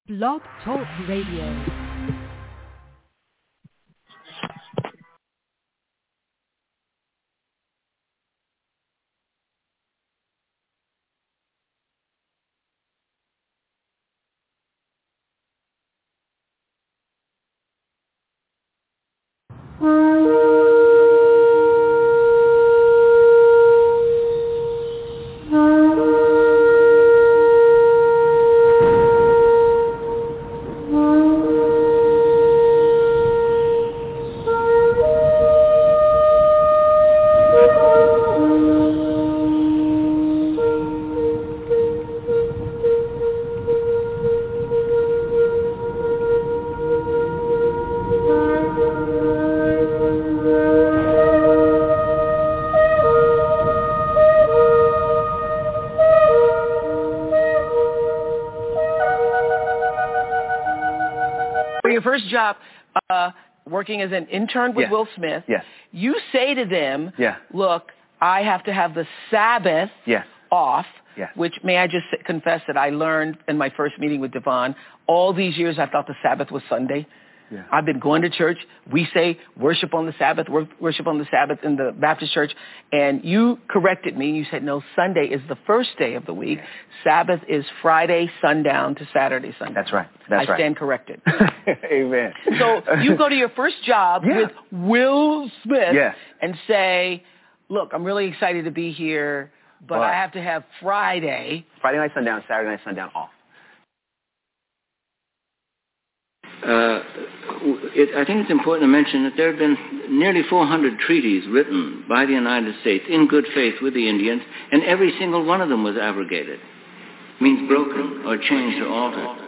Blog Talk Radio. Your first job, working as an intern with Will Smith, you say to them, look, I have to have the Sabbath off, which may I just confess that I learned in my first meeting with Devon. All these years I thought the Sabbath was Sunday. I've been going to church. We say worship on the Sabbath, worship on the Sabbath in the Baptist church. And you corrected me. You said, no, Sunday is the first day of the week. Sabbath is Friday sundown to Saturday sundown. That's right. I stand corrected. Amen. So you go to your first job with Will Smith and say, look, I'm really excited to be here, but I have to have Friday night sundown, Saturday night sundown off. I think it's important to mention that there have been nearly 400 treaties written by the United States in good faith with the Indians, and every single one of them was abrogated. Means broken or changed or altered.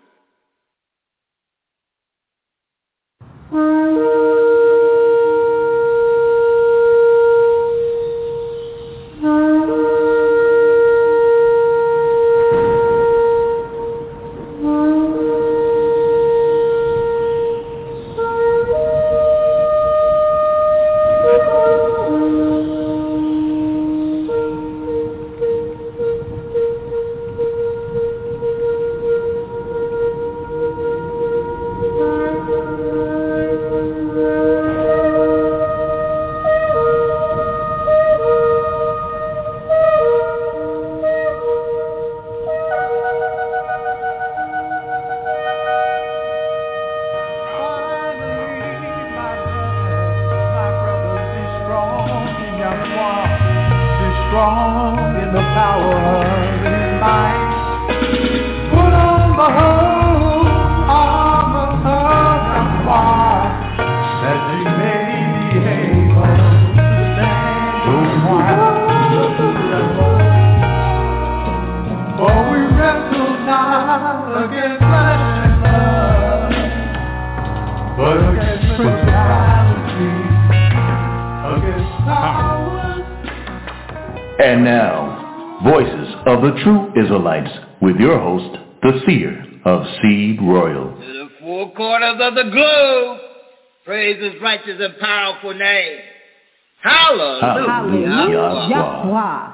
And now, Voices of the True Israelites, with your host, the Seer of Seed Royal. To the four corners of the globe, praise His righteous and powerful name. Hallelujah. Hallelujah.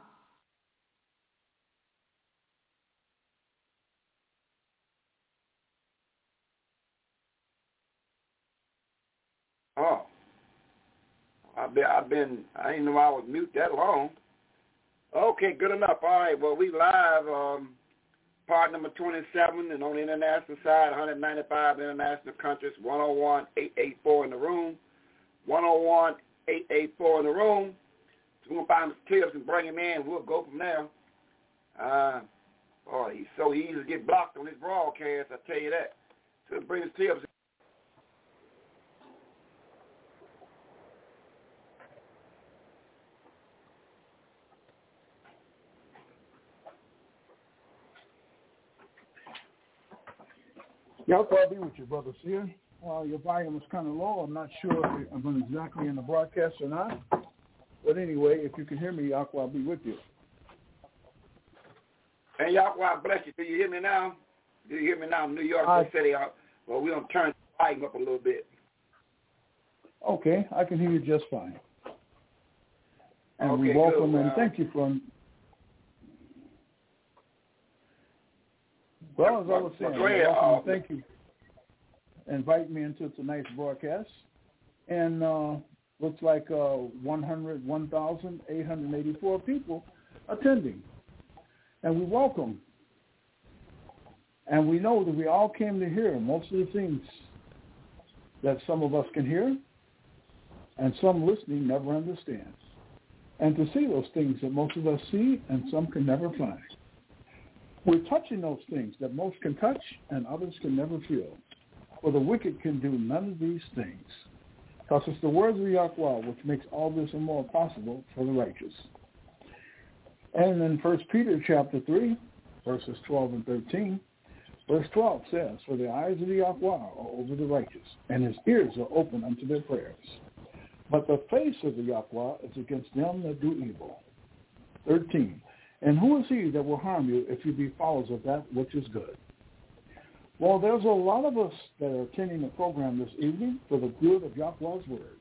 Oh, I didn't know I was mute that long. Okay, good enough. All right, well, we live, part number 27, and on the international side, 195 international countries, 101-884 in the room, 101-884 in the room. So we're going to find the tips and bring him in. We'll go from there. He's so easy to get blocked on his broadcast, I tell you that. So bring his tips. Y'all probably be with you, Brother Seer. Your volume was kind of low. I'm not sure if I'm exactly in the broadcast or not. But anyway, if you can hear me, Yahweh, I'll be with you. Hey, Yahweh, bless you. Do you hear me now? Do you hear me now? New York City. Well, we're going to turn the volume up a little bit. Okay, I can hear you just fine. And we welcome and thank you for Well, as I was saying, thank you for inviting me into tonight's broadcast. And looks like 101,884 people attending. And we welcome. And we know that we all came to hear most of the things that some of us can hear and some listening never understands. And to see those things that most of us see and some can never find. We're touching those things that most can touch and others can never feel. For the wicked can do none of these things. Because it's the words of Yahweh which makes all this and more possible for the righteous. And in 1 Peter chapter 3, verses 12 and 13, verse 12 says, For the eyes of the Yahweh are over the righteous, and his ears are open unto their prayers. But the face of the Yahweh is against them that do evil. 13, And who is he that will harm you if you be followers of that which is good? Well, there's a lot of us that are attending the program this evening for the good of Yahweh's word.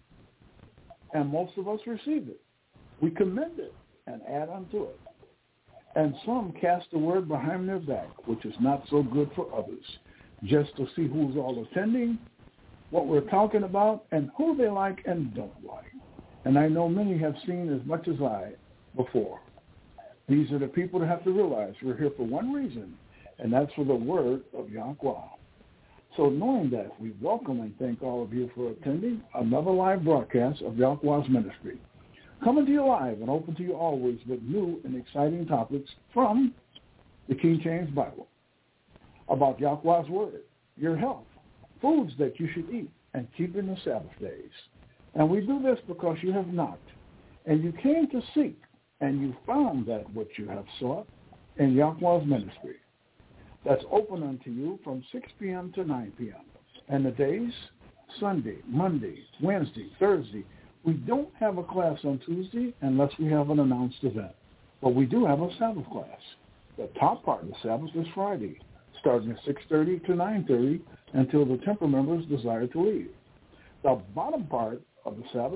And most of us receive it. We commend it and add unto it. And some cast the word behind their back, which is not so good for others, just to see who's all attending, what we're talking about, and who they like and don't like. And I know many have seen as much as I before. These are the people that have to realize we're here for one reason, and that's for the word of Yahweh. So knowing that, we welcome and thank all of you for attending another live broadcast of Yahweh's ministry. Coming to you live and open to you always with new and exciting topics from the King James Bible about Yahweh's word, your health, foods that you should eat, and keeping the Sabbath days. And we do this because you have knocked, and you came to seek, and you found that what you have sought in Yahweh's ministry. That's open unto you from 6 p.m. to 9 p.m. And the days, Sunday, Monday, Wednesday, Thursday. We don't have a class on Tuesday unless we have an announced event. But we do have a Sabbath class. The top part of the Sabbath is Friday, starting at 6:30 to 9:30 until the temple members desire to leave. The bottom part of the Sabbath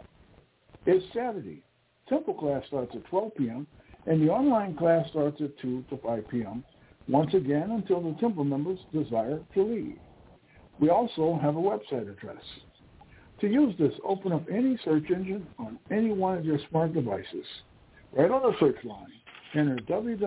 is Saturday. Temple class starts at 12 p.m. and the online class starts at 2 to 5 p.m. once again until the temple members desire to leave. We also have a website address. To use this, open up any search engine on any one of your smart devices. Right on the search line, enter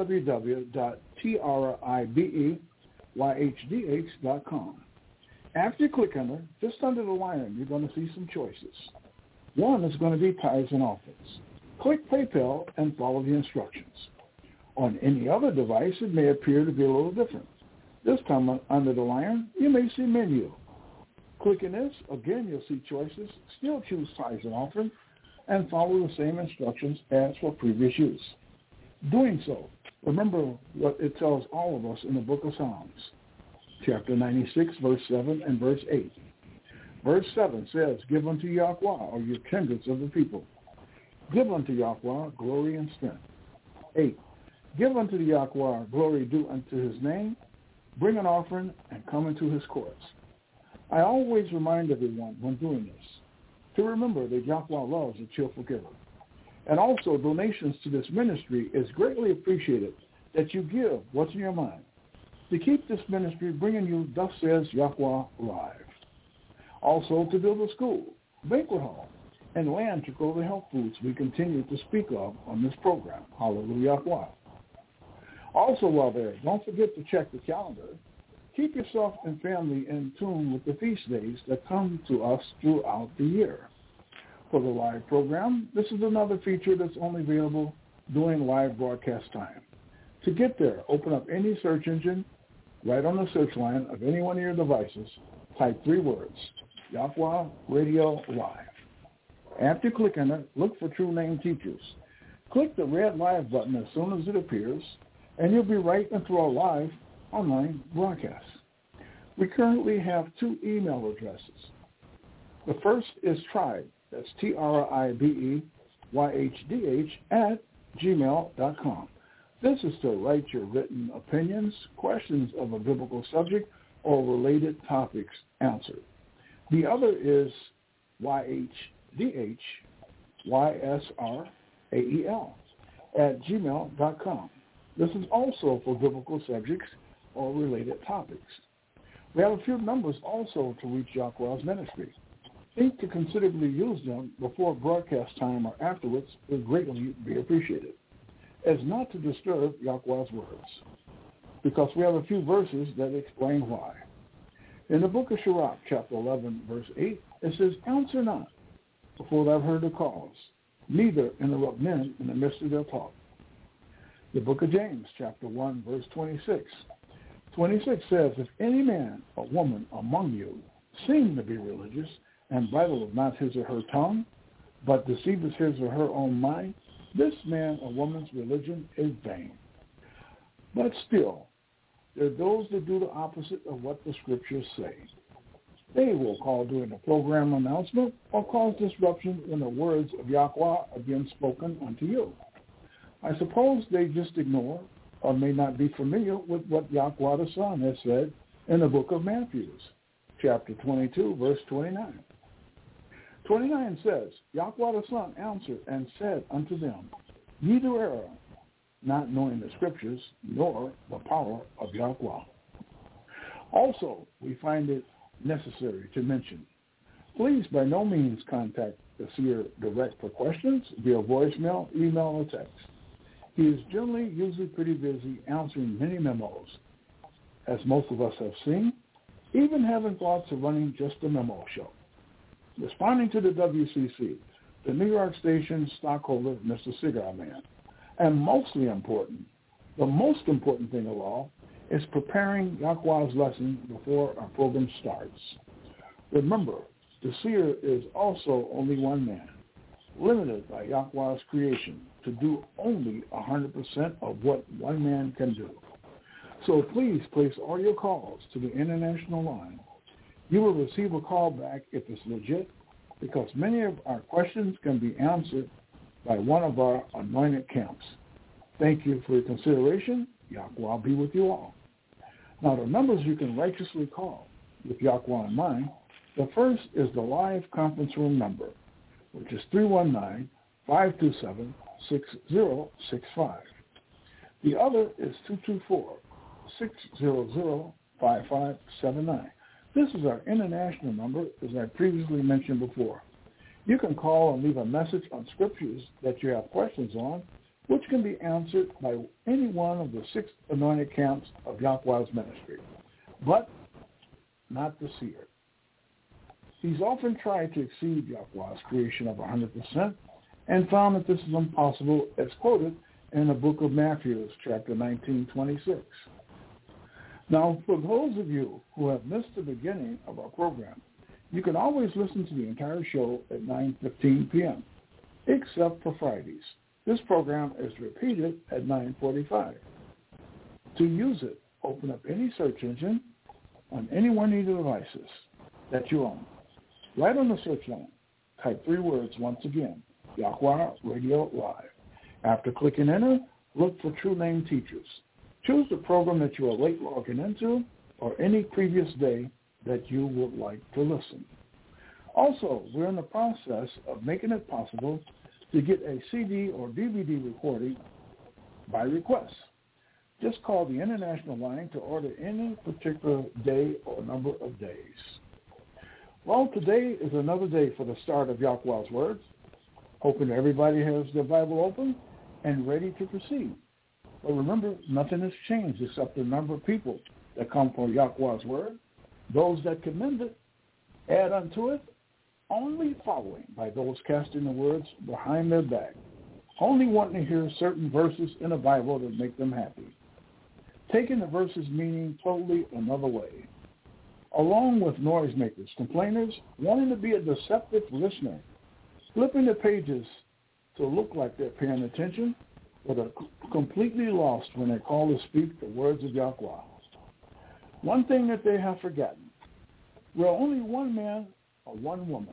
www.tribeYhdh.com. After you click on it, just under the line, you're going to see some choices. One is going to be tithes and offerings. Click PayPal and follow the instructions. On any other device, it may appear to be a little different. This time under the line, you may see menu. Clicking this, again, you'll see choices. Still choose tithes and offering and follow the same instructions as for previous use. Doing so, remember what it tells all of us in the book of Psalms, chapter 96, verse 7 and verse 8. Verse 7 says, Give unto Yahweh, or you kindreds of the people. Give unto Yahweh glory and strength. 8. Give unto the Yahweh glory due unto his name. Bring an offering and come into his courts. I always remind everyone when doing this to remember that Yahweh loves a cheerful giver. And also donations to this ministry is greatly appreciated that you give what's in your mind to keep this ministry bringing you Thus Says Yahweh live. Also to build a school, banquet hall, and land to grow the health foods we continue to speak of on this program. Hallelujah. Also while there, don't forget to check the calendar. Keep yourself and family in tune with the feast days that come to us throughout the year. For the live program, this is another feature that's only available during live broadcast time. To get there, open up any search engine, right on the search line of any one of your devices, type 3 words, Yahweh Radio Live. After you click on it, look for True Name Teachers. Click the red live button as soon as it appears, and you'll be right into our live online broadcast. We currently have 2 email addresses. The first is tribe, that's TRIBEYHDH@gmail.com. This is to write your written opinions, questions of a biblical subject, or related topics answered. The other is YHDHYSRAEL@gmail.com. This is also for biblical subjects or related topics. We have a few numbers also to reach Yahweh's ministry. Think to considerably use them before broadcast time or afterwards would greatly be appreciated, as not to disturb Yahweh's words, because we have a few verses that explain why. In the book of Sirach, chapter 11, verse 8, it says, "Answer not before thou have heard the cause, neither interrupt men in the midst of their talk." The book of James, chapter 1, verse 26. 26 says, "If any man or woman among you seem to be religious, and bridleth not his or her tongue, but deceiveth his or her own mind, this man or woman's religion is vain." But still, there are those that do the opposite of what the scriptures say. They will call during the program announcement or cause disruption when the words of Yahweh are being spoken unto you. I suppose they just ignore or may not be familiar with what Yahweh the Son has said in the book of Matthew, chapter 22, verse 29. 29 says, "Yahweh the Son answered and said unto them, Ye do err, not knowing the scriptures, nor the power of Yahweh." Also, we find it necessary to mention, please by no means contact the seer direct for questions via voicemail, email, or text. He is generally usually pretty busy answering many memos, as most of us have seen, even having thoughts of running just a memo show. Responding to the WCC, the New York station stockholder, Mr. Cigar Man. And mostly important, the most important thing of all, is preparing Yahweh's lesson before our program starts. Remember, the seer is also only one man, limited by Yahweh's creation to do only 100% of what one man can do. So please place all your calls to the international line. You will receive a call back if it's legit, because many of our questions can be answered by one of our anointed camps. Thank you for your consideration. Yahweh be with you all. Now, the numbers you can righteously call with Yahweh in mind, the first is the live conference room number, which is 319-527-6065. The other is 224-600-5579. This is our international number, as I previously mentioned before. You can call and leave a message on scriptures that you have questions on, which can be answered by any one of the 6 anointed camps of Yahweh's ministry, but not the seer. He's often tried to exceed Yahweh's creation of 100% and found that this is impossible, as quoted in the book of Matthew, chapter 19:26. Now, for those of you who have missed the beginning of our program, you can always listen to the entire show at 9:15 p.m., except for Fridays. This program is repeated at 9:45. To use it, open up any search engine on any one of the devices that you own. Right on the search line, type 3 words once again, Yahweh Radio Live. After clicking enter, look for True Name Teachers. Choose the program that you are late logging into or any previous day that you would like to listen. Also, we're in the process of making it possible to get a CD or DVD recording by request. Just call the international line to order any particular day or number of days. Well, today is another day for the start of Yahweh's words. Hoping everybody has their Bible open and ready to proceed. But remember, nothing has changed except the number of people that come for Yahweh's word, those that commend it, add unto it, only following by those casting the words behind their back, only wanting to hear certain verses in the Bible that make them happy, taking the verses' meaning totally another way, along with noisemakers, complainers, wanting to be a deceptive listener, flipping the pages to look like they're paying attention, but are completely lost when they call to speak the words of Yahweh. One thing that they have forgotten, we're only one man or one woman.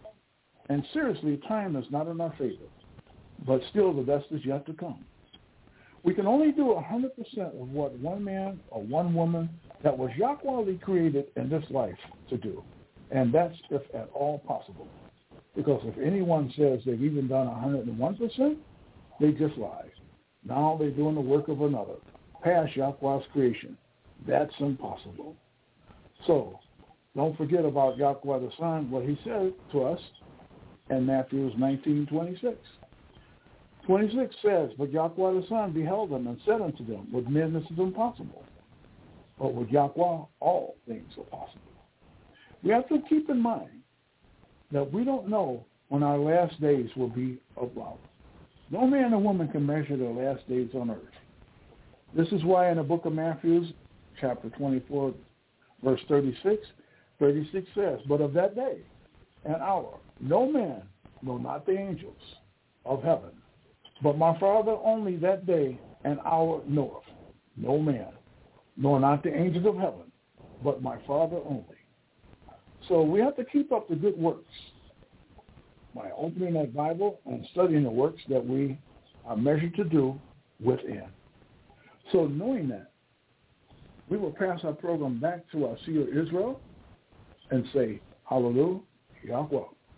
And seriously, time is not in our favor, but still the best is yet to come. We can only do 100% of what one man or one woman that was Yahweh created in this life to do, and that's if at all possible. Because if anyone says they've even done 101%, they just lie. Now they're doing the work of another, past Yahweh's creation. That's impossible. So don't forget about Yahweh the Son, what he said to us in Matthew 19:26. 26 says, but Yahweh the Son beheld them and said unto them, with men this is impossible, but with Yahweh all things are possible. We have to keep in mind that we don't know when our last days will be about. No man or woman can measure their last days on earth. This is why in the book of Matthew, chapter 24, verse 36 says, but of that day and hour, no man, no, not the angels of heaven, but my Father only that day and hour knoweth. No man, nor not the angels of heaven, but my Father only. So we have to keep up the good works by opening that Bible and studying the works that we are measured to do within. So knowing that, we will pass our program back to our seer Israel and say, Hallelujah, Yahweh.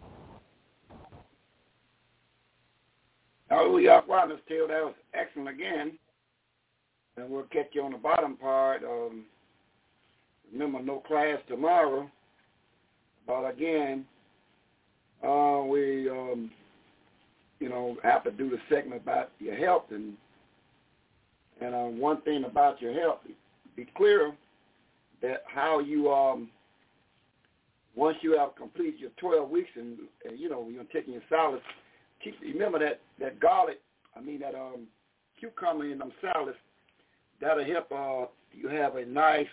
Hallelujah, Yahweh, Ms. Till, that was excellent again. And we'll catch you on the bottom part. Remember, no class tomorrow. But again, we, have to do the segment about your health. And one thing about your health, be clear that how you, once you have completed your 12 weeks and you're taking your salads, remember that garlic, that cucumber in them salads, that'll help you have a nice,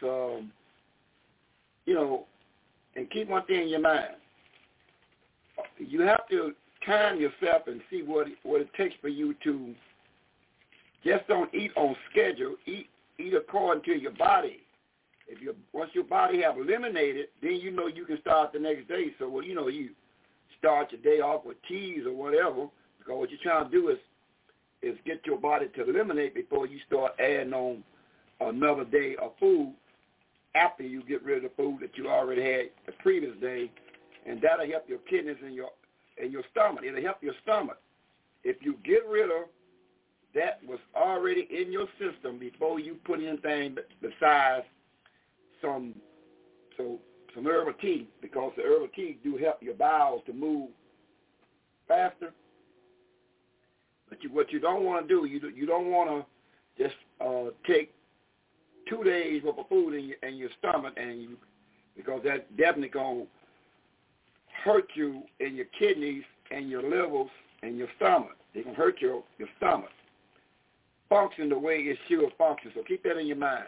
and keep one thing in your mind. You have to time yourself and see what it takes for you to just don't eat on schedule, eat according to your body. Once your body have eliminated, then you can start the next day. So you start your day off with teas or whatever, because what you're trying to do is get your body to eliminate before you start adding on another day of food after you get rid of the food that you already had the previous day, and that'll help your kidneys and your stomach. It'll help your stomach. If you get rid of that was already in your system before you put anything besides some herbal tea, because the herbal tea do help your bowels to move faster. But what you don't want to do, you don't want to just take 2 days worth of food in your stomach, because that's definitely going to hurt you in your kidneys and your livers and your stomach. They can hurt your stomach. Function the way it should function. So keep that in your mind.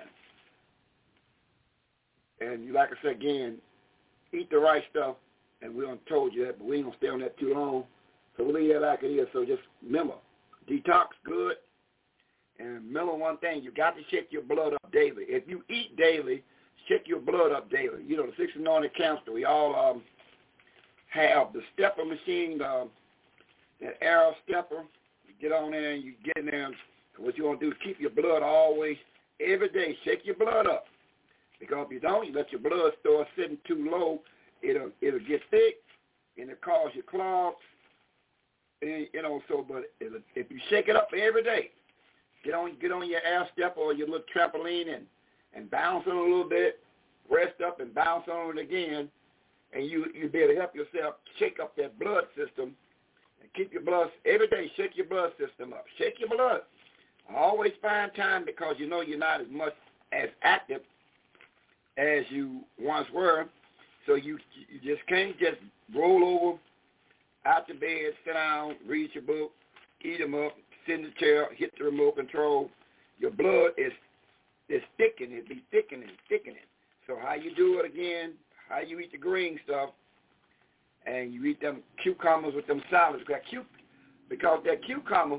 And like I said again, eat the right stuff. And we done told you that, but we ain't gonna stay on that too long. So we'll leave that like it is. So just remember, detox good. And remember one thing, you got to check your blood up daily. If you eat daily, check your blood up daily. The 6 anointed counselor, we all have the stepper machine, that arrow stepper. You get on there and you get in there. What you want to do is keep your blood always, every day, shake your blood up. Because if you don't, you let your blood start sitting too low, it'll get thick, and it'll cause you clogs. And, but if you shake it up every day, get on your air step or your little trampoline and bounce on it a little bit, rest up and bounce on it again, and you'll be able to help yourself shake up that blood system and keep your blood, every day, shake your blood system up. Shake your blood. Always find time, because you're not as much as active as you once were. So you just can't just roll over out the bed, sit down, read your book, eat them up, sit in the chair, hit the remote control. Your blood is thickening. It be thickening. So how you do it again, how you eat the green stuff, and you eat them cucumbers with them salads. Because that cucumber,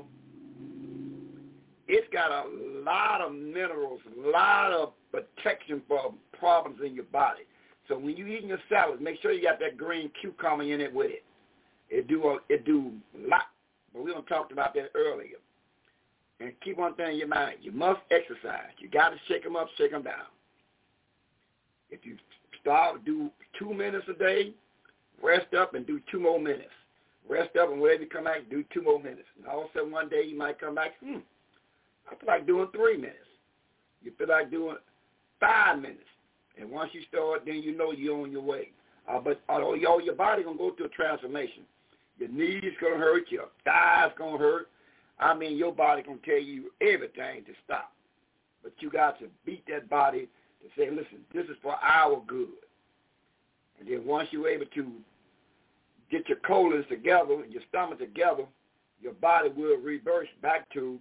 it's got a lot of minerals, a lot of protection for problems in your body. So when you're eating your salad, make sure you got that green cucumber in it with it. It do a lot. But we talked about that earlier. And keep one thing in your mind. You must exercise. You got to shake them up, shake them down. If you start, do 2 minutes a day, rest up and do 2 more minutes. Rest up, and whenever you come back, do 2 more minutes. And all of a sudden one day you might come back, I feel like doing 3 minutes. You feel like doing, 5 minutes. And once you start, then you know you're on your way. But your body going to go through a transformation. Your knees going to hurt. Your thighs going to hurt. I mean, your body going to tell you everything to stop. But you got to beat that body to say, listen, this is for our good. And then once you're able to get your colons together and your stomach together, your body will reverse back to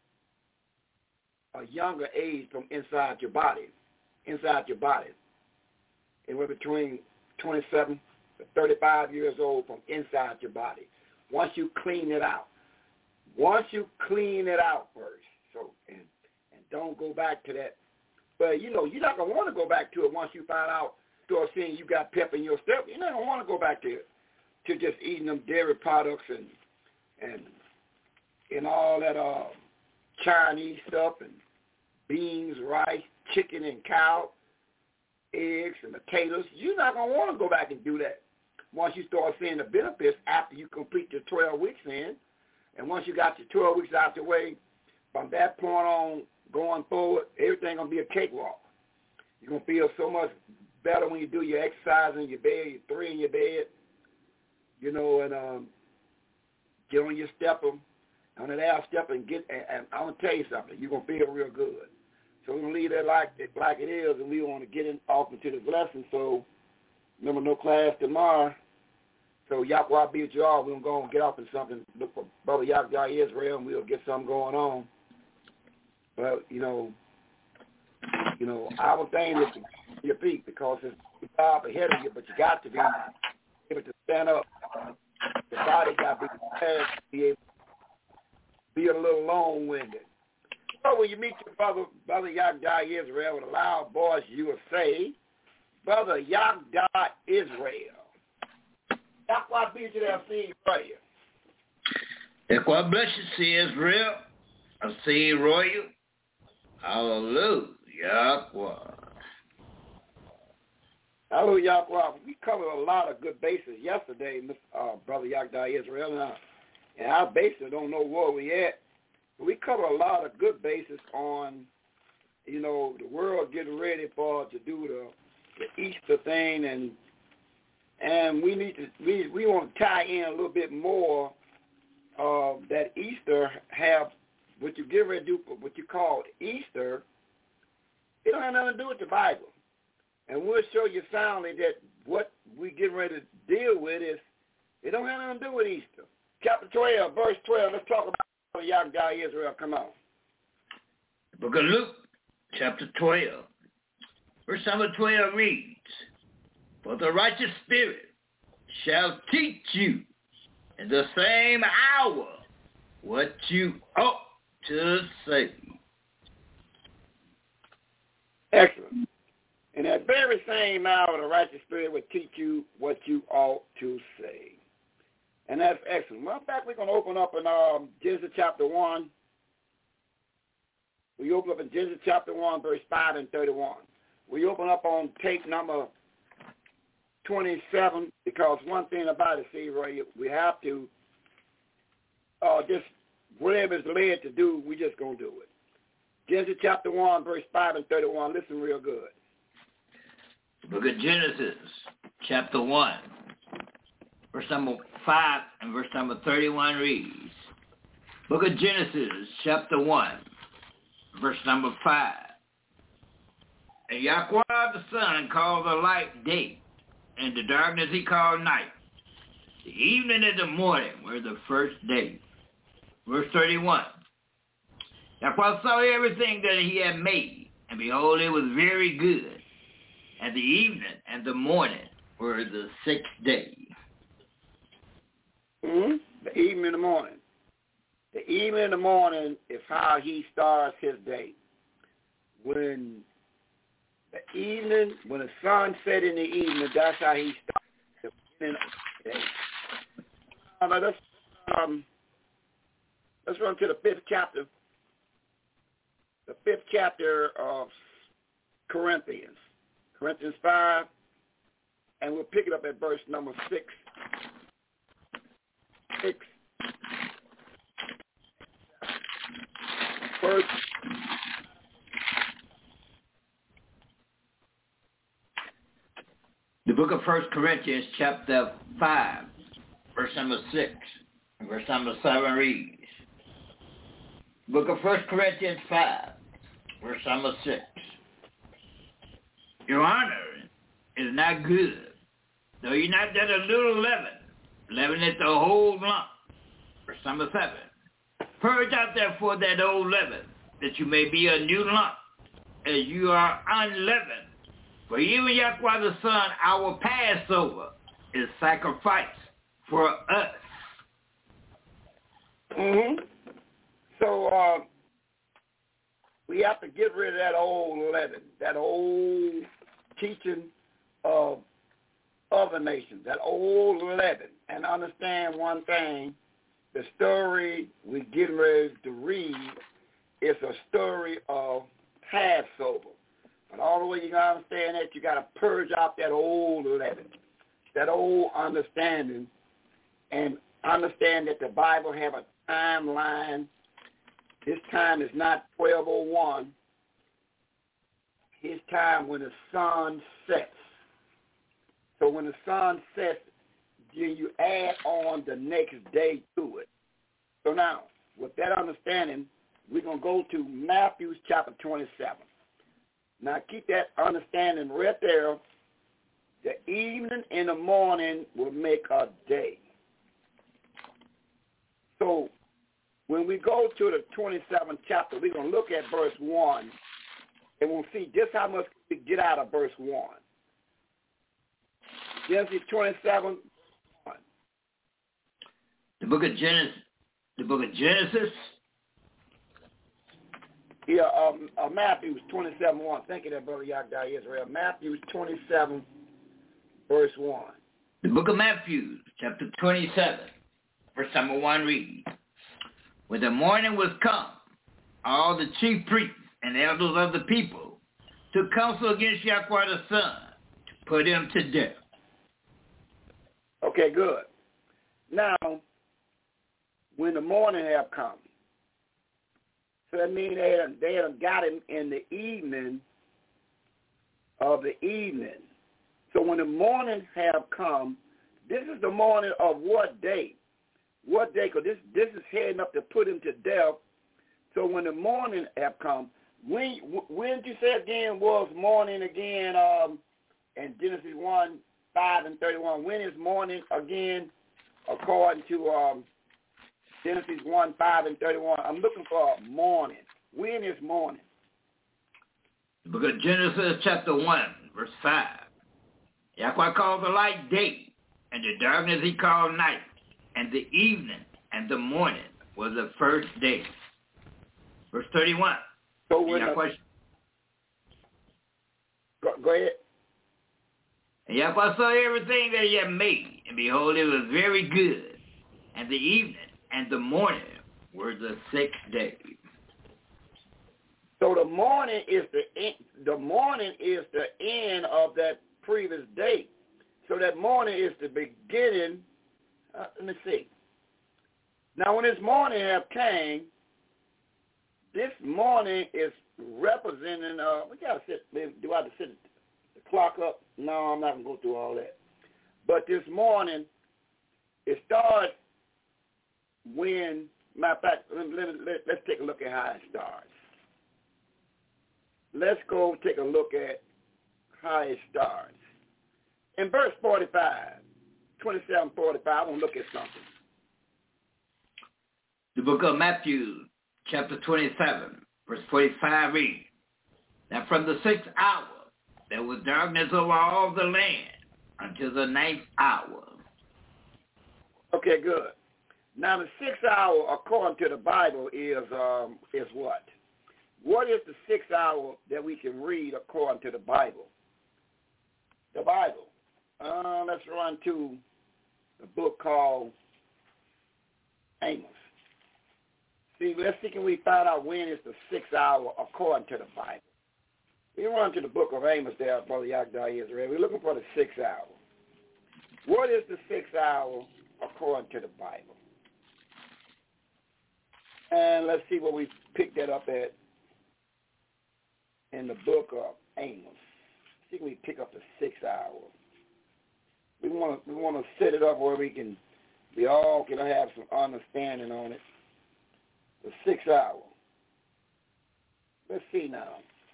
a younger age from inside your body. Anywhere between 27 to 35 years old from inside your body. Once you clean it out. First. So, and don't go back to that. But, you're not going to want to go back to it once you find out, start seeing you got pep in your step. You're not going to want to go back to it, to just eating them dairy products and all that Chinese stuff and beans, rice, chicken and cow, eggs and potatoes. You're not going to want to go back and do that once you start seeing the benefits after you complete your 12 weeks in. And once you got your 12 weeks out the way, from that point on going forward, everything going to be a cakewalk. You're going to feel so much better when you do your exercise in your bed, your 3 in your bed, and get on your stepper, on that air stepper, and I'm going to tell you something. You're going to feel real good. So we're going to leave that like it is, and we want to get off into this lesson. So remember, no class tomorrow. So Yahweh be with you all. We're going to go and get off in something. Look for Brother Yahweh Israel, and we'll get something going on. But, our thing is to get your feet because it's a job ahead of you, but you got to be able to stand up. The body got to be prepared to be able to be a little long-winded. So when you meet your brother Yahweh Israel with a loud voice, you will say, Brother Yahweh Israel. Yahweh be to that seed right here. Yahweh bless you, see Israel. I see royal. Hallelujah, Yahweh. Hallelujah, Yahweh. We covered a lot of good bases yesterday, Brother Yahweh Israel. And our bases don't know where we at. But we covered a lot of good bases on, the world getting ready to do the Easter thing, and we need to we want to tie in a little bit more of that Easter have what you get ready to do, what you call Easter. It don't have nothing to do with the Bible. And we'll show you soundly that what we get ready to deal with is, it don't have nothing to do with Easter. Chapter 12, verse 12, let's talk about Yahweh Israel. Come on. The book of Luke, chapter 12, verse number 12 reads, For the righteous spirit shall teach you in the same hour what you ought to say. Excellent. In that very same hour, the righteous spirit will teach you what you ought to say. And that's excellent. Well, in fact, we're going to open up in Genesis chapter 1. We open up in Genesis chapter 1, verse 5 and 31. We open up on tape number 27 because one thing about it, see, Roy, we have to just whatever is led to do, we just going to do it. Genesis chapter 1, verse 5 and 31. Listen real good. The book of Genesis, chapter 1, verse number 5 and verse number 31 reads, Book of Genesis, chapter 1, verse number 5. And Yahweh the Son called the light day, and the darkness he called night. The evening and the morning were the first day. Verse 31. Yahweh saw everything that he had made, and behold, it was very good. And the evening and the morning were the sixth day. Mm-hmm. The evening and the morning. The evening and the morning is how he starts his day. When the sun set in the evening, that's how he starts the beginning of the day. Let's run to the fifth chapter. The fifth chapter of Corinthians. Corinthians 5, and we'll pick it up at verse number 6. 6. First, The book of 1 Corinthians, chapter 5, verse number 6, and verse number 7 reads. Book of 1 Corinthians 5, verse number 6. Your honor is not good, though you not that a little leaven it the whole lump. Verse number 7. Purge out therefore that old leaven, that you may be a new lump, as you are unleavened. For even Yahweh the Son, our Passover, is sacrificed for us. Mm-hmm. So we have to get rid of that old leaven, that old teaching of other nations, that old leaven, and understand one thing. The story we're getting ready to read is a story of Passover. But all the way you got to understand that, you got to purge out that old leaven, that old understanding, and understand that the Bible have a timeline. This time is not 1201. His time when the sun sets. So when the sun sets, then you add on the next day to it. So now, with that understanding, we're going to go to Matthew chapter 27. Now keep that understanding right there. The evening and the morning will make a day. So when we go to the 27th chapter, we're going to look at verse 1, and we'll see just how much we get out of verse 1. Genesis 27, 1. The book of Genesis. Yeah, Matthew 27, 1. Thank you, that brother Yagda Israel. Matthew 27, verse 1. The book of Matthew, chapter 27, verse number 1 reads, when the morning was come, all the chief priests and elders of the people took counsel against Yahweh the Son to put him to death. Okay, good. Now, when the morning have come, so that means they had got him in the evening of the evening. So when the morning have come, this is the morning of what day? What day? Because this is heading up to put him to death. So when the morning have come, when did you say again was morning again in Genesis 1, 5 and 31? When is morning again according to Genesis 1, 5 and 31? I'm looking for morning. When is morning? The book of Genesis chapter 1, verse 5. Yahweh called the light day, and the darkness he called night, and the evening and the morning was the first day. Verse 31. So when go ahead. And Yahweh saw everything that he had made, and behold, it was very good. And the evening and the morning were the sixth day. So the morning is the end of that previous day. So that morning is the beginning. Let me see. Now, when this morning have came, this morning is representing. We gotta sit. Do I have to sit the clock up? No, I'm not gonna go through all that. But this morning, it starts when. Matter of fact, let's take a look at how it starts. Let's go take a look at how it starts. In verse 45, 27:45, I want to look at something. The book of Matthew, chapter 27, verse 45 reads, now from the 6th hour there was darkness over all the land until the 9th hour. Okay, good. Now the 6th hour, according to the Bible, is what? What is the 6th hour that we can read according to the Bible? The Bible. Let's run to the book called Amos. Let's see, can we find out when is the 6th hour according to the Bible? We run to the book of Amos there, Brother Yagda Israel. We're looking for the 6th hour. What is the 6th hour according to the Bible? And let's see what we picked that up at in the book of Amos. See if we pick up the 6th hour. want to set it up where we all can have some understanding on it. The 6 hour. Let's see now.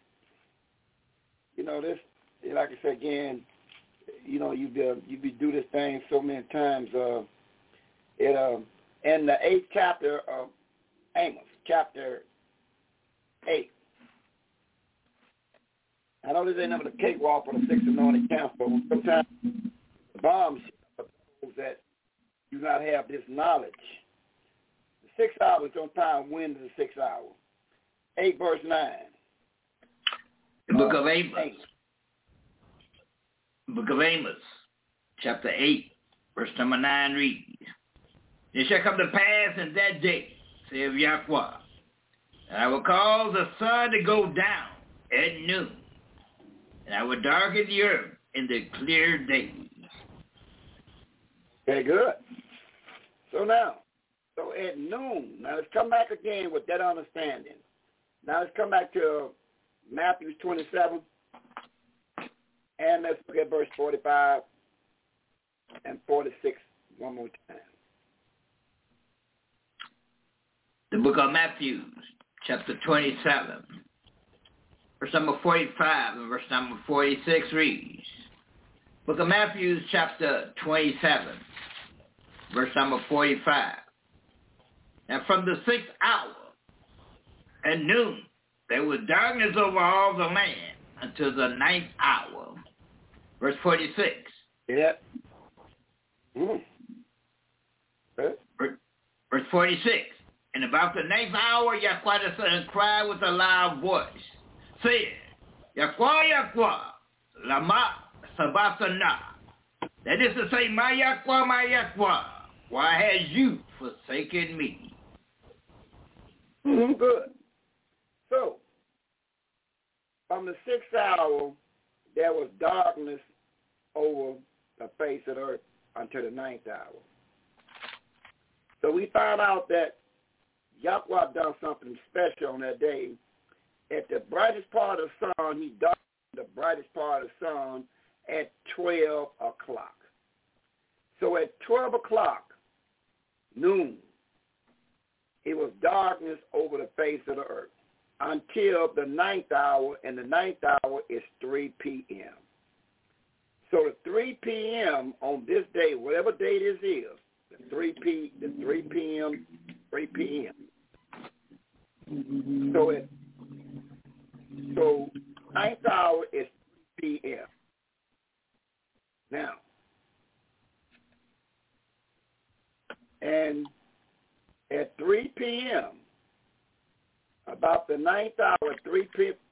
This, like I said again, you do this thing so many times. In the 8th chapter of Amos, chapter 8. I know this ain't never the cakewalk for the 6 anointed council. Sometimes the bombs that do not have this knowledge. The 6 hours on time. When is the 6 hour? 8 verse 9. The book of Amos. Book of Amos, chapter 8, verse number 9 reads, "It shall come to pass in that day, saith Yahweh, and I will cause the sun to go down at noon, and I will darken the earth in the clear days." Okay, good. So at noon, now let's come back again with that understanding. Now let's come back to Matthew 27, and let's look at verse 45 and 46 one more time. The book of Matthew, chapter 27, verse number 45 and verse number 46 reads, book of Matthew, chapter 27, verse number 45. "And from the 6th hour at noon, there was darkness over all the land until the 9th hour." Verse 46. Yeah. Verse 46. "And about the 9th hour, Yahweh the Son cried with a loud voice, saying, Yahweh, Yahweh, lama sabachthani. That is to say, my Yahweh, why has you forsaken me?" Good. So, from the 6th hour, there was darkness over the face of the earth until the 9th hour. So we found out that Yahweh done something special on that day. At the brightest part of the sun, he darkened the brightest part of the sun at 12 o'clock. So at 12 o'clock, noon, it was darkness over the face of the earth until the 9th hour, and the 9th hour is 3 p.m. So the 3 p.m. on this day, whatever day this is, the 3 p.m. So 9th hour is 3 p.m. Now, and at 3 p.m., about the 9th hour, 3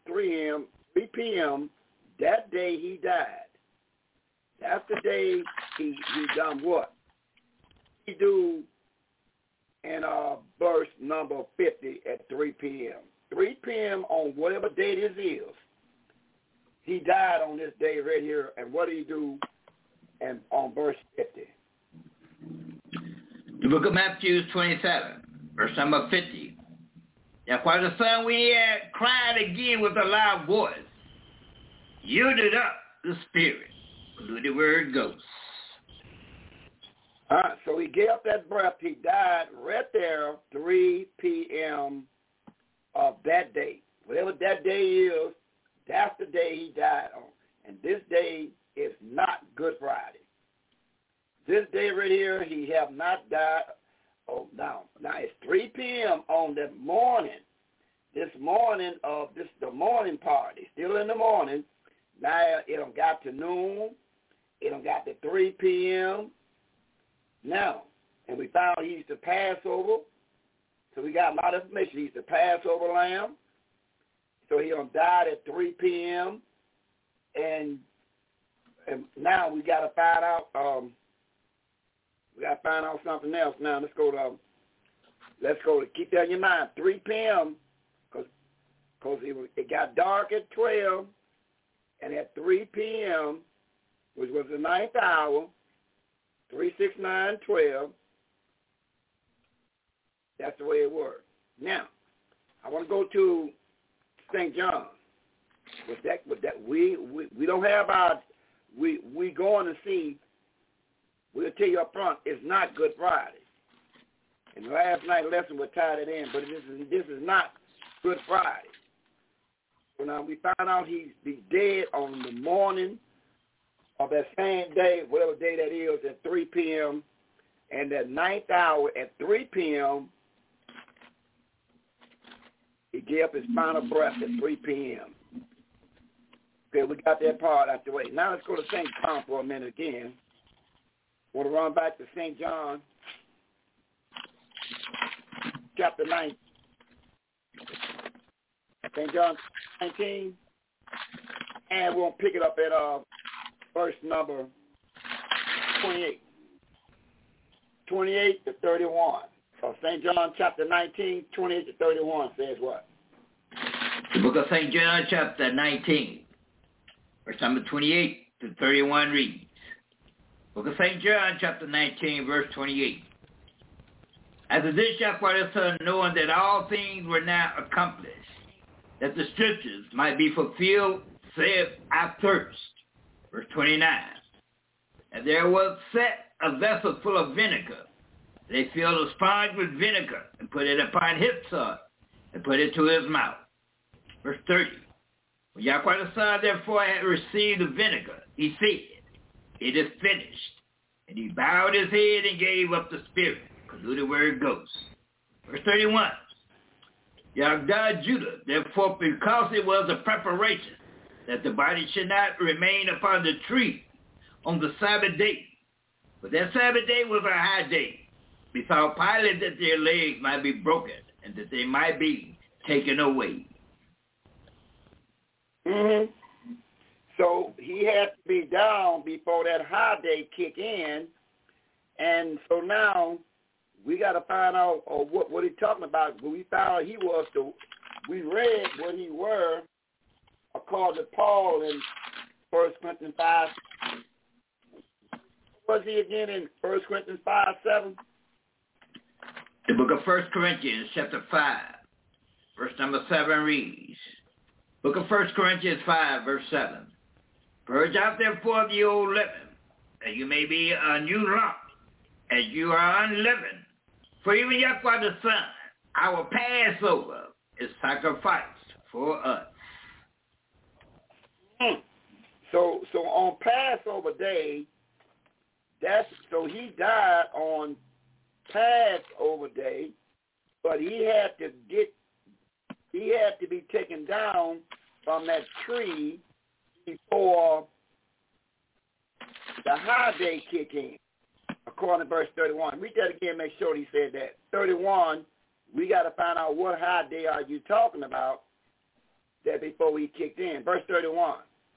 p.m., that day he died. That's the day he done what? He do in verse number 50 at 3 p.m. 3 p.m. on whatever day this is, he died on this day right here. And what did he do? And on verse 50. The book of Matthew 27, verse number 50. "Yahweh the Son, when he had cried again with a loud voice, yielded up the spirit." Where the word goes. So he gave up that breath. He died right there, 3 p.m. of that day. Whatever that day is, that's the day he died on. And this day is not Good Friday. This day right here, he have not died. Oh, now it's 3 p.m. on the morning. This morning of the morning party. Still in the morning. Now it done got to noon. It done got to 3 p.m. Now, and we found he used to Passover. So we got a lot of information. He used to Passover lamb. So he done died at 3 p.m. And now we got to find out. We got to find out something else. Now let's go to keep that in your mind. 3 p.m. because it got dark at 12, and at 3 p.m., which was the 9th hour, 3, 6, 9, 12. That's the way it worked. Now, I want to go to St. John. With that, we don't have our. We going to see we'll tell you up front, it's not Good Friday. And the last night lesson will tie it in, but this is not Good Friday. So now we find out he's dead on the morning of that same day, whatever day that is, at 3 p.m., and that ninth hour at 3 p.m., he gave up his final breath at 3 p.m. Okay, we got that part out the way. Now let's go to St. John for a minute again. Want to run back to St. John, chapter 9. St. John 19. And we'll pick it up at verse number 28. 28 to 31. So St. John chapter 19, 28 to 31 says what? The book of St. John chapter 19, verse number 28 to 31 reads. Book of St. John chapter 19, verse 28. After this Yahweh the Son, knowing that all things were now accomplished, that the scriptures might be fulfilled, said, I thirst. Verse 29. And there was set a vessel full of vinegar. They filled a sponge with vinegar and put it upon his son and put it to his mouth. Verse 30. When Yahweh the Son therefore had received the vinegar, he said, it is finished. And he bowed his head and gave up the spirit. Because look at where it goes. Verse 31. Yahweh Judah, therefore, because it was a preparation that the body should not remain upon the tree on the Sabbath day. But that Sabbath day was a high day. Before Pilate that their legs might be broken and that they might be taken away. Mm-hmm. So he had to be down before that high day kick in. And so now we got to find out what he's talking about. We found out we read what he were according to Paul in 1 Corinthians 5. Was he again in 1 Corinthians 5:7? The book of 1 Corinthians chapter 5, verse number 7 reads. Book of 1 Corinthians 5, verse 7. Purge out therefore the old leaven, that you may be a new lump, as you are unleavened. For even Yahweh the Son, our Passover, is sacrificed for us. So on Passover day, so he died on Passover day, but he had to be taken down from that tree before the high day kick in, according to verse 31. Read that again, make sure he said that. 31, we got to find out what high day are you talking about that before we kicked in. Verse 31.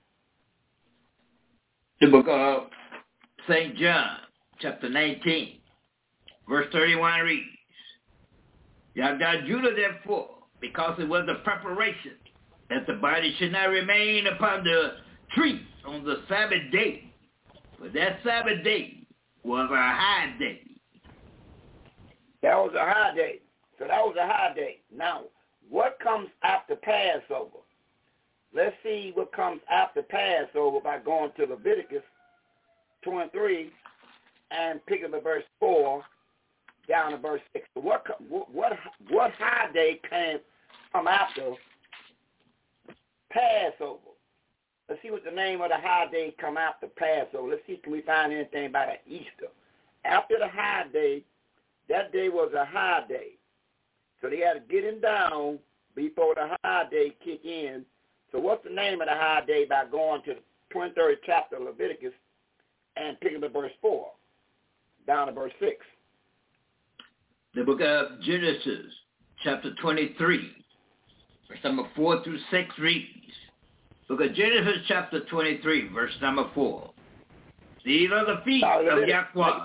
The book of St. John, chapter 19, verse 31 reads, Yahweh Judah, therefore, because it was the preparation that the body should not remain upon the tree on the Sabbath day. For that Sabbath day was a high day. That was a high day. So that was a high day. Now, what comes after Passover? Let's see what comes after Passover by going to Leviticus 23 and picking up verse 4 down to verse 6. So what high day come after Passover? Let's see what the name of the high day come after Passover. Let's see, can we find anything about Easter? After the high day, that day was a high day. So they had to get him down before the high day kick in. So what's the name of the high day by going to the 23rd chapter of Leviticus and picking up verse 4 down to verse 6? The book of Genesis, chapter 23, verse number 4 through 6 reads. Book of Genesis, chapter 23, verse number 4. These are the feet of Yahweh.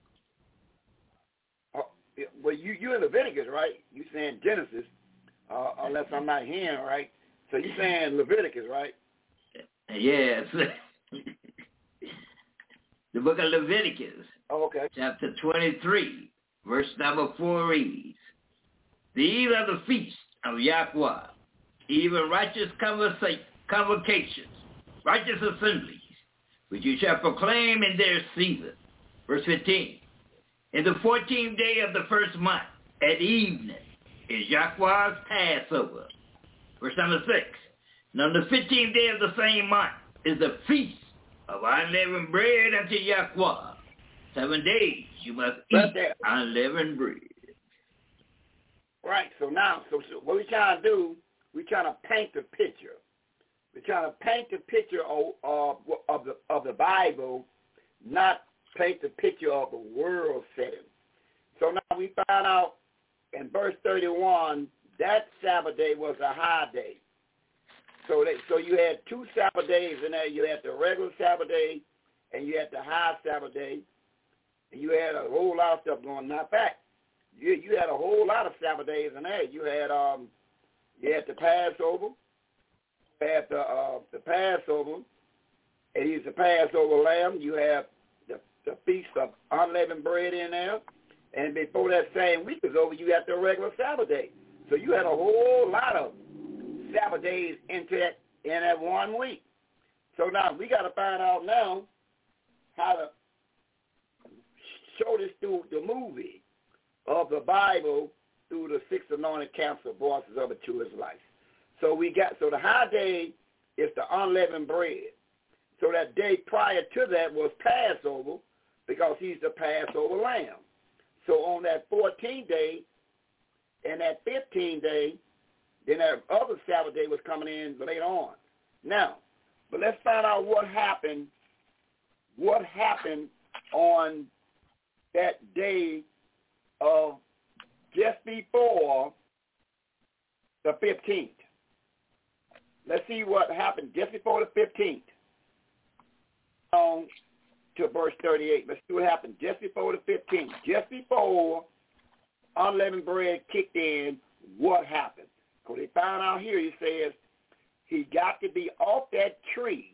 Well, you in Leviticus, right? You saying Genesis, unless I'm not hearing right. So you saying Leviticus, right? Yes. The book of Leviticus, chapter 23, verse number 4 reads, These are the feasts of Yahweh, even righteous convocations, righteous assemblies, which you shall proclaim in their season. Verse 15. In the 14th day of the first month, at evening, is Yahweh's Passover. Verse number 6. And on the 15th day of the same month is the feast of unleavened bread unto Yahweh. 7 days you must eat unleavened bread. Right. So now, so what we're trying to do, we're trying to paint the picture. We're trying to paint the picture of the Bible, not paint the picture of the world setting. So now we find out in verse 31 that Sabbath day was a high day. So you had two Sabbath days in there. You had the regular Sabbath day and you had the high Sabbath day. And you had a whole lot of stuff going on. Now, in fact, you had a whole lot of Sabbath days in there. You had the Passover. You had the Passover, and he's the Passover lamb. You have the Feast of Unleavened Bread in there. And before that same week was over, you had the regular Sabbath day. So you had a whole lot of Sabbath days in that 1 week. So now we got to find out now how to show this through the movie of the Bible through the 6 anointed camps of voices of the true Israelites. So the high day is the unleavened bread. So that day prior to that was Passover because he's the Passover lamb. So on that 14th day and that 15th day, then that other Sabbath day was coming in later on. Now, but let's find out what happened on that day of just before the 15th. Let's see what happened just before the 15th. On to verse 38. Let's see what happened just before the 15th. Just before unleavened bread kicked in, what happened? Because they found out here, he says, he got to be off that tree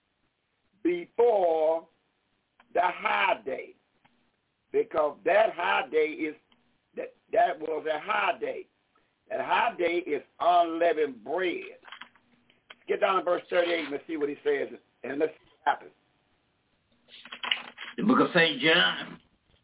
before the high day. Because that high day is, that was a high day. That high day is unleavened bread. Let's get down to verse 38 and let's see what he says, and let's see what happens. The book of St. John.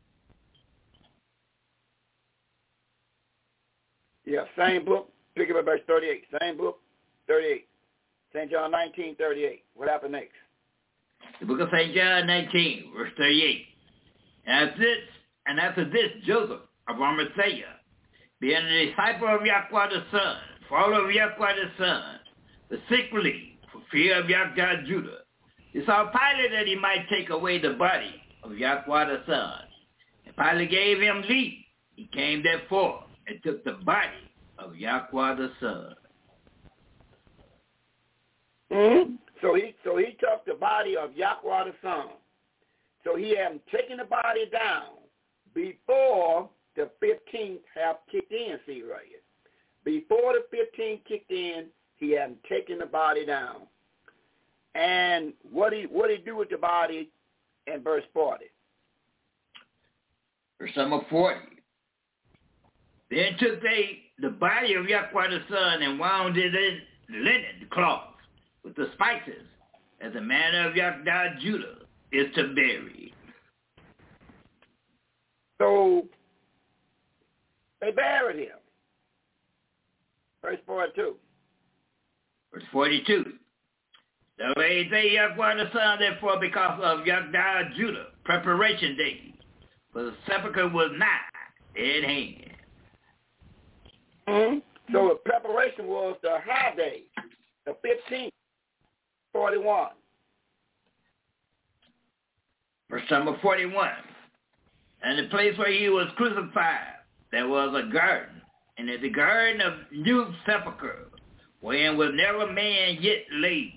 Yeah, same book. Pick up at verse 38. Same book, 38. St. John 19, 38. What happened next? The book of St. John 19, verse 38. And after this, Joseph of Arimathea, being a disciple of Yahweh the Son, follower of Yahweh the Son, the secretly, for fear of Yahweh Judah, he saw Pilate that he might take away the body of Yahweh the Son. And Pilate gave him leave. He came therefore and took the body of Yahweh the Son. Mm-hmm. So he took the body of Yahweh the Son. So he hadn't taken the body down before the 15th have kicked in, see right here. Before the 15th kicked in, he hadn't taken the body down. And what he do with the body in verse 40? Verse number 40. Then took they the body of Yahweh the Son and wound it in linen cloth with the spices, as the manner of Yahweh Judah is to bury. So they buried him. Verse 42. Verse 42. So they say Yahweh the Son, therefore, because of Yahweh Judah, preparation day, for the sepulchre was nigh at hand. Mm-hmm. So the preparation was the high day, the 15th, 41. Verse number 41. And the place where he was crucified, there was a garden, and in the garden of new sepulchre, wherein was never man yet laid.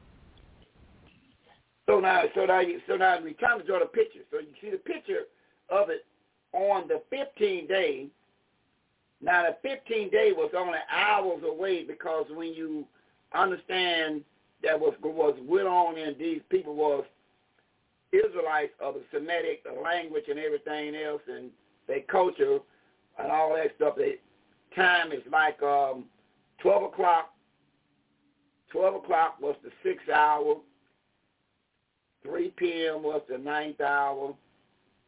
So now we come to draw the picture. So you see the picture of it on the 15th day. Now the 15th day was only hours away, because when you understand that was went on, and these people was Israelites of the Semitic language and everything else, and their culture and all that stuff. The time is like 12 o'clock. 12 o'clock was the 6th hour. 3 p.m. was the 9th hour.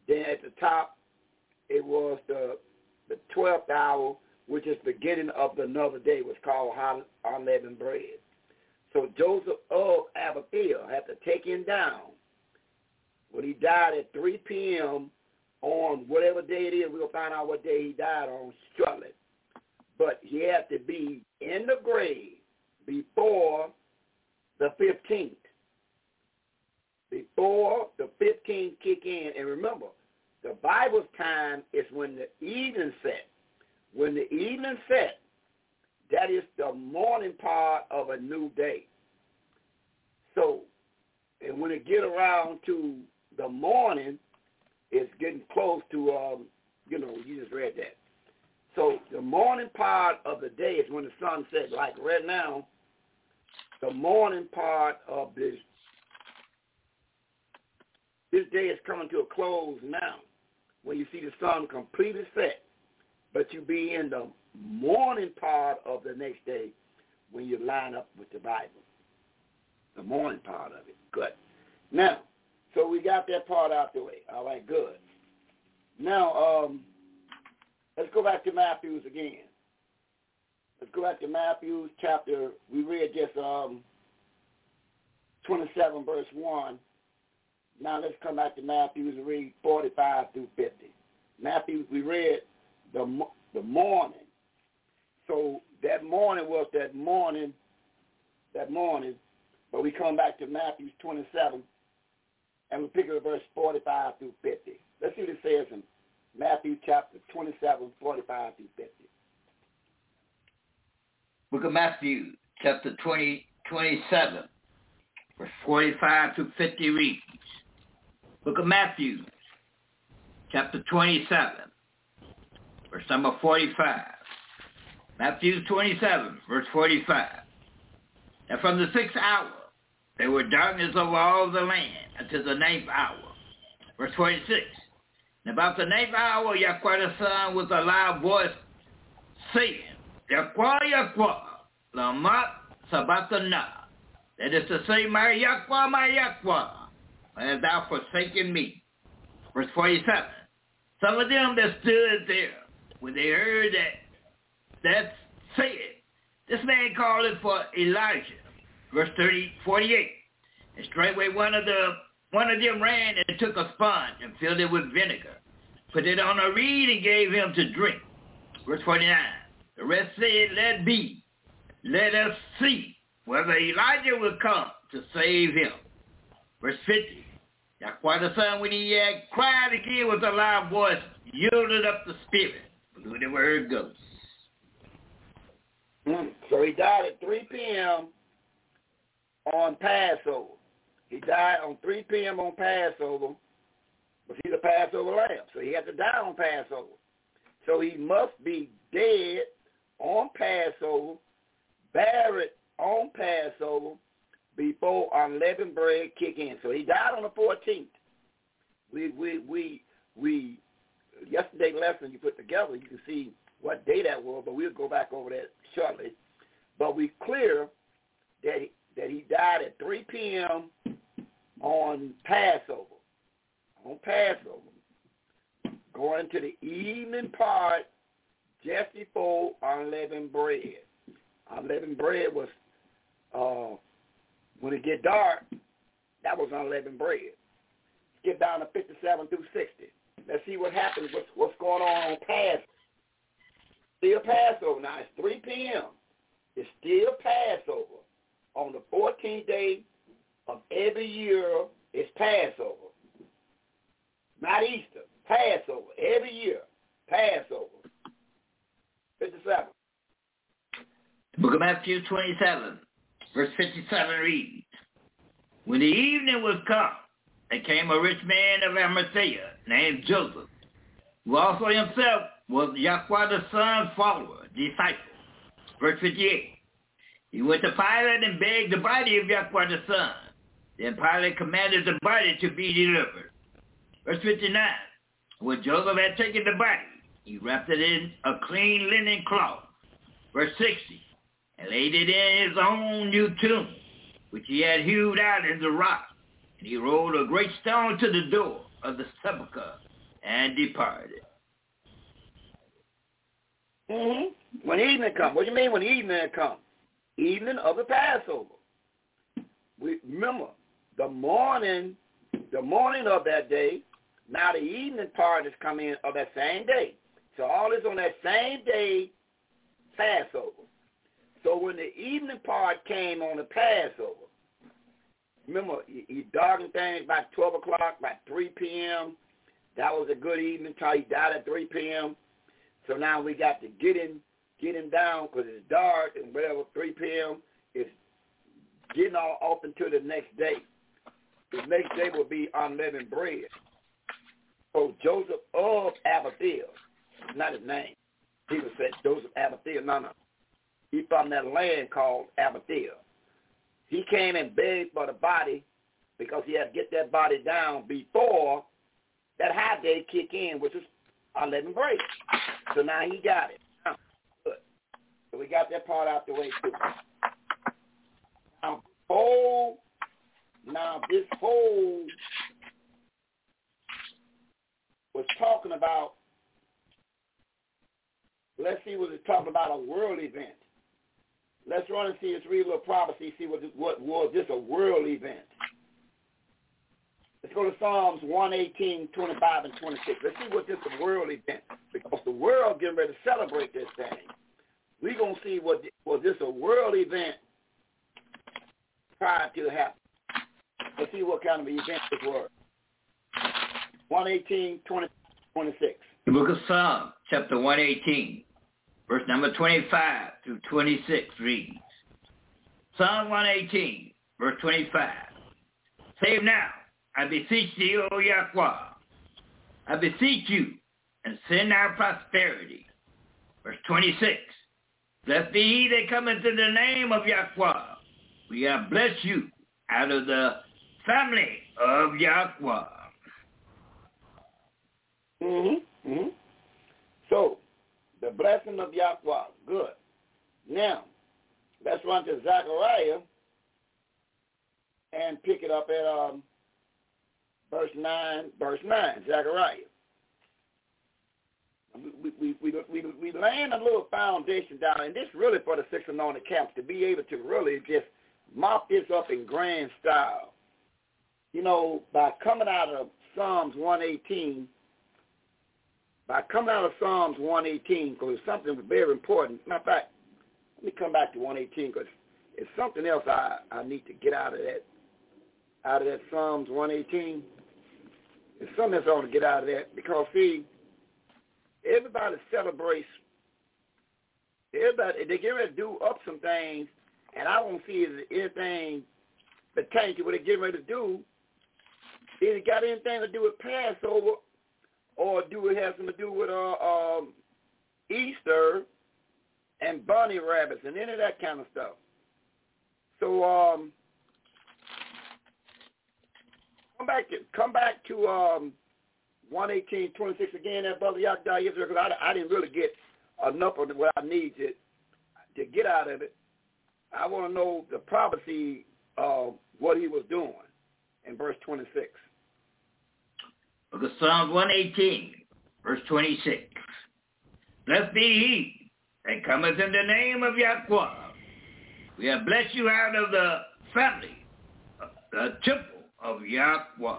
Then at the top, it was the 12th hour, which is beginning of another day, was called unleavened bread. So Joseph of Arimathea had to take him down when he died at 3 p.m. on whatever day it is. We'll find out what day he died on shortly. But he had to be in the grave before the 15th. Before the 15th kick in. And remember, the Bible's time is when the evening set. When the evening set, that is the morning part of a new day. So, and when it get around to the morning, it's getting close to, you just read that. So the morning part of the day is when the sun sets. Like right now, the morning part of this day is coming to a close now when you see the sun completely set. But you be in the morning part of the next day when you line up with the Bible. The morning part of it. Good. Now, so we got that part out the way. All right, good. Now, let's go back to Matthew again. Let's go back to Matthew chapter, we read just 27 verse 1. Now let's come back to Matthew and read 45 through 50. Matthew, we read the morning. So that morning was that morning, but we come back to Matthew 27, and we pick up verse 45 through 50. Let's see what it says in Matthew chapter 27, 45 through 50. Book of Matthew, chapter 27, verse 45 through 50 reads. Book of Matthew, chapter 27, verse number 45. Matthew 27, verse 45. And from the 6th hour, there were darkness over all the land until the 9th hour. Verse 46. And about the 9th hour, Yahweh the Son with a loud voice saying, Yahweh, Yahweh, lama sabachthani. That is to say, my Yahweh, why hast thou forsaken me? Verse 47. Some of them that stood there, when they heard that said, this man called it for Elijah. Verse 48. And straightway one of them ran and took a sponge and filled it with vinegar, put it on a reed and gave him to drink. Verse 49. The rest said, let be. Let us see whether Elijah will come to save him. Verse 50. Yahweh the Son, when he had cried again with a loud voice, yielded up the spirit. But who the word goes. So he died at 3 p.m. on Passover. He died on 3 p.m. on Passover. But he's a Passover lamb, so he had to die on Passover. So he must be dead on Passover, buried on Passover, before unleavened bread kick in. So he died on the 14th. We yesterday lesson you put together, you can see what day that was, but we'll go back over that shortly. But we clear that he died at 3 p.m. on Passover. On Passover. Going to the evening part just before unleavened bread. Unleavened bread was, when it get dark, that was unleavened bread. Skip down to 57 through 60. Let's see what happens, what's going on Passover. Still Passover. Now, it's 3 p.m. It's still Passover. On the 14th day of every year, it's Passover. Not Easter. Passover. Every year. Passover. 57. The book of Matthew 27, verse 57 reads, When the evening was come, there came a rich man of Arimathea named Joseph, who also himself was Yahweh the Son's follower, disciple. Verse 58. He went to Pilate and begged the body of Yahweh the Son. Then Pilate commanded the body to be delivered. Verse 59. When Joseph had taken the body, he wrapped it in a clean linen cloth. Verse 60. And laid it in his own new tomb, which he had hewed out in the rock. And he rolled a great stone to the door of the sepulchre, and departed. Mm-hmm. When evening comes. What do you mean when evening comes? Evening of the Passover. We remember the morning of that day. Now the evening part is coming of that same day. So all is on that same day, Passover. So when the evening part came on the Passover, remember, he darkened things by 12 o'clock, by 3 p.m. That was a good evening time. He died at 3 p.m. So now we got to get him down because it's dark and whatever, 3 p.m. is getting all off into the next day. The next day will be unleavened bread. So Joseph of Arimathea, not his name. People said Joseph Arimathea. No. He from that land called Arimathea. He came and begged for the body because he had to get that body down before that high day kick in, which is unleavened bread. So now he got it. Good. So we got that part out the way too. Now this whole was talking about, let's see what it's talking about, a world event. Let's run and see, let's read a little prophecy, see what was this a world event. Let's go to Psalms 118, 25, and 26. Let's see what this is a world event. Because the world getting ready to celebrate this thing. We're going to see was this a world event prior to happen. Let's see what kind of event this was. 118, 20, 26. The book of Psalms, chapter 118, verse number 25 through 26 reads, Psalm 118, verse 25. Save now, I beseech thee, O Yahweh. I beseech you, and send our prosperity. Verse 26. Blessed be he that cometh in the name of Yahweh. We have blessed you out of the family of Yahweh. So, the blessing of Yahweh. Good. Now, let's run to Zechariah and pick it up at verse 9. Zechariah. We laying a little foundation down, and this really for the 6 anointed camps to be able to really just mop this up in grand style. You know, by coming out of Psalms 118, because it's something very important. Matter of fact, let me come back to 118 because it's something else I need to get out of that Psalms 118. There's something else I want to get out of that because, see, everybody celebrates. Everybody, they get ready to do up some things, and I won't see anything pertaining to what they're getting ready to do. Is it got anything to do with Passover, or do it have something to do with Easter and bunny rabbits and any of that kind of stuff? So come back to 118:26 again, that brother Yahweh Israel, because I didn't really get enough of what I need to get out of it. I want to know the prophecy of what he was doing in verse 26. Book of Psalms 118, verse 26. Blessed be he that cometh in the name of Yahweh. We have blessed you out of the family, the temple of Yahweh.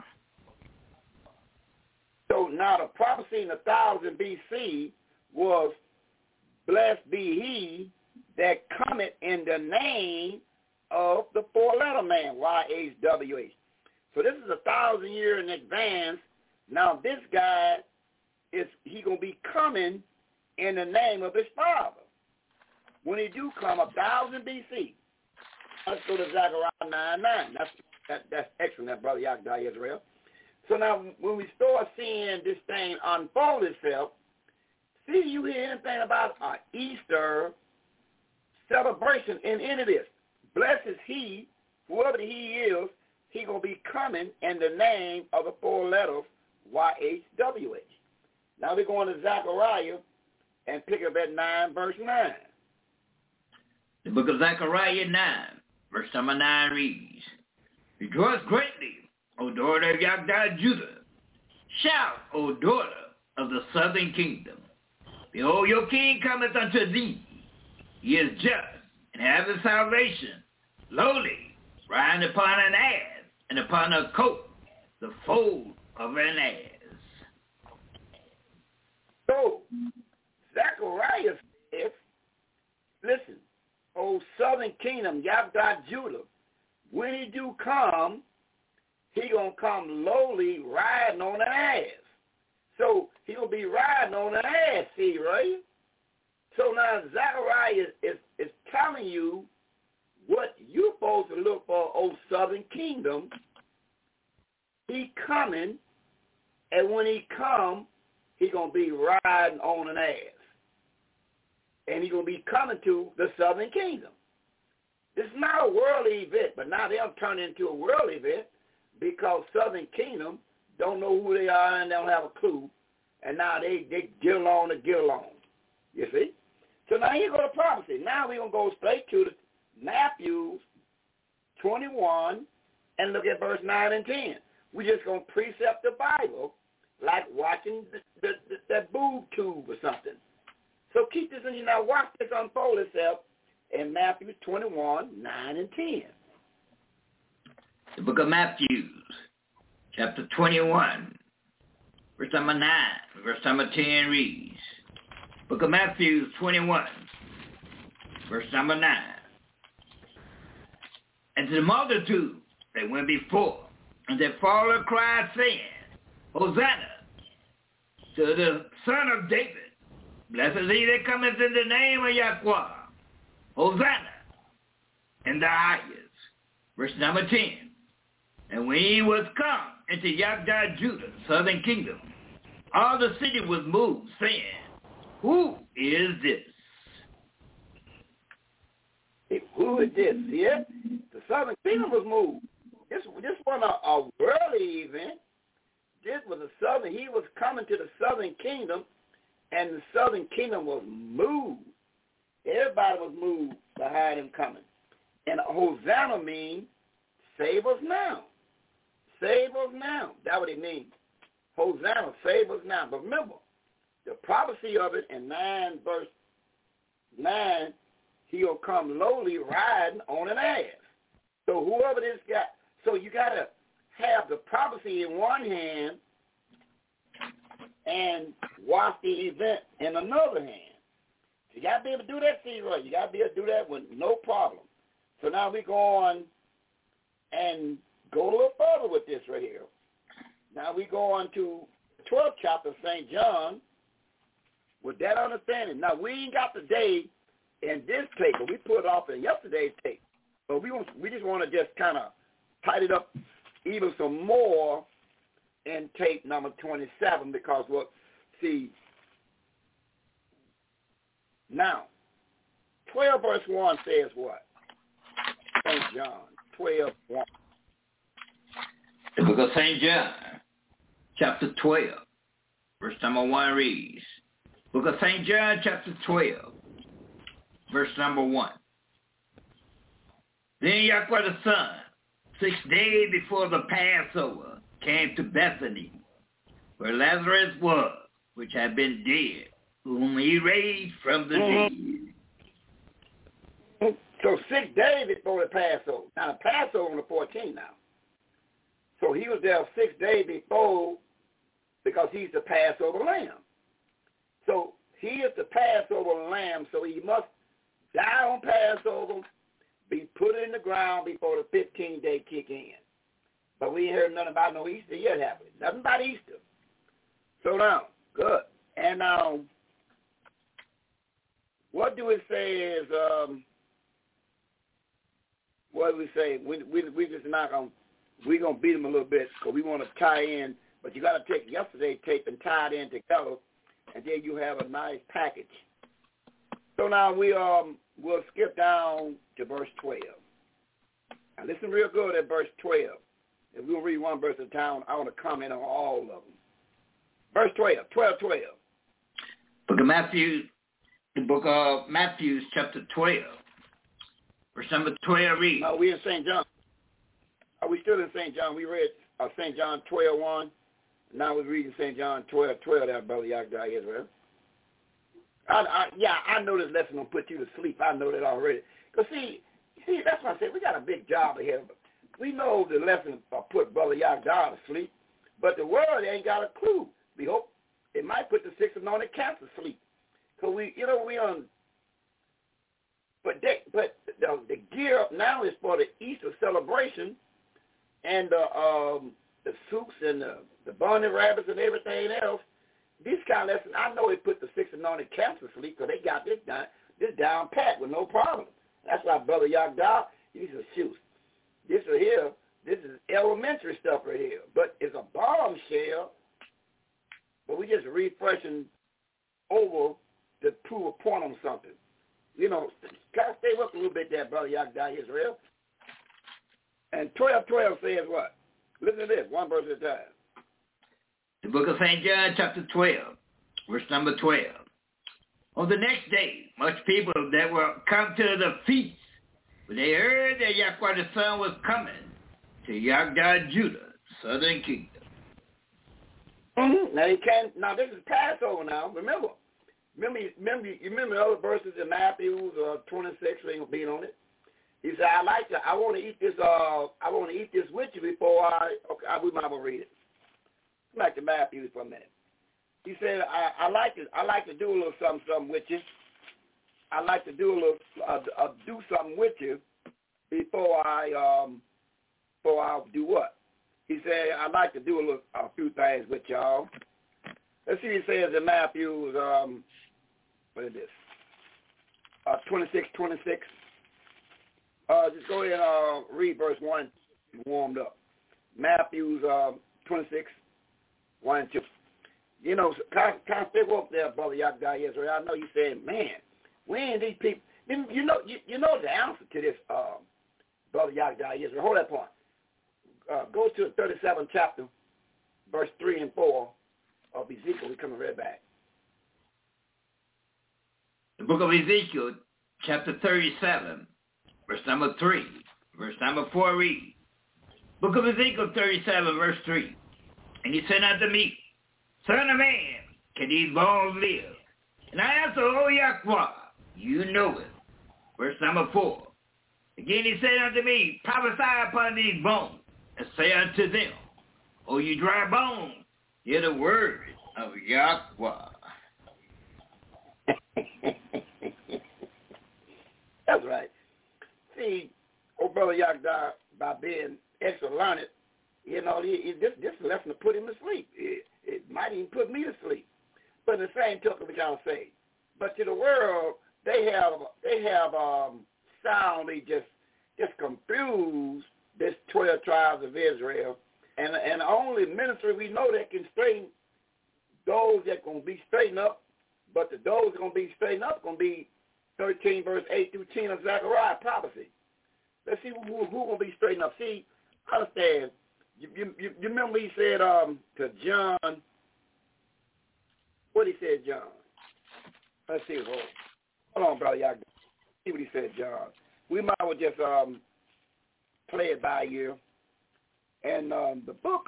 So now the prophecy in 1000 B.C. was, blessed be he that cometh in the name of the 4-letter man, YHWH. So this is 1,000 years in advance. Now this guy, he going to be coming in the name of his father. When he do come, 1000 B.C. Let's go to Zechariah 9:9. That's excellent, that brother Yahweh Israel. So now when we start seeing this thing unfold itself, see you hear anything about Easter celebration in any of this. Blessed is he, whoever he is, he going to be coming in the name of the 4 letters, YHWH. Now we're going to Zechariah and pick up at 9, verse 9. The book of Zechariah 9, verse number 9 reads, Rejoice greatly, O daughter of Yahweh Judah. Shout, O daughter of the southern kingdom. Behold, your king cometh unto thee. He is just and haveth salvation, lowly, riding upon an ass, and upon a coat, the foal of an ass. So, Zechariah says, listen, O southern kingdom, Yahweh Judah, when he do come, he going to come lowly riding on an ass. So he going to be riding on an ass, see, right? So now Zechariah is telling you what you're supposed to look for, O southern kingdom. He coming, and when he come, he going to be riding on an ass. And he going to be coming to the southern kingdom. This is not a worldly event, but now they'll turn it into a worldly event because southern kingdom don't know who they are and they don't have a clue. And now they get along to get along. You see? So now here go the prophecy. Now we're going to go straight to Matthew 21 and look at verse 9 and 10. We're just going to precept the Bible like watching that boob tube or something. So keep this in you. Now watch this unfold itself in Matthew 21, 9 and 10. The book of Matthew, chapter 21, verse number 9, verse number 10 reads, book of Matthew 21, verse number 9. And to the multitude that went before, and their father cried, saying, Hosanna to the Son of David. Blessed is he that cometh in the name of Yahweh. Hosanna in the highest. Verse number 10. And when he was come into Yahweh Judah, southern kingdom, all the city was moved, saying, Who is this? Who is this? Yeah? The southern kingdom was moved. This wasn't a worldly event. This was he was coming to the southern kingdom, and the southern kingdom was moved. Everybody was moved behind him coming. And Hosanna means, save us now. Save us now. That's what it means. Hosanna, save us now. But remember, the prophecy of it in 9 verse 9, he'll come lowly riding on an ass. So whoever this guy, so you got to have the prophecy in one hand and watch the event in another hand. You got to be able to do that, see, right? You got to be able to do that with no problem. So now we go on and go a little further with this right here. Now we go on to the 12th chapter of St. John with that understanding. Now we ain't got the day in this tape, but we put it off in yesterday's tape. But we just want to just kind of tighten it up even some more in tape number 27 because now 12 verse 1 says what? St. John 12:1. The book of St. John, chapter 12, verse number 1 reads, book of St. John, chapter 12, verse number 1. Then Yahweh the Son, 6 days before the Passover, came to Bethany, where Lazarus was, which had been dead, whom he raised from the dead. So 6 days before the Passover. Now the Passover on the 14th now. So he was there 6 days before because he's the Passover lamb. So he is the Passover lamb, so he must die on Passover, be put in the ground before the 15-day kick in. But we ain't heard nothing about no Easter yet, have we? Nothing about Easter. So now, good. And what do it say is, what do we say? We just not going to, we're going to beat them a little bit because we want to tie in, but you got to take yesterday's tape and tie it in together, and then you have a nice package. So now we'll skip down to verse 12. Now listen real good at verse 12. If we'll read one verse at a time, I want to comment on all of them. Verse 12. Book of Matthew, the book of Matthew, chapter 12. Verse number 12 reads. No, we in St. John. Are we still in St. John? We read St. John 12:1, Now we're reading St. John 12:12 there, Brother Yagda Israel. I know this lesson will put you to sleep. I know that already. Because, see, that's why I said we got a big job ahead. We know the lesson will put Brother Yagda to sleep, but the world ain't got a clue. We hope it might put the six anointed camps to sleep. Because but the gear up now is for the Easter celebration and the soups and the bunny rabbits and everything else. This kind of lesson, I know it put the six anointed camps to sleep because they got this down pat with no problem. That's why Brother Yagda, he says, shoot, this is elementary stuff right here. But it's a bombshell, but we just refreshing over to prove a point on something. Kind of stay up a little bit there, Brother Yagda Israel. And 12:12 says what? Listen to this, one verse at a time. The book of St. John, chapter 12, verse number 12. On the next day, much people that were come to the feast, when they heard that Yahweh the Son was coming to Yagda, Judah, southern kingdom. Mm-hmm. Now this is Passover now. Remember the other verses in Matthew 26, we ain't being on it. He said, I want to eat this with you before we might well read it. Back to Matthew for a minute. He said, I like to do a little something with you. I like to do do something with you before I do what? He said, I like to do a few things with y'all. Let's see what he says in Matthew, what is this? 26:26. Just go ahead and read verse 1 warmed up. Matthew 26. 1 and 2. Kind of stay up there, Brother Yagda Israel. I know you saying, man, we ain't these people. You know the answer to this, Brother Yagda Israel. Hold that point. Go to the 37th chapter, verse 3 and 4 of Ezekiel. We're coming right back. The book of Ezekiel, chapter 37, verse number 3, verse number 4 reads. Book of Ezekiel 37, verse 3. And he said unto me, Son of man, can these bones live? And I answered, O Yahweh, you know it. Verse number 4. Again he said unto me, prophesy upon these bones, and say unto them, O you dry bones, hear the word of Yahweh. That's right. See, Brother Yagda, by being extra learned, this lesson to put him to sleep. It might even put me to sleep. But in the same token, we gotta say, but to the world, they have soundly just confused this 12 tribes of Israel, and the only ministry we know that can straighten those that gonna be straightened up, but those that gonna be straightened up gonna be 13 verse 8 through 10 of Zechariah prophecy. Let's see who gonna be straightened up. See, understand. You remember he said to John, what he said, John? Let's see. Hold on, brother. Y'all see what he said, John. We might as well just play it by ear. And the book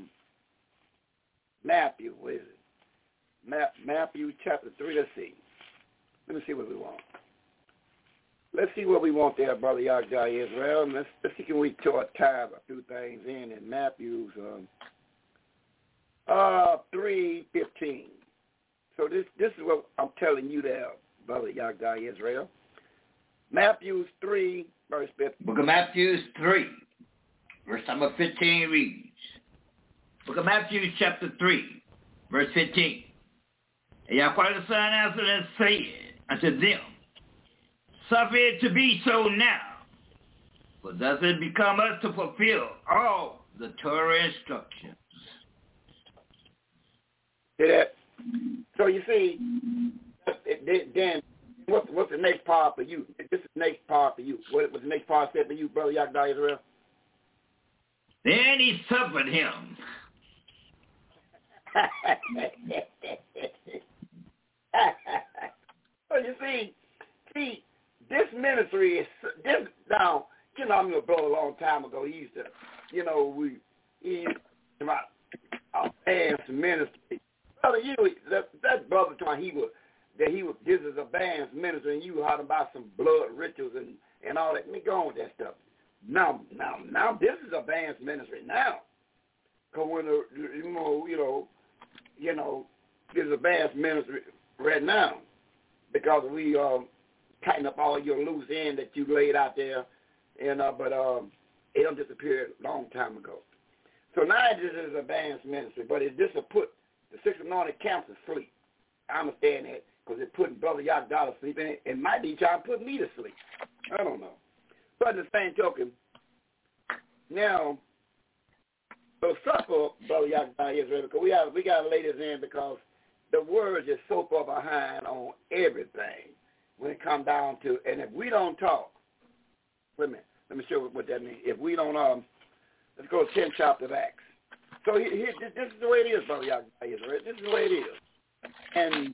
Matthew, what is it? Matthew chapter 3. Let's see. Let me see what we want. Let's see what we want there, Brother Yagda Israel. And let's see can we tie a few things in Matthew's 3:15. So this is what I'm telling you there, Brother Yagda Israel. Matthew's 3, verse 15. Book of Matthew 3, verse number 15 reads. Book of Matthew chapter 3, verse 15. And Yahweh the Son answered and said unto them, suffer it to be so now, for thus it become us to fulfill all the Torah instructions. See that? So you see, then what's the next part for you? This is the next part for you. What was the next part said for you, Brother Yagda Israel? Then he suffered him. So you see, this ministry is this now. I knew a brother a long time ago. He used to, he used to advanced ministry. Brother, that brother talking this is advanced ministry, and you talking about some blood rituals and all that. Let me go on with that stuff. Now, this is advanced ministry now. Because when this is advanced ministry right now, because we tighten up all your loose end that you laid out there, but it don't disappear a long time ago. So now this is advanced ministry, but it just put the 6 anointed camps to sleep. I understand that because it's putting Brother Yagda to sleep, and it might be trying to put me to sleep. I don't know. But in the same token, now, so suffer, Brother Yagda Israel, because we got to lay this in because the word is so far behind on everything when it comes down to, and if we don't talk, wait a minute, let me show you what that means. If we don't, let's go to 10th chapter of Acts. So this is the way it is, Brother Yagda Israel. This is the way it is. And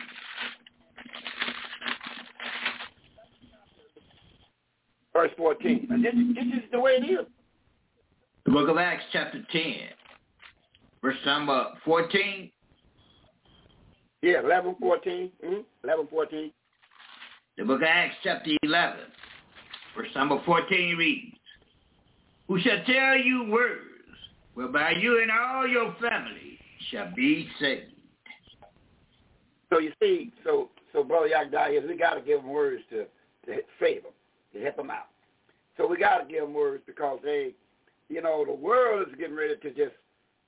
verse 14. And this is the way it is. The book of Acts, chapter 10, verse number 14. Yeah, 11, 14. 11, 14. The book of Acts, chapter 11, verse number 14 reads, "Who shall tell you words whereby you and all your family shall be saved." So you see, so Brother Yagda, we got to give them words to save them, to help them out. So we got to give them words because the world is getting ready to just,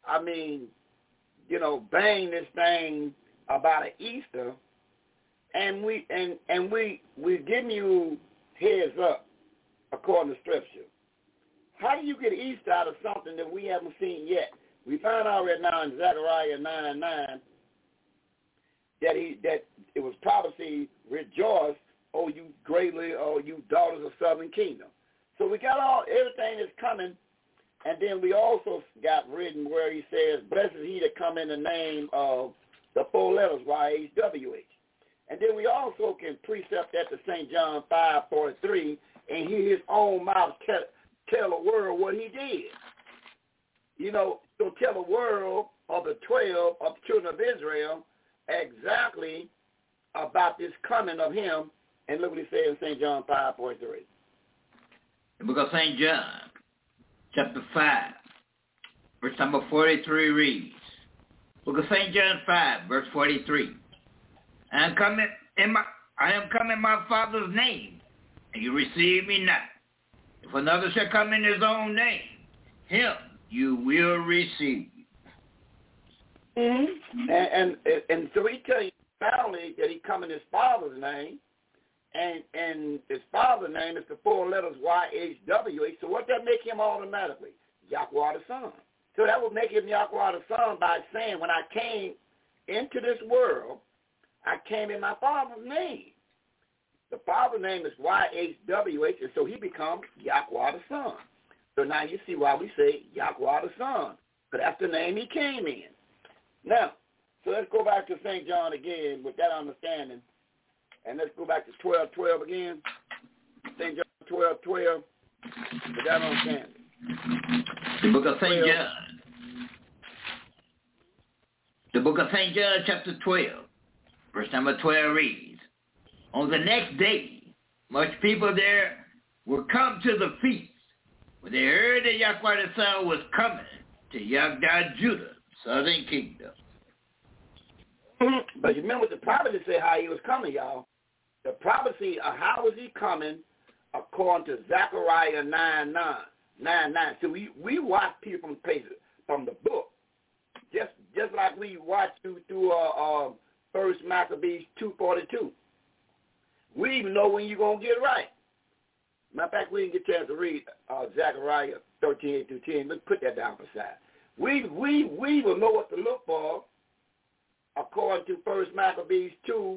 bang this thing about an Easter, and we're giving you heads up according to Scripture. How do you get Easter out of something that we haven't seen yet? We find out right now in Zechariah 9:9 that it was prophecy, rejoice, O you greatly, O you daughters of southern kingdom. So we got everything that's coming, and then we also got written where he says, blessed is he that come in the name of the 4 letters, YHWH. And then we also can precept that to St. John 5:43 and hear his own mouth tell the world what he did. So tell the world of the 12 of the children of Israel exactly about this coming of him. And look what he said in St. John 5:43. The book of St. John, chapter 5, verse number 43 reads, book of St. John 5, verse 43, I am come in my Father's name, and you receive me not. If another shall come in his own name, him you will receive. Mm-hmm. And so he tell you finally that he come in his Father's name, and his Father's name is the 4 letters YHWH. So what that make him automatically? Yahweh the Son. So that would make him Yahweh the Son by saying, when I came into this world, I came in my Father's name. The Father's name is YHWH, and so he becomes Yahweh the Son. So now you see why we say Yahweh the Son, because that's the name he came in. Now, so let's go back to St. John again with that understanding, and let's go back to 12:12 again. St. John 12:12 with that understanding. The book of St. John. The book of St. John, chapter 12, verse number 12 reads, on the next day, much people there will come to the feast, when they heard that Yahweh the Son was coming to Yagda Judah, southern kingdom. But you remember the prophecy said how he was coming, y'all. The prophecy of how was he coming according to Zechariah 9:9. So we watch people from the book, just like we watch through First Maccabees 2:42. We even know when you're going to get it right. Matter of fact, we didn't get a chance to read Zechariah 13:8-10. Let's put that down for side. We will know what to look for according to First Maccabees 2,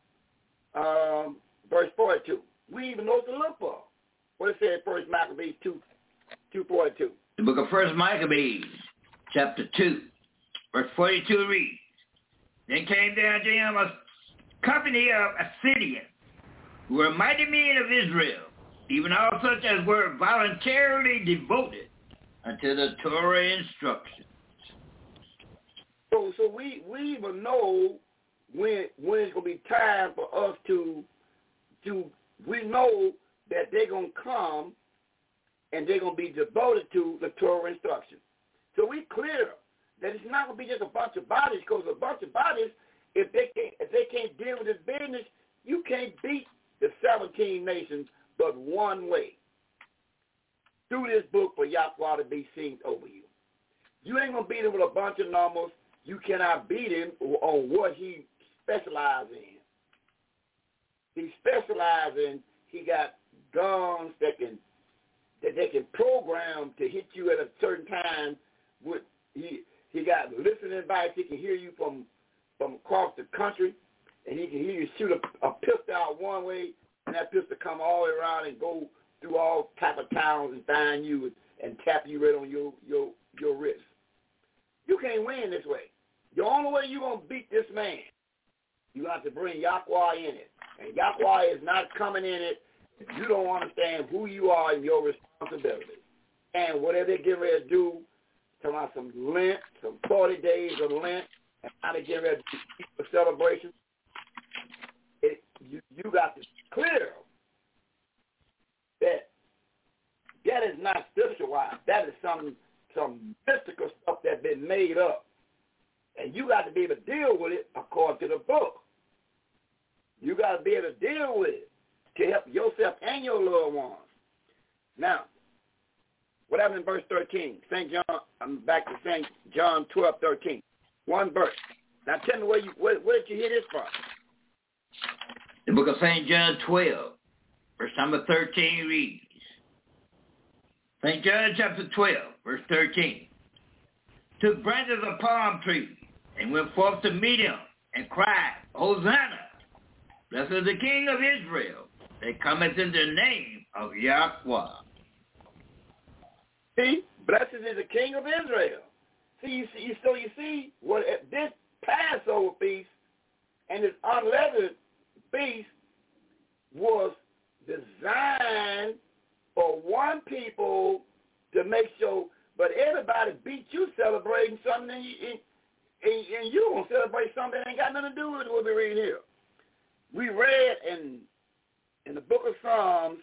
verse 42. We even know what to look for. What it said, First Maccabees 2:42. The book of First Maccabees, chapter 2, verse 42 reads, then came down to him a company of Assyrians, who were mighty men of Israel, even all such as were voluntarily devoted unto the Torah instructions. So we will know when it's gonna be time for us to we know that they're gonna come and they're gonna be devoted to the Torah instruction. So we clear that it's not gonna be just a bunch of bodies, because a bunch of bodies, if they can't deal with this business, you can't beat the 17 nations but one way. Through this book for Yahweh to be seen over you. You ain't gonna beat him with a bunch of numbers. You cannot beat him on what he specializes in. He specializes in, he got guns that they can program to hit you at a certain time. With he got listening device. He can hear you from across the country, and he can hear you shoot a pistol out one way, and that pistol come all the way around and go through all type of towns and find you and tap you right on your wrist. You can't win this way. The only way you're going to beat this man, you have to bring Yahweh in it. And Yahweh is not coming in it if you don't understand who you are and your responsibility. And whatever they're getting ready to do, talking about some Lent, some 40 days of Lent, and how they get ready to keep the celebration, you got to clear that is not spiritualized. That is some mystical stuff that's been made up. And you got to be able to deal with it according to the book. You got to be able to deal with it to help yourself and your loved ones. Now, what happened in verse 13? St. John, I'm back to St. John 12:13. One verse. Now tell me where did you hear this from? The book of St. John 12, verse number 13 reads, St. John chapter 12, verse 13, took branches of palm trees and went forth to meet him and cried, Hosanna, blessed is the King of Israel that cometh in the name of Yahweh. See, blessed is the King of Israel. You see what this Passover feast and this unleavened feast was designed for one people to make sure, but everybody beat you celebrating something, and you gonna celebrate something that ain't got nothing to do with what we read here. We read in the book of Psalms,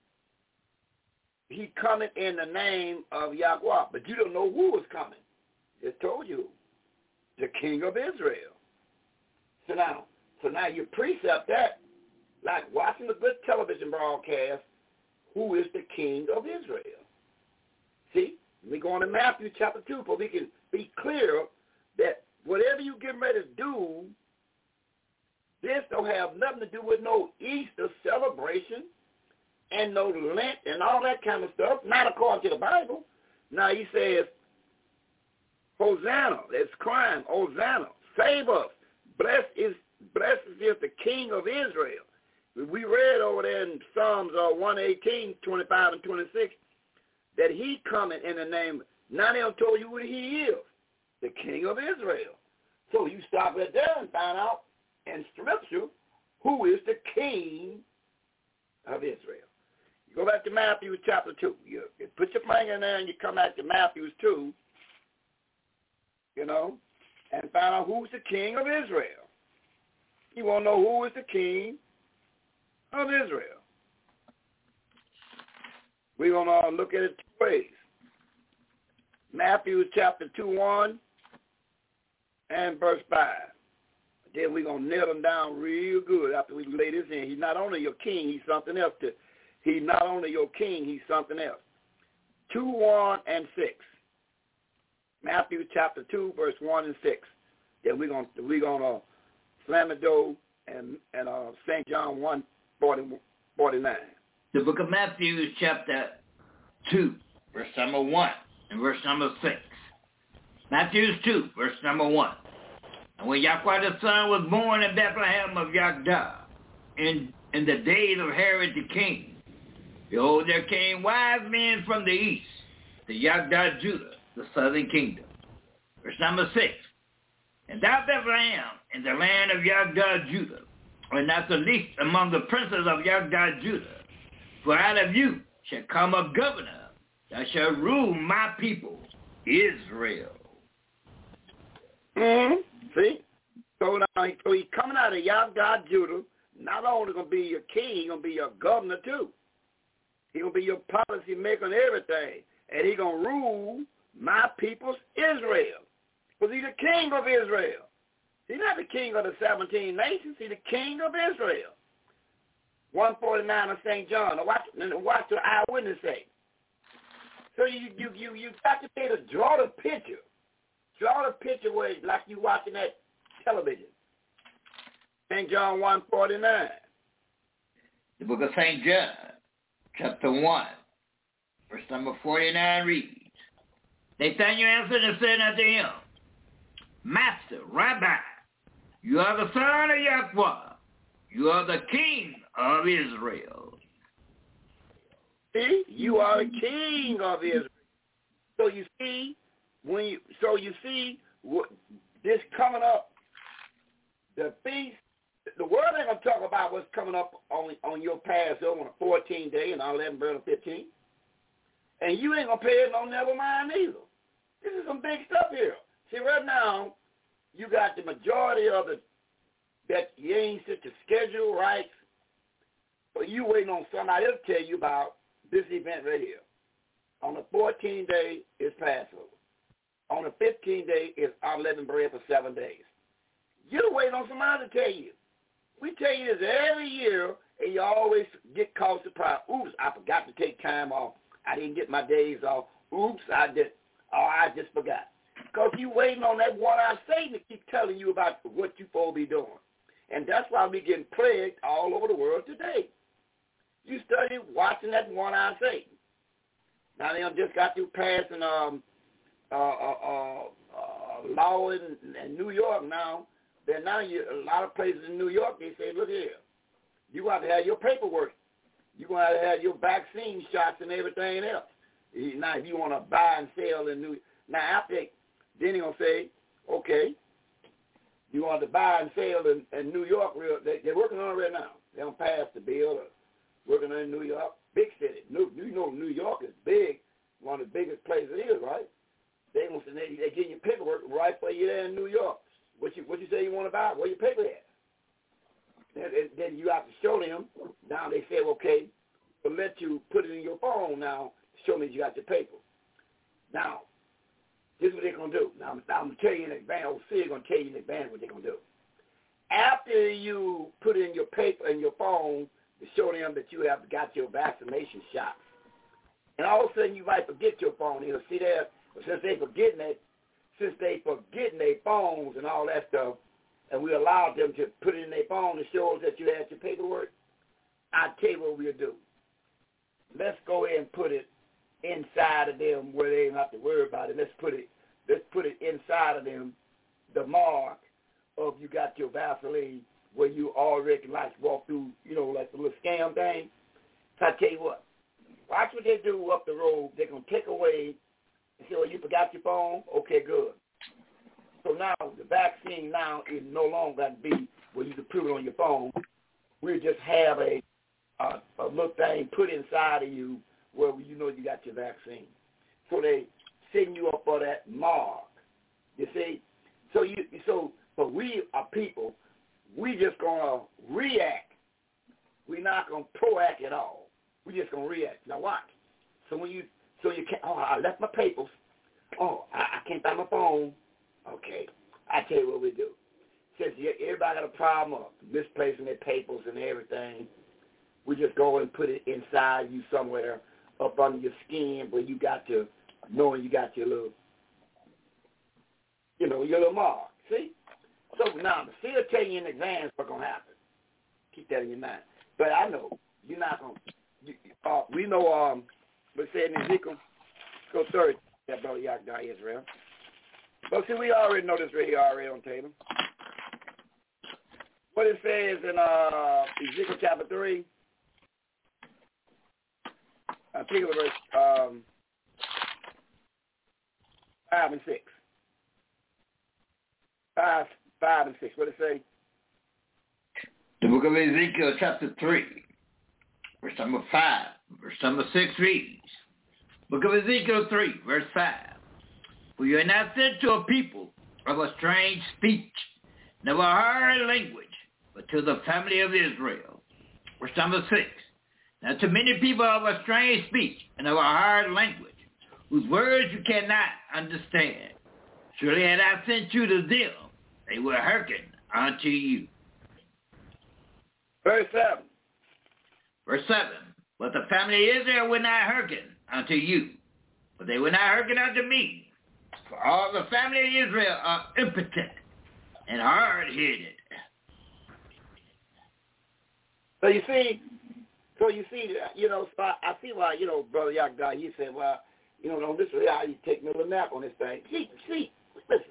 he coming in the name of Yahweh, but you don't know who is coming. It told you, the King of Israel. So now you precept that, like watching a good television broadcast, who is the King of Israel. See, we go on to Matthew chapter 2, but we can be clear that whatever you get ready to do, this don't have nothing to do with no Easter celebration and no Lent and all that kind of stuff, not according to the Bible. Now he says, Hosanna, that's crying, Hosanna, save us. Blessed is the King of Israel. We read over there in Psalms 118, 25 and 26, that he coming in the name, now they'll tell you who he is, the King of Israel. So you stop right there and find out in Scripture who is the King of Israel. You go back to Matthew chapter 2. You put your finger in there and you come back to Matthew 2, and find out who's the King of Israel. You want to know who is the King of Israel. We're going to look at it two ways. Matthew chapter 2:1 and verse 5. Then we're going to nail them down real good after we lay this in. He's not only your king, he's something else. He's not only your king, he's something else. 2:1 and 6. Matthew chapter 2, verse 1 and 6. Then we're gonna slam the door and St. John 1:49. The book of Matthew chapter 2, verse number 1 and verse number 6. Matthew 2, verse number 1. And when Yahweh the Son was born in Bethlehem of Yahdah, in the days of Herod the king, behold, there came wise men from the east, to Yahdah Judah, the southern kingdom. Verse number 6. And thou, Bethlehem, in the land of Yahdah Judah, are not the least among the princes of Yahdah Judah, for out of you shall come a governor that shall rule my people, Israel. See? So now he's coming out of God, Judah. Not only going to be your king, he's going to be your governor too. He's going to be your policy maker and everything. And he's going to rule my people's Israel. Because he's the king of Israel. He's not the king of the 17 nations. He's the king of Israel. 149 of St. John. Now watch the eyewitness say. So you got to be able to draw the picture. Draw the picture where it's like you watching that television. St. John 1:49. The book of St. John, chapter 1, verse number 49 reads, Nathanael answered and said unto him, Master, Rabbi, you are the son of Yahweh. You are the king of Israel. See, you are the king of Israel. So you see, this coming up, the feast. The world ain't gonna talk about what's coming up on your Passover on the 14th day and unleavened bread on the 15th, and you ain't gonna pay it no never mind either. This is some big stuff here. See, right now you got the majority of that you ain't set the schedule right, but you waiting on somebody else to tell you about this event right here. On the 14th day is Passover. On the 15th day is unleavened bread for 7 days. You're waiting on somebody to tell you. We tell you this every year, and you always get caught surprised. Oops, I forgot to take time off. I didn't get my days off. Oops, I just forgot. Because you waiting on that one-eyed Satan to keep telling you about what you supposed to be doing. And that's why we getting plagued all over the world today. You study watching that one-eyed Satan. Now they just got through passing law in New York now. Then now a lot of places in New York, they say, look here, you got to have your paperwork. You're going to have your vaccine shots and everything else. Now, if you want to buy and sell in New York. Now, after, then they're going to say, okay, you want to buy and sell in New York. They're working on it right now. They don't pass the bill. Working on it in New York, big city. You know New York is big, one of the biggest places it is, right? They give you paperwork right for you there in New York. What you say you want to buy? Where your paper at? Then you have to show them. Now they say, okay, we'll let you put it in your phone now to show me you got your paper. Now, this is what they're going to do. Now, I'm going to tell you in advance. OC is going to tell you in advance what they're going to do. After you put in your paper in your phone to show them that you have got your vaccination shot, and all of a sudden you might forget your phone. You'll see that, but since they forgetting their phones and all that stuff, and we allowed them to put it in their phone to show us that you had your paperwork, I tell you what we'll do. Let's go ahead and put it inside of them where they don't have to worry about it. Let's put it inside of them, the mark of you got your Vaseline where you already can like walk through, like the little scam thing. So I tell you what, watch what they do up the road. They're going to take away and say, well, you forgot your phone? Okay, good. So now the vaccine now is no longer going to be where you can prove it on your phone. We'll just have a little thing put inside of you where you know you got your vaccine. So they send you up for that mark. You see? But we are people, we just going to react. We're not going to proact at all. We're just going to react. Now watch. So you can't, I left my papers. I can't find my phone. Okay, I tell you what we do. Since everybody got a problem of misplacing their papers and everything, we just go and put it inside you somewhere up under your skin where you got to, knowing you got your little, your little mark. See? So now, the seer tell you in advance what's going to happen. Keep that in your mind. But I know you're not going to, we know, let's say in Ezekiel, go third, that brother Yahweh Israel. But see, we already know this right here already on the table. What it says in Ezekiel chapter 3, I think it was verse 5 and 6. 5 and 6. What did it say? The book of Ezekiel chapter 3, verse number 5, verse number 6 reads, Book of Ezekiel 3, verse 5. For you are not sent to a people of a strange speech and of a hard language, but to the family of Israel. Verse number 6. Now to many people of a strange speech and of a hard language, whose words you cannot understand, surely had I sent you to them, they will hearken unto you. Verse 7. Verse 7. But the family of Israel will not hearken unto you, but they will not hearken unto me. For all the family of Israel are impotent and hard-headed. So you see, I see why, Brother Yakda, he said, well, this is how you take me a little nap on this thing. See, listen.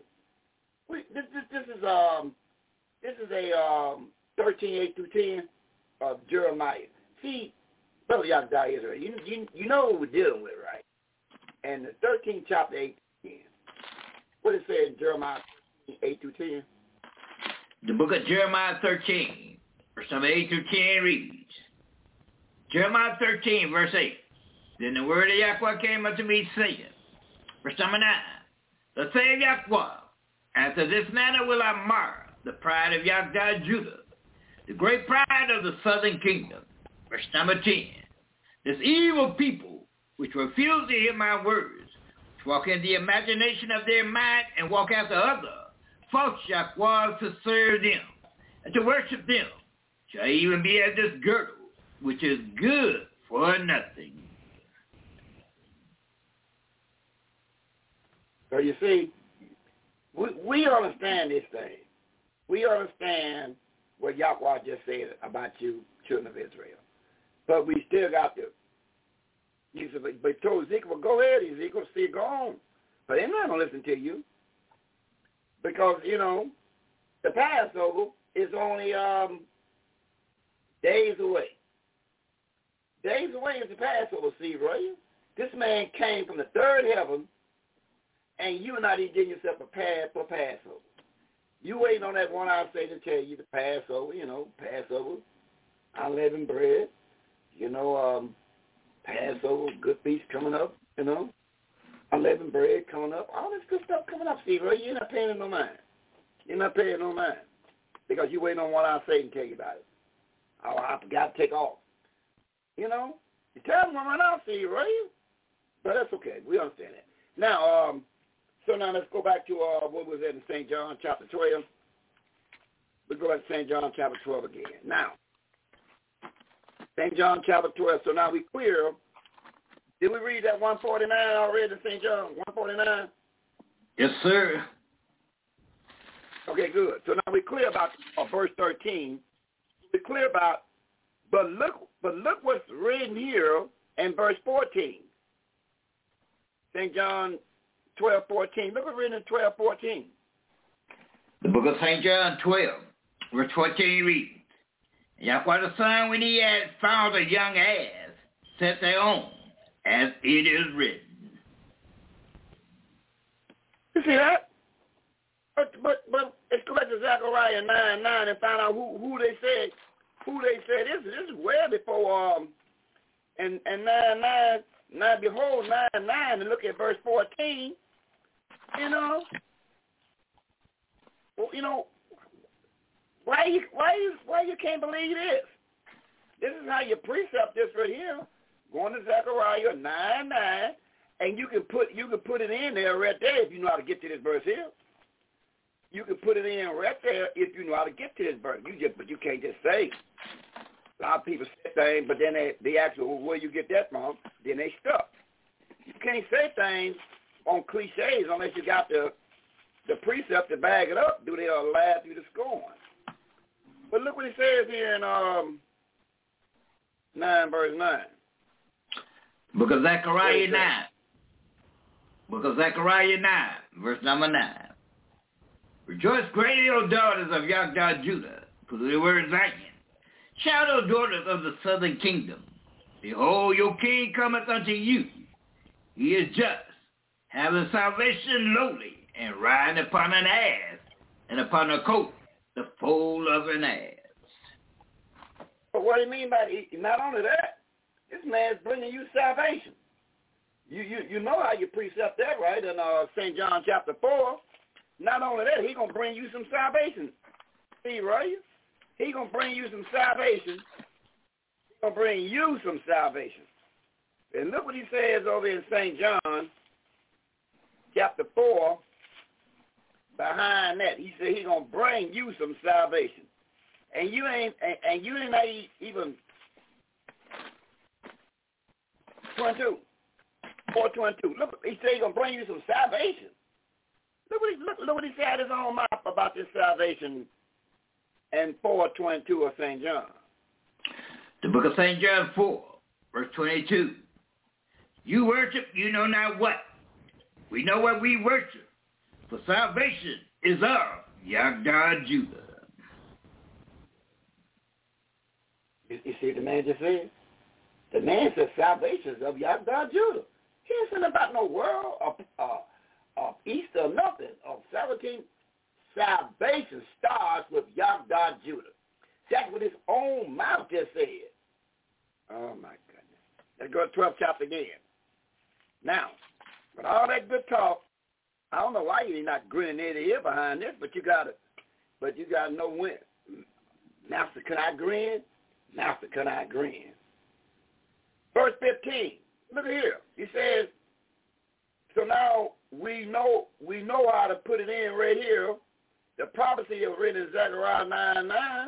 This is a 13:8-10 of Jeremiah. See, Brother Yakda Israel, you know what we're dealing with, right? And the 13th chapter 8-10. What it says in Jeremiah 8-10? The book of Jeremiah 13, verse number 8-10 reads, Jeremiah 13, verse 8. Then the word of Yahweh came unto me, saying, verse number 9, the same Yahweh, after this manner will I mar the pride of Yahweh Judah, the great pride of the southern kingdom. Verse number 10, this evil people, which refuse to hear my words, which walk in the imagination of their mind and walk after other false Yahweh to serve them and to worship them, shall even be as this girdle, which is good for nothing. So you see, we understand this thing. We understand what Yahweh just said about you, children of Israel. But we still got to, he said, but he told Ezekiel, well, go ahead, Ezekiel, see, go on. But they're not going to listen to you. Because, the Passover is only days away. Days away is the Passover, see, right? This man came from the third heaven, and you're not even getting yourself prepared for Passover. You waiting on that one hour say to tell you the Passover, Passover, unleavened bread, Passover, good feast coming up, unleavened bread coming up, all this good stuff coming up, Steve, right? You're not paying no mind. You're not paying no mind because you're waiting on one hour Satan tell you about it. Oh, I forgot to take off. You tell them right now, Steve, right? But that's okay. We understand that. Now, so now let's go back to what was it in St. John chapter 12. We'll go back to St. John chapter 12 again. Now, St. John chapter 12. So now we clear. Did we read that 149 already in St. John? 149? Yes, sir. Okay, good. So now we're clear about verse 13. We're clear about, but look what's written here in verse 14. St. John 12:14. Look what's written in 12:14. The book of St. John 12, verse 14 reads, Yahweh the Son, when he had found a young ass, set thereon, as it is written. You see that? But let's go back to Zechariah 9:9 and find out who they said this is well before and 9:9 behold 9:9 and look at verse 14. Why you can't believe this? This is how you precept this right here. Going to Zechariah 9:9, and you can put it in there right there if you know how to get to this verse here. You can put it in right there if you know how to get to this verse. But you can't just say. A lot of people say things, but then they ask you, well, where you get that from? Then they stuck. You can't say things on cliches unless you got the precept to bag it up. Do they laugh you to scorn? But look what he says here in 9 verse 9. Book of Zechariah 9. Book of Zechariah 9, verse number 9. Rejoice greatly, O daughters of Yahweh Judah, for they were in Zion. Shout, O daughters of the southern kingdom. Behold, your king cometh unto you. He is just, having salvation lowly, and riding upon an ass, and upon a coat, the foal of an ass. But what do you mean by not only that, this man's bringing you salvation. You know how you precept that, right? In St. John chapter 4. not only that, he's going to bring you some salvation. See, right? He's going to bring you some salvation. He's going to bring you some salvation. And look what he says over in St. John, chapter 4, behind that. He said he's going to bring you some salvation. And you ain't even 22, 4:22. Look, he said he's going to bring you some salvation. Look what he said at his own mouth about this salvation in 4:22 of St. John. The book of St. John 4, verse 22. You worship, you know not what. We know what we worship, for salvation is of Yahweh Judah. You see what the man just said? The man said salvation is of Yahweh Judah. He ain't saying about no world of Easter or nothing. Of 17, salvation starts with Yahweh Judah. That's what his own mouth just said. Oh, my goodness. Let's go to 12th chapter again. Now, with all that good talk, I don't know why you're not grinning ear to ear behind this, but you got to know when. Master, can I grin? Master, can I grin? Verse 15. Look at here. He says, so now we know how to put it in right here. The prophecy is written in Zechariah 9:9.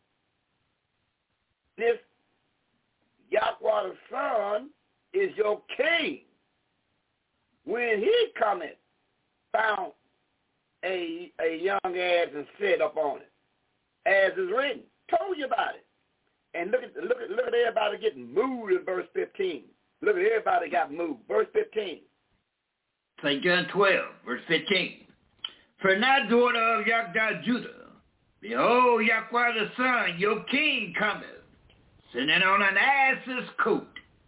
This Yahweh the Son is your king. When he cometh, found a young ass and sat upon it, as is written. Told you about it. And look at everybody getting moved in verse 15. Look at everybody got moved. Verse 15. St. John 12, verse 15. For now, daughter of Yahweh Judah, behold, Yahweh the Son, your king cometh, sitting on an ass's coat.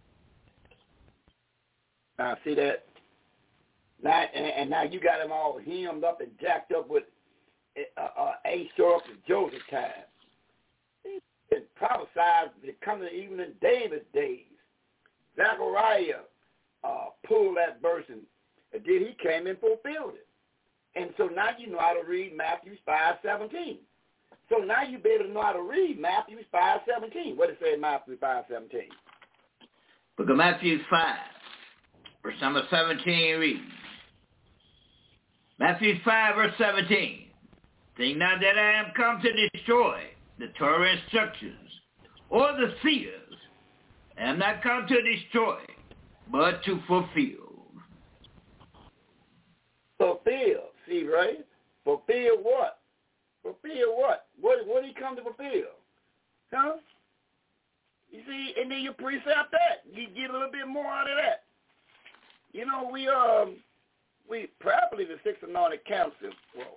Now, see that? Now, and now you got him all hemmed up and jacked up with A-sharp and Joseph time. It prophesied it coming even in David's days. Zechariah pulled that verse and then he came and fulfilled it. And so now you know how to read Matthew 5:17. So now you better know how to read Matthew 5:17. What it say in Matthew 5:17? Book of Matthew 5, verse number 17 reads. Matthew 5, verse 17. Think not that I am come to destroy the Torah instructions or the seers. I am not come to destroy, but to fulfill. Fulfill. See, right? Fulfill what? Fulfill what? What did he come to fulfill? Huh? You see, and then you precept that. You get a little bit more out of that. You know, we probably the Sixth Anointed Council,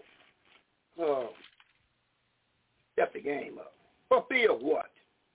step the game up. Fulfill what?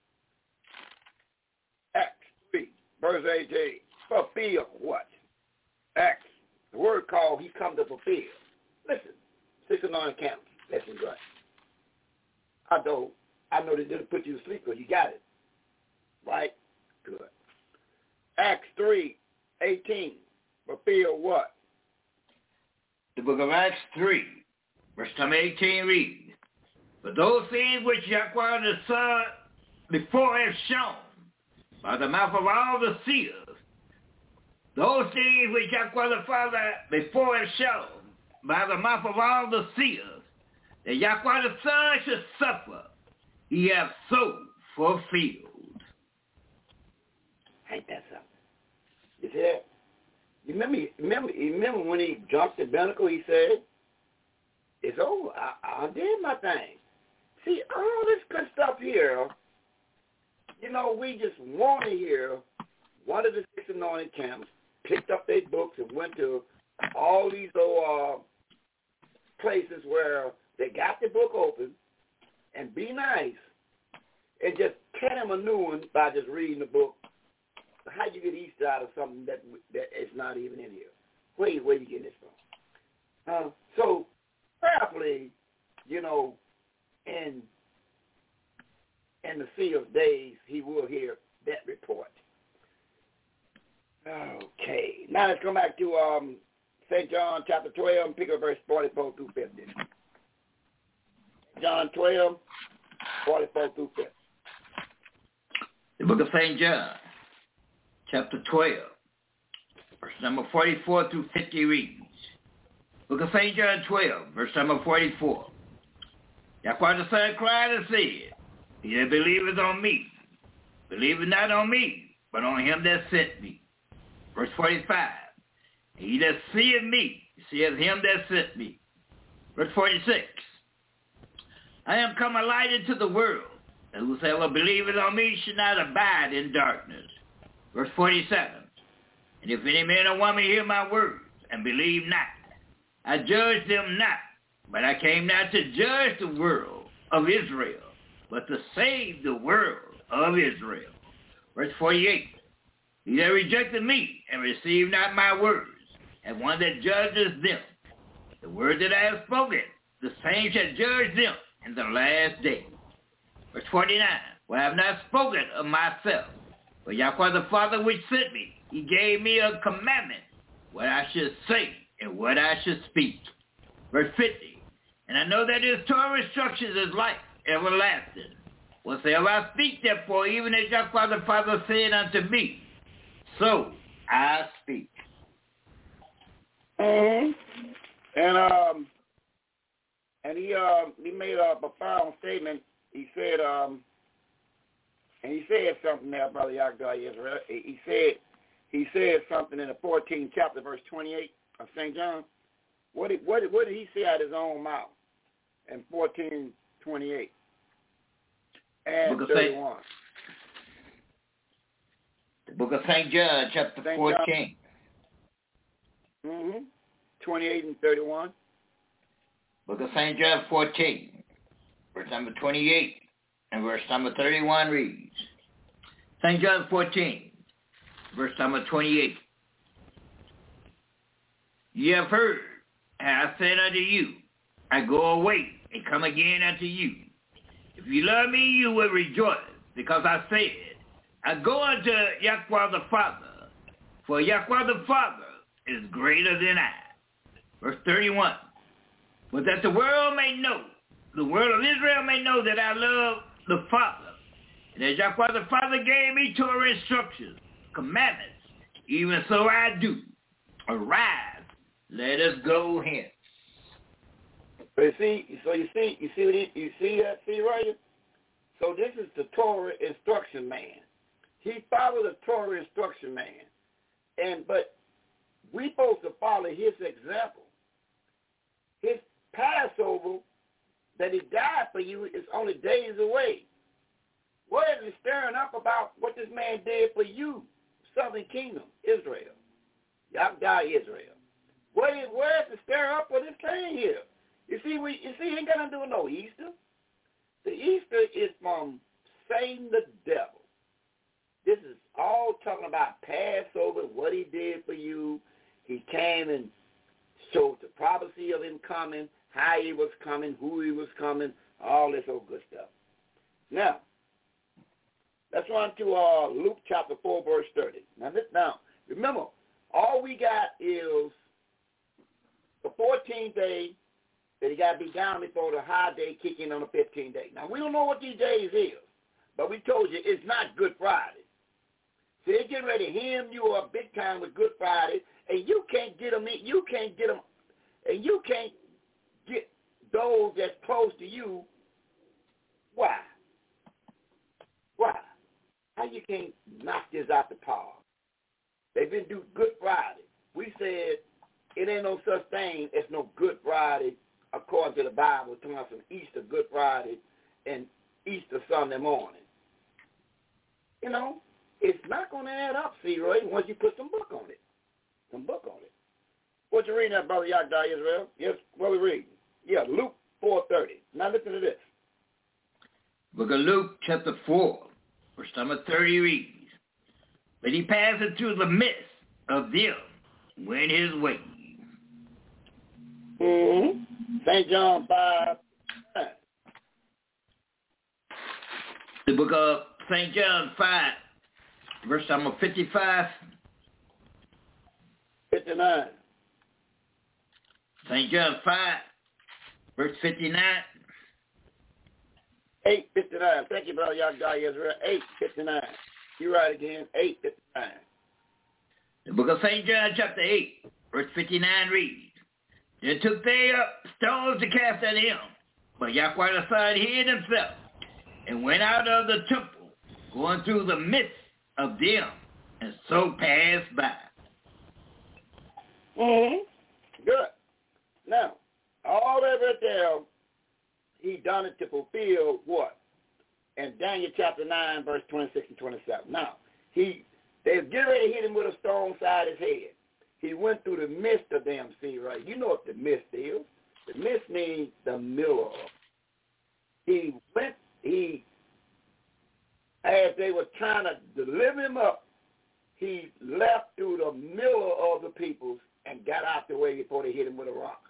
Acts 3, verse 18. Fulfill what? Acts. The word called, he come to fulfill. Listen, Sixth Anointed Council. Listen, right. I know they didn't put you to sleep because you got it. Right? Good. Acts 3:18. Fulfill what? The book of Acts 3, verse number 18 reads, for those things which Yahweh the Son before has shown by the mouth of all the seers, those things which Yahweh the Father before has shown by the mouth of all the seers, that Yahweh the Son should suffer, he hath so fulfilled. Ain't that something? You see that? Remember when he jumped the binnacle, he said, it's over. I did my thing. See, all this good stuff here, you know, we just want to hear one of the Six Anointed Camps picked up their books and went to all these old places where they got the book open and be nice and just tell them a new one by just reading the book. How you get Easter out of something that is not even in here? Where you getting this from? So, prayerfully, you know, in the sea of days, he will hear that report. Okay. Now let's come back to St. John chapter 12, pick up verse 44 through 50. John 12, 44 through 50. The book of St. John, chapter 12, verse number 44 through 50 reads. Book of St. John 12, verse number 44. Yahweh the Son cried and said, he that believeth on me, believeth not on me, but on him that sent me. Verse 45. He that seeth me, seeth him that sent me. Verse 46. I am come a light into the world, and whosoever believeth on me should not abide in darkness. Verse 47. And if any man or woman hear my words, and believe not, I judge them not, but I came not to judge the world of Israel, but to save the world of Israel. Verse 48. He that rejected me, and received not my words, and one that judges them. The word that I have spoken, the same shall judge them in the last day. Verse 49, well, I have not spoken of myself, but Yahweh the Father which sent me, he gave me a commandment, what I should say and what I should speak. Verse 50, and I know that his Torah instructions is life everlasting. Whatsoever I speak, therefore, even as Yahweh the Father said unto me, so I speak. And he made a profound statement. He said, and he said something there, Brother Yahweh Israel. He said something in the 14th chapter, verse 28 of St. John. What did he say out of his own mouth in 14:28 and 31? The book of St. John, chapter 14. 28 and 31. Book of St. John 14, verse number 28, and verse number 31 reads. St. John 14, verse number 28. Ye have heard, and I said unto you, I go away and come again unto you. If you love me, you will rejoice, because I said, I go unto Yahweh the Father, for Yahweh the Father is greater than I. Verse 31. But that the world may know, the world of Israel may know that I love the Father. And as Yahweh the Father gave me Torah instructions, commandments, even so I do. Arise, let us go hence. So you see right? So this is the Torah instruction man. He followed the Torah instruction man. But we supposed to follow his example. His Passover that he died for you is only days away. What is he stirring up about what this man did for you, Southern Kingdom, Israel? Yahweh Israel. Where is the stir up for this thing here? You see, he ain't got nothing to do with no Easter. The Easter is from Satan the devil. This is all talking about Passover, what he did for you. He came and showed the prophecy of him coming, how he was coming, who he was coming, all this old good stuff. Now, let's run to Luke chapter 4, verse 30. Now, remember, all we got is the 14th day that he got to be down before the high day kick in on the 15th day. Now, we don't know what these days is, but we told you it's not Good Friday. So they're getting ready to hem you up big time with Good Friday, and you can't get them in, and you can't get those that's close to you. Why? How you can't knock this out the park? They've been doing Good Friday. We said it ain't no such thing as no Good Friday according to the Bible, talking about some Easter, Good Friday, and Easter Sunday morning. You know, it's not going to add up, see, Roy, once you put some book on it. What you reading that, Brother Yahweh Israel? Yes, what we reading? Yeah, Luke 4:30. Now listen to this. Book of Luke, chapter 4, verse number 30 reads, but he passed through the midst of them, went his way. St. John 5. The book of St. John 5, verse number 55. 59. St. John 5, verse 59. 8:59. Thank you, Brother Yagda Israel. 8:59. You right again. 8:59. The book of St. John, chapter 8, verse 59 reads, Then took they up stones to cast at him, but Yahweh the Son hid himself and went out of the temple, going through the midst of them, and so passed by. Good. Now, all that right there, he done it to fulfill what? In Daniel chapter 9, verse 26 and 27. Now, they get ready to hit him with a stone side his head. He went through the midst of them, see, right? You know what the midst is. The midst means the middle of. As they were trying to deliver him up, he left through the middle of the peoples and got out the way before they hit him with a rock.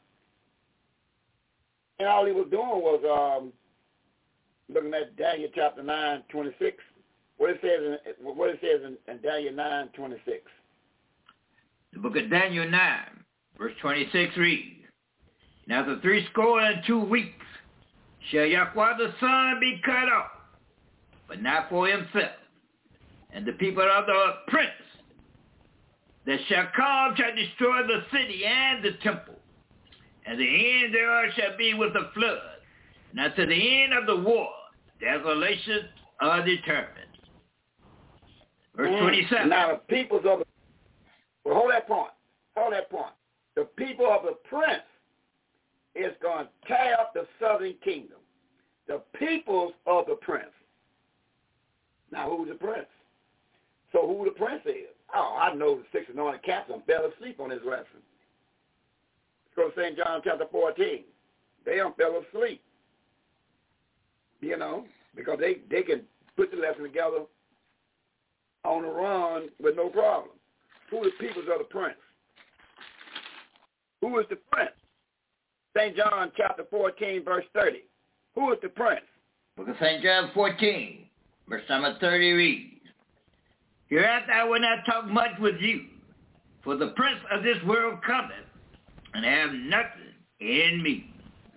And all he was doing was looking at Daniel chapter 9, 26. What it says in Daniel 9, 26. The book of Daniel 9, verse 26 reads, Now the 62 weeks shall Yahweh the Son be cut off, but not for himself. And the people of the prince that shall come shall destroy the city and the temple. And the end thereof shall be with a flood. And unto the end of the war, desolations are determined. Verse 27. Now the peoples of the... Well, hold that point. The people of the prince is going to tear up the southern kingdom. The peoples of the prince. Now, who's the prince? So who the prince is? Oh, I know the 6 anointed captains fell asleep on his lesson. Let's go to St. John chapter 14. They fell asleep. You know, because they can put the lesson together on the run with no problem. Who the peoples of the prince? Who is the prince? St. John chapter 14, verse 30. Who is the prince? Book of St. John 14, verse number 30 reads, Hereafter I will not talk much with you, for the prince of this world cometh, and have nothing in me.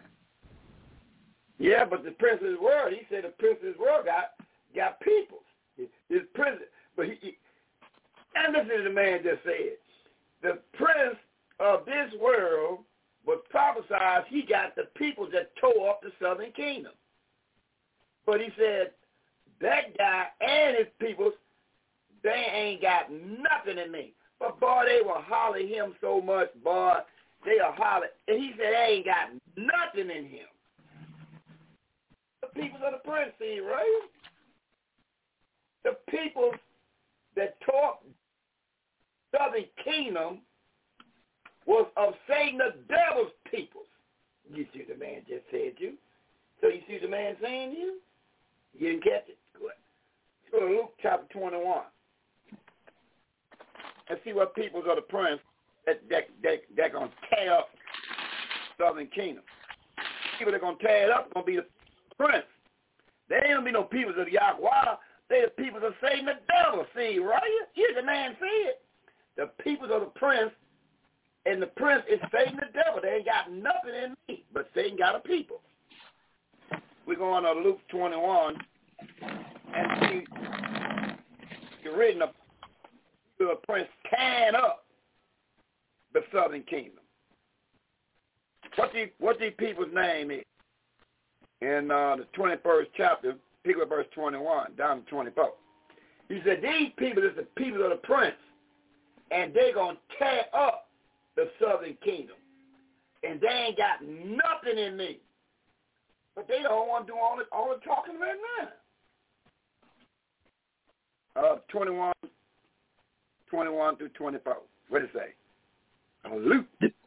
Yeah, but the prince of this world, he said the prince of this world got people. His prince, but and listen to the man just said, the prince of this world was prophesied he got the people that tore up the southern kingdom. But he said that guy and his people, they ain't got nothing in me. But boy, they will holler him so much, boy. They'll holler. And he said they ain't got nothing in him. The people of the prince, see, right? The people that taught southern kingdom was of Satan, the devil's peoples. You see the man just said you. So you see the man saying you? You didn't catch it? Good. Let's go to Luke chapter 21. Let's see what peoples of the prince that going to tear up southern kingdom. People that are going to tear it up are going to be the prince. They ain't going to be no peoples of Yahweh. They the peoples of Satan, the devil. See, right? Here's the man said. The peoples of the prince, and the prince is Satan, the devil. They ain't got nothing in me, but Satan got a people. We're going to Luke 21 and see you're reading the prince tearing up the southern kingdom. What the people's name is? In the 21st chapter, pick up verse 21 down to 24. He said, these people is the people of the prince, and they're going to tear up the southern kingdom. And they ain't got nothing in me. But they don't want to do all the talking right now. 21 through 24. What does it say? Luke.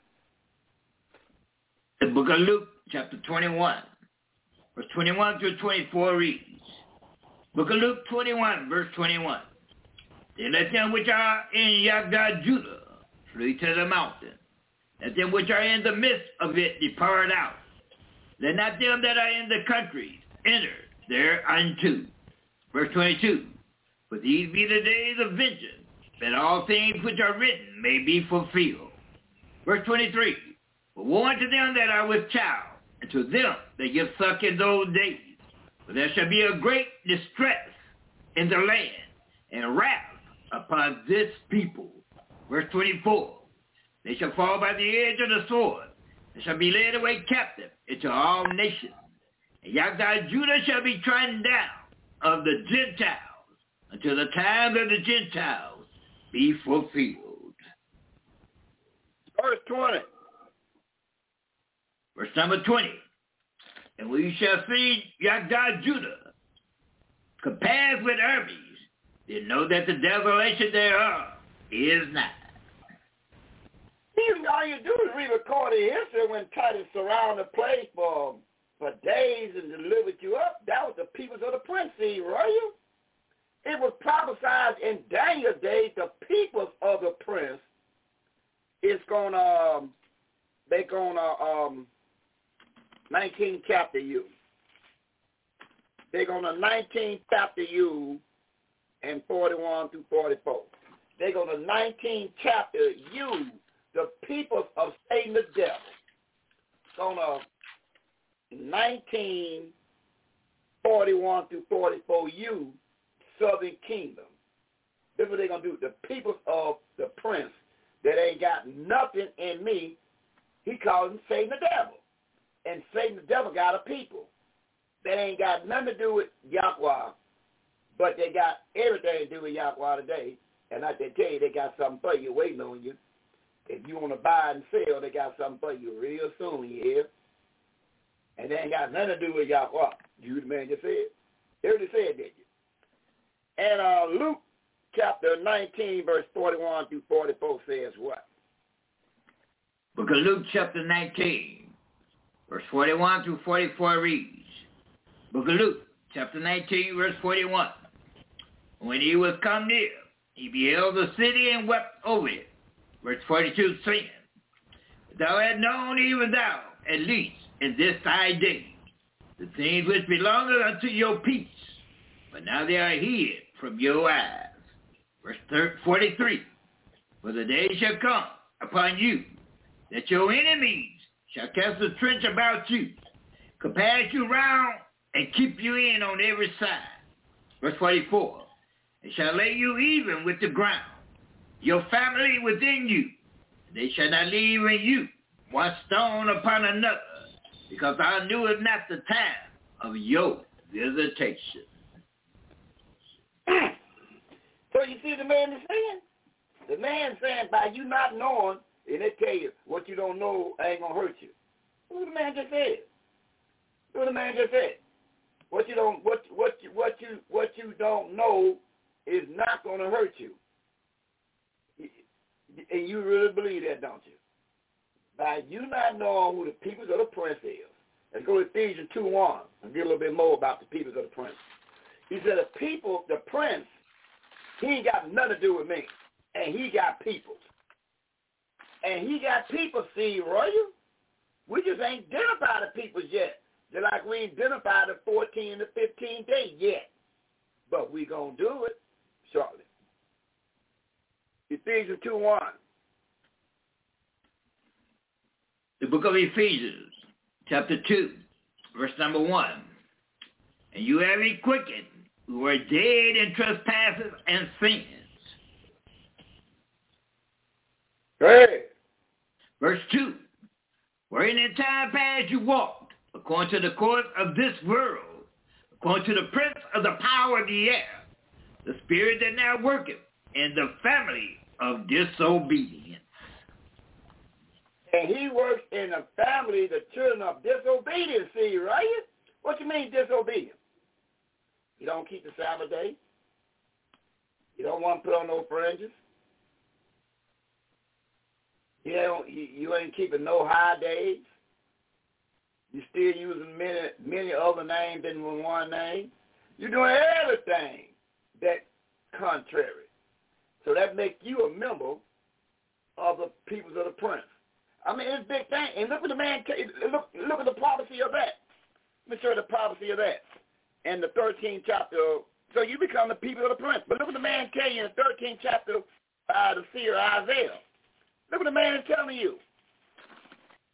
The book of Luke, chapter 21, verse 21 through 24 reads, Book of Luke 21, verse 21. Then let them which are in Yagda, Judah, flee to the mountain. Let them which are in the midst of it depart out. Let not them that are in the countries enter thereunto. Verse 22. For these be the days of vengeance, that all things which are written may be fulfilled. Verse 23. But woe unto them that are with child, and to them that give suck in those days. For there shall be a great distress in the land, and wrath upon this people. Verse 24. They shall fall by the edge of the sword, and shall be led away captive into all nations. And Yahweh Judah shall be trodden down of the Gentiles, until the time of the Gentiles be fulfilled. Verse 20. Verse number 20. And we shall see Yahweh Judah compared with Hermes, then know that the desolation thereof is nigh. All you do is read recorded history when Titus surrounded the place for days and delivered you up. That was the peoples of the prince, see, right? It was prophesied in Daniel's days the peoples of the prince is gonna 19 chapter you. They're gonna 19 chapter you and 41 through 44. They're gonna 19 chapter you, the peoples of Satan the devil. Gonna 1941 through 44 you, southern kingdom. This is what they're gonna do. The peoples of the prince that ain't got nothing in me, he calls him Satan the devil. And Satan the devil got a people that ain't got nothing to do with Yahweh, but they got everything to do with Yahweh today. And I can tell you, they got something for you waiting on you. If you want to buy and sell, they got something for you real soon, you hear? And they ain't got nothing to do with Yahweh. You the man just said. They already said, did you? And Luke chapter 19, verse 41 through 44 says what? Book of Luke chapter 19, verse 41 through 44 reads, Book of Luke chapter 19, verse 41. When he was come near, he beheld the city and wept over it. Verse 42 saying, Thou hast known, even thou, at least in this thy day, the things which belong unto your peace, but now they are hid from your eyes. Verse 43, For the day shall come upon you, that your enemies shall cast a trench about you, compass you round, and keep you in on every side. Verse 44, And shall lay you even with the ground, your family within you. They shall not leave in you one stone upon another, because I knew it not the time of your visitation. So you see the man is saying? The man saying, by you not knowing, and they tell you, what you don't know ain't going to hurt you. What the man just said? What the man just said? What you don't know is not going to hurt you. And you really believe that, don't you? By you not knowing who the peoples of the prince is. Let's go to Ephesians 2:1 and get a little bit more about the peoples of the prince. He said the people, the prince, he ain't got nothing to do with me. And he got peoples. And he got people, see, Royal. We just ain't identified the peoples yet. Just like we ain't identified the 14 to 15 days yet. But we going to do it shortly. Ephesians 2:1. The book of Ephesians, chapter 2, verse number 1. And you have ye quickened, who were dead in trespasses and sins. Hey. Verse 2. Wherein in time past you walked, according to the course of this world, according to the prince of the power of the air, the spirit that now worketh in the family of disobedience. And he works in the family, the children of disobedience, see, right? What you mean disobedience? You don't keep the Sabbath day. You don't want to put on no fringes. You ain't keeping no high days. You still using many other names than one name. You're doing everything that's contrary. So that makes you a member of the peoples of the prince. I mean, it's a big thing. And look at the man. Look at the prophecy of that. Let me show you the prophecy of that. In the 13th chapter, so you become the people of the prince. But look what the man tell you in the 13th chapter by the seer Isaiah. Look what the man is telling you.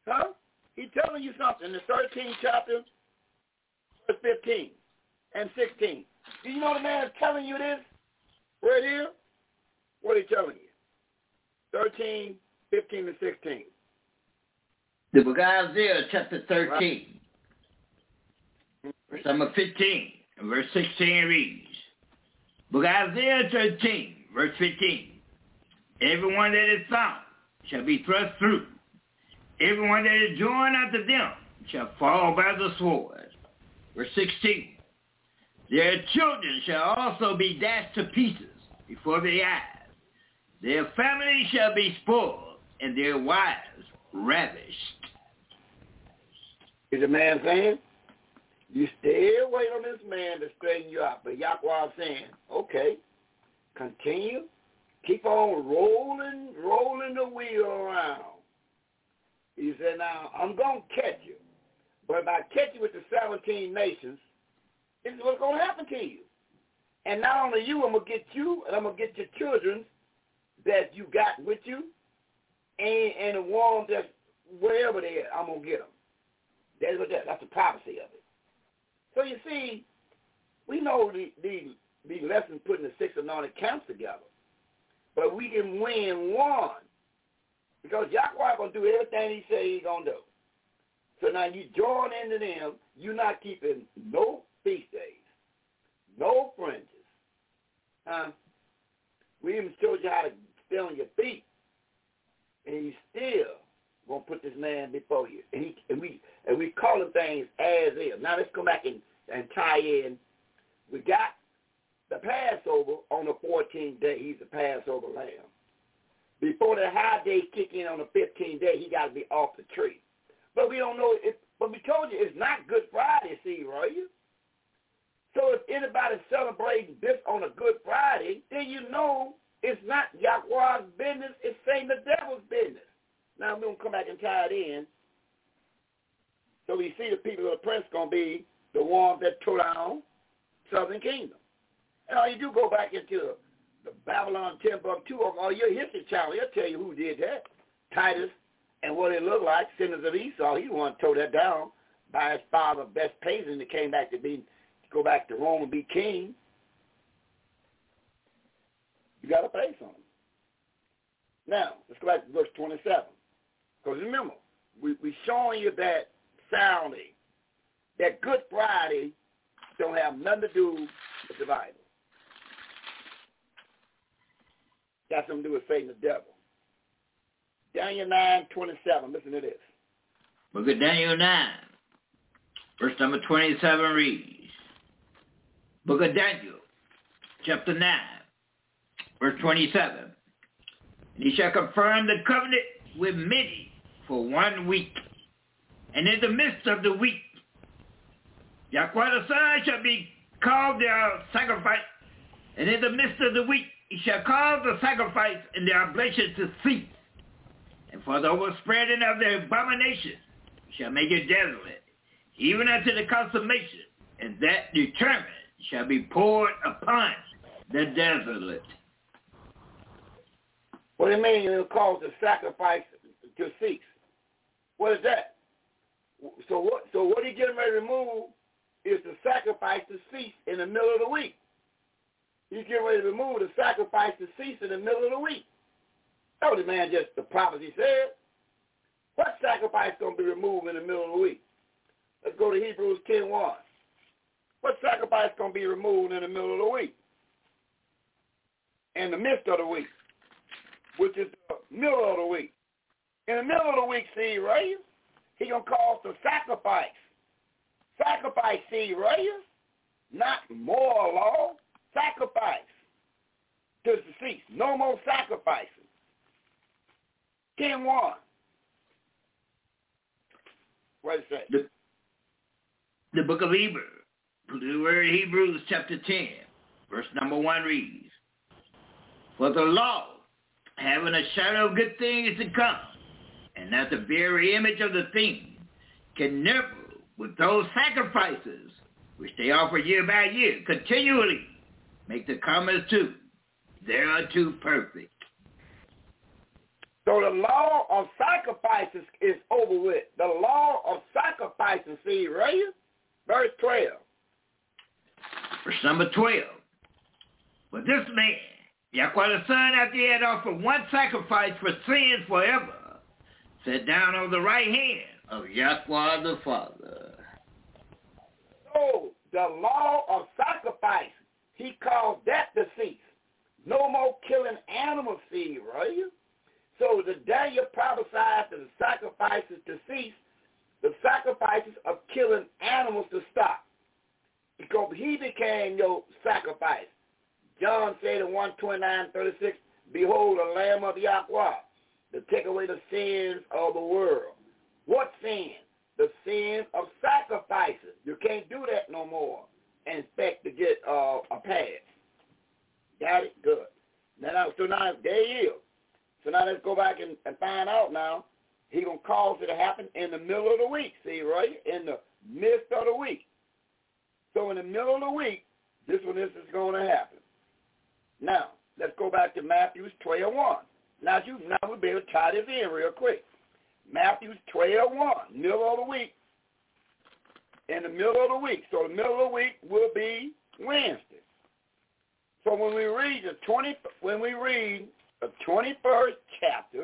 Huh? He's telling you something in the 13th chapter, verse 15 and 16. Do you know the man is telling you this right here? What are he telling you? 13, 15, and 16. The book of Isaiah, chapter 13, right. Verse number 15, and verse 16 reads, Book of Isaiah 13, verse 15. Everyone that is found shall be thrust through. Everyone that is joined unto them shall fall by the sword. Verse 16. Their children shall also be dashed to pieces before their eyes. Their families shall be spoiled, and their wives ravished. Is the man saying, you stay away from this man to straighten you out. But Yahweh is saying, okay, continue. Keep on rolling the wheel around. He said, now, I'm going to catch you. But if I catch you with the 17 nations, this is what's going to happen to you. And not only you, I'm going to get you, and I'm going to get your children that you got with you, and the ones that's wherever they are, I'm going to get them. That's the prophecy of it. So you see, we know the lesson putting the 6 anointed camps together. But we can win one. Because Yahweh going to do everything he say he's going to do. So now you join into them, you're not keeping no feast days, no fringes. We even showed you how to stay on your feet. And you still going to put this man before you. And we call them things as is. Now let's go back and tie in. We got the Passover on the 14th day. He's the Passover lamb. Before the high day kick in on the 15th day, he got to be off the tree. But we don't know. But we told you it's not Good Friday, see, right? So if anybody's celebrating this on a Good Friday, then you know it's not Yahweh's business. It's Satan the devil's business. Now we're going to come back and tie it in. So we see the people of the prince going to be the ones that tore down Southern Kingdom. And all you do go back into the Babylon Timbuktu of all your history channel, they'll tell you who did that. Titus and what it looked like, sinners of Esau. He wanted to tore that down by his father Vespasian that came back to go back to Rome and be king. You got to pay something. Now, let's go back to verse 27. Because remember, we're showing you that sounding, that Good Friday don't have nothing to do with the Bible. Got something to do with Satan the devil. Daniel 9:27. Listen to this. Book of Daniel 9, verse number 27 reads, Book of Daniel, chapter 9, verse 27. And he shall confirm the covenant with many for 1 week. And in the midst of the week, Yahweh the Son shall be called their sacrifice. And in the midst of the week, he shall cause the sacrifice and the oblation to cease. And for the overspreading of the abomination, he shall make it desolate, even unto the consummation, and that determined shall be poured upon the desolate. What do you mean it will cause the sacrifice to cease? What is that? So what he getting ready to remove is the sacrifice to cease in the middle of the week. He's getting ready to remove the sacrifice to cease in the middle of the week. That was the man just the prophecy said. What sacrifice is going to be removed in the middle of the week? Let's go to Hebrews 10:1. What sacrifice is going to be removed in the middle of the week? In the midst of the week, which is the middle of the week. In the middle of the week, see, right? He's going to cause the sacrifice. Sacrifice, see, right? Not more law. Sacrifice to cease. No more sacrificing. 10:1. What does it say? The book of Hebrews, the word Hebrews chapter 10, verse number 1 reads, For the law, having a shadow of good things to come, and not the very image of the thing, can never, with those sacrifices which they offer year by year, continually make the comers too thereunto perfect. So the law of sacrifices is over with. The law of sacrifices, see, right? Verse 12. Verse number 12. But this man, Yahweh the Son, after he had offered one sacrifice for sins forever, sat down on the right hand of Yahweh the Father. So the law of sacrifice, he called that decease. No more killing animals, see, right? So the Daniel prophesied that the sacrifices to cease, the sacrifices of killing animals to stop. Because he became your sacrifice. John said in 1:29-36, behold, the Lamb of Yahweh, to take away the sins of the world. What sin? The sin of sacrifices. You can't do that no more and expect to get a pass. Got it? Good. So now there he is. So now let's go back and find out now. He's going to cause it to happen in the middle of the week. See, right? In the midst of the week. So in the middle of the week, this is going to happen. Now, let's go back to Matthew 12:1. Now we'll be able to tie this in real quick. Matthew 12:1, middle of the week. In the middle of the week. So the middle of the week will be Wednesday. So when we read the 21st chapter,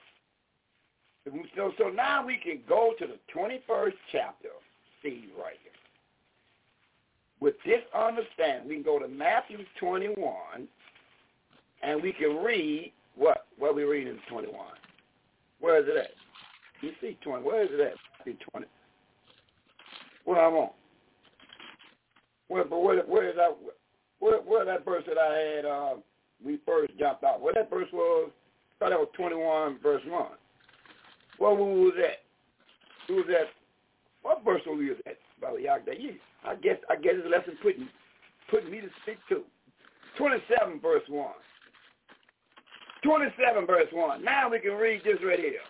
so now we can go to the 21st chapter. See right here. With this understanding, we can go to Matthew 21, and we can read what we read in 21. Where is it at? You see 20. Where is it at? See 20. What I want? Where is that? Where that verse that I had? We first jumped out. Where that verse was? I thought that was 21 verse 1. What was that? Who was that? What verse was that? Brother Yagda? I guess it's a lesson putting me to speak to. 27 verse 1. 27 verse 1. Now we can read this right here.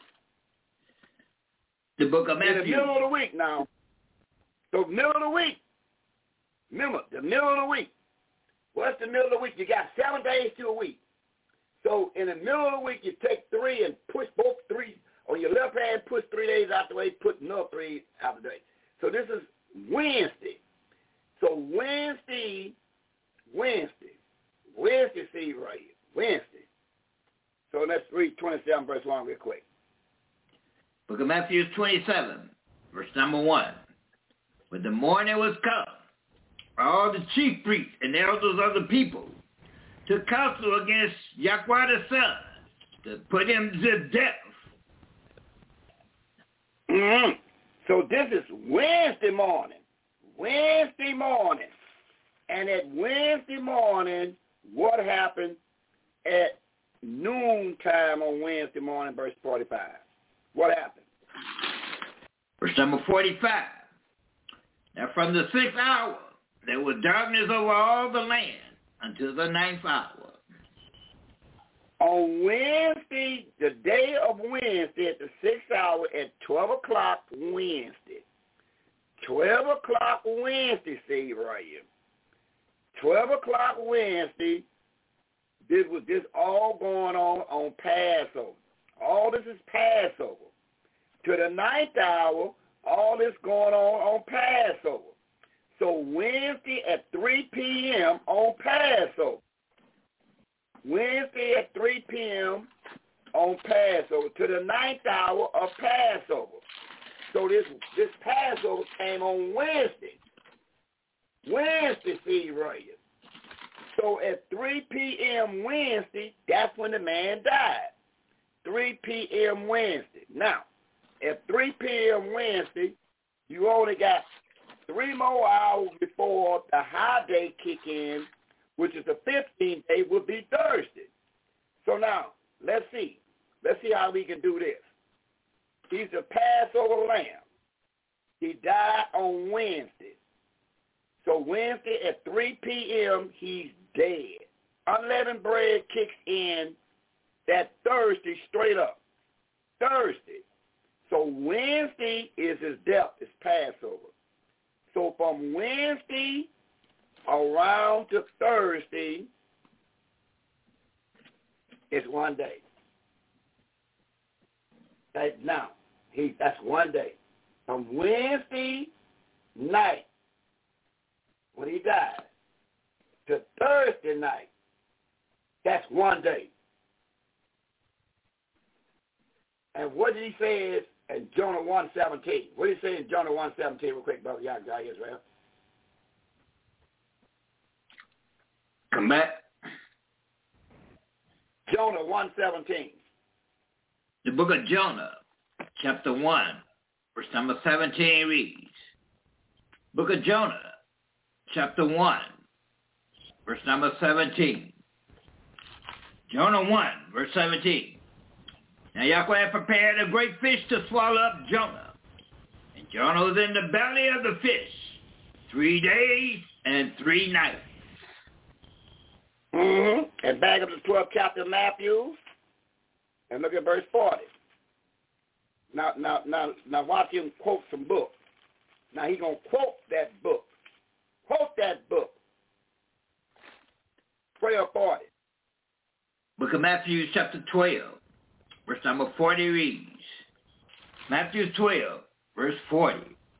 The book of Matthew. In the middle of the week now. So middle of the week. Remember, the middle of the week. What's the middle of the week? You got 7 days to a week. So in the middle of the week, you take 3 and push both 3 on your left hand, push 3 days out the way, put another 3 out the way. So this is Wednesday. So Wednesday, see right here. Wednesday. So let's read 27 verse 1 real quick. Book of Matthew 27, verse number 1. When the morning was come, all the chief priests and elders of the people took counsel against Yahweh the Son to put him to death. Mm-hmm. So this is Wednesday morning. And at Wednesday morning, what happened at noontime on Wednesday morning, verse 45? What happened? Verse number 45. Now from the 6th hour, there was darkness over all the land until the 9th hour. On Wednesday, the day of Wednesday, at the 6th hour, at 12 o'clock Wednesday. 12 o'clock Wednesday, see right here. 12 o'clock Wednesday, this was just all going on Passover. All this is Passover. To the 9th hour, all this going on Passover. So Wednesday at 3 p.m. on Passover. Wednesday at 3 p.m. on Passover to the 9th hour of Passover. So this Passover came on Wednesday. Wednesday, see right here. So at 3 p.m. Wednesday, that's when the man died. 3 p.m. Wednesday. Now, at 3 p.m. Wednesday, you only got 3 more hours before the high day kick in, which is the 15th day, will be Thursday. So now, let's see. Let's see how we can do this. He's the Passover lamb. He died on Wednesday. So Wednesday at 3 p.m., he's dead. Unleavened bread kicks in that Thursday straight up. Thursday. So Wednesday is his death, his Passover. So from Wednesday around to Thursday is 1 day. Now, that's one day. From Wednesday night, when he died, to Thursday night, that's one day. And what did he say in Jonah 1:17? What did he say in Jonah 1:17 real quick, Brother Yahweh Israel? Come back. Jonah 1:17. The book of Jonah, chapter 1, verse number 17 reads, Book of Jonah, chapter 1, verse number 17. Jonah 1, verse 17. Now Yahweh had prepared a great fish to swallow up Jonah. And Jonah was in the belly of the fish 3 days and 3 nights. Mm-hmm. And back up to the 12th chapter of Matthew, and look at verse 40. Now watch him quote some books. Now he's going to quote that book. Quote that book. 12:40. Book of Matthew, chapter 12, verse number 40 reads, Matthew 12, verse 40.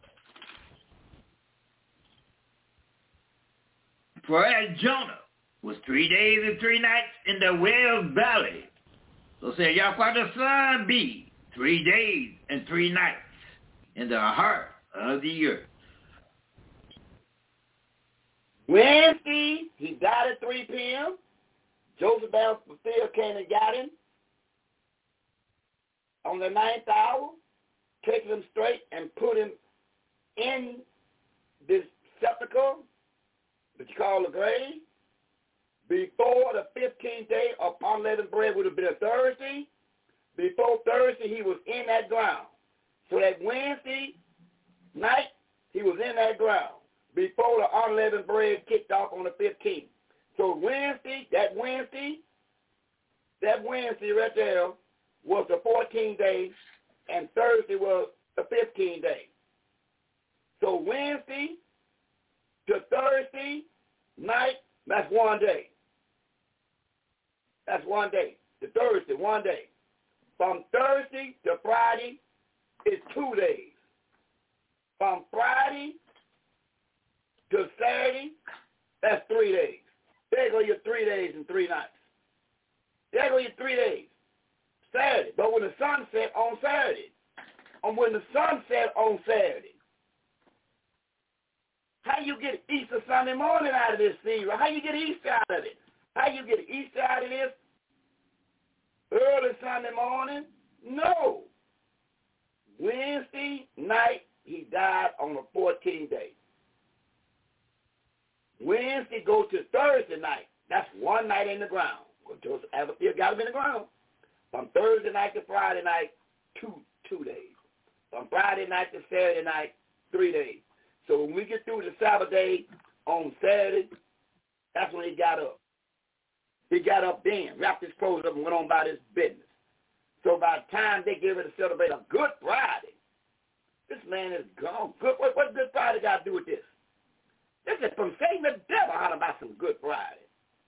For as Jonah was 3 days and 3 nights in the whale's belly, so said Yahweh the Son be 3 days and 3 nights in the heart of the earth. Wednesday, he died at 3 p.m. Joseph Arimathea came and got him on the 9th hour, taking him straight and put him in this sepulchre, which you call the grave. Before the 15th day of unleavened bread would have been a Thursday. Before Thursday, he was in that ground. So that Wednesday night, he was in that ground before the unleavened bread kicked off on the 15th. So that Wednesday right there was the 14th day, and Thursday was the 15th day. So Wednesday to Thursday night, that's 1 day. That's 1 day. To Thursday, 1 day. From Thursday to Friday is 2 days. From Friday to Saturday, that's 3 days. There go your 3 days and 3 nights. There go your 3 days. Saturday. But when the sun set on Saturday, how you get Easter Sunday morning out of this, Steve? How you get Easter out of it? How you get Easter out of this? Early Sunday morning? No. Wednesday night, he died on the 14th day. Wednesday go to Thursday night. That's 1 night in the ground. Joseph Arimathea got him in the ground. From Thursday night to Friday night, 2 days. From Friday night to Saturday night, 3 days. So when we get through the Sabbath day on Saturday, that's when he got up. He got up then, wrapped his clothes up, and went on about his business. So by the time they get ready to celebrate a Good Friday, this man is gone. What Good Friday got to do with this? This is from Satan the devil out about some Good Friday.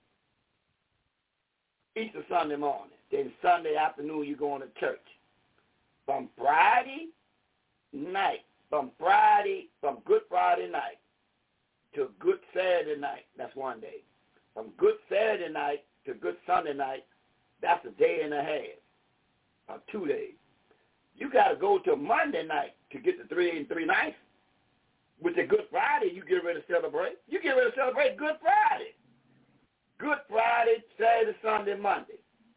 Easter Sunday morning. Then Sunday afternoon, you're going to church. From Friday night, from Good Friday night to Good Saturday night, that's 1 day. From Good Saturday night to Good Sunday night, that's a day and a half, or 2 days. You got to go to Monday night to get the 3 days and 3 nights. With the Good Friday, you get ready to celebrate. You get ready to celebrate Good Friday. Good Friday, Saturday, Sunday, Monday.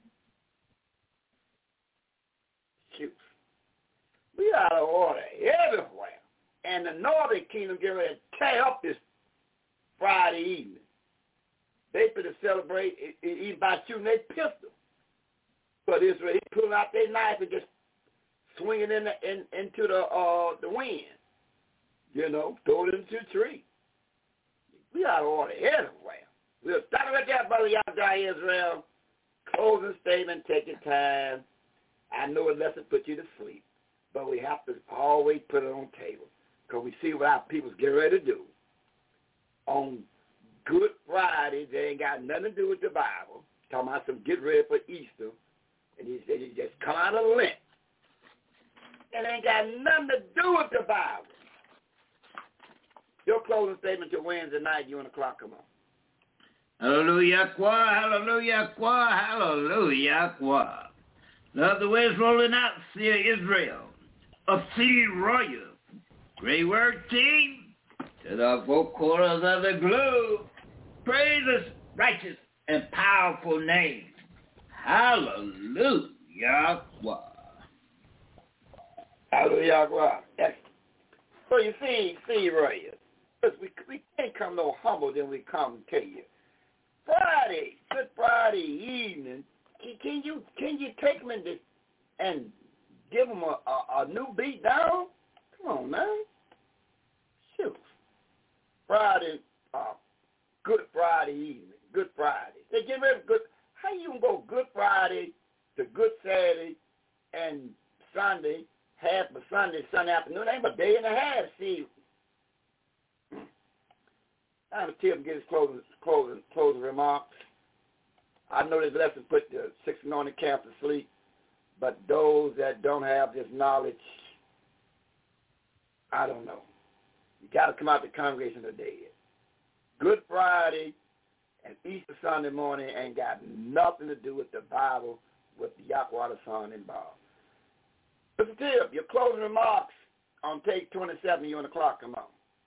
Shoot. We out of order everywhere. And the Northern Kingdom get ready to tear up this Friday evening. They finna celebrate, even by shooting their pistol. But Israel, he pulling out their knife and just swinging into the wind. You know, throw it into the tree. We out of order everywhere. We'll stop right there, Brother Yahweh Israel. Closing statement, take your time. I know it doesn't put you to sleep, but we have to always put it on the table because we see what our people's getting ready to do. On Good Friday, they ain't got nothing to do with the Bible. Talking about some get ready for Easter, and he said he just come out of Lent. and ain't got nothing to do with the Bible. Your closing statement till Wednesday night, you on the clock, come on. Hallelujah, qua, hallelujah, qua, hallelujah, qua. Love the way it's rolling out, Seer Israel, of Seed Royal. Great work, team. To the four corners of the globe, praise His righteous and powerful name. Hallelujah, qua. Hallelujah, qua. So you see, Royal, we can't come no humble than we come to you. Friday, Good Friday evening, can you take them and give them a new beat down? Come on, man. Shoot. Friday, Good Friday evening, Good Friday. They get ready for good. How you gonna go Good Friday to Good Saturday and Sunday, half of Sunday afternoon? Ain't but a day and a half, see. I'm going to tell him to get his closing remarks. I know this lesson put the 6 anointed camp to sleep, but those that don't have this knowledge, I don't know. You got to come out the congregation of the dead. Good Friday and Easter Sunday morning ain't got nothing to do with the Bible, with the Yahweh the Son involved. Mr. Tip, your closing remarks on take 27, you on the clock, come on.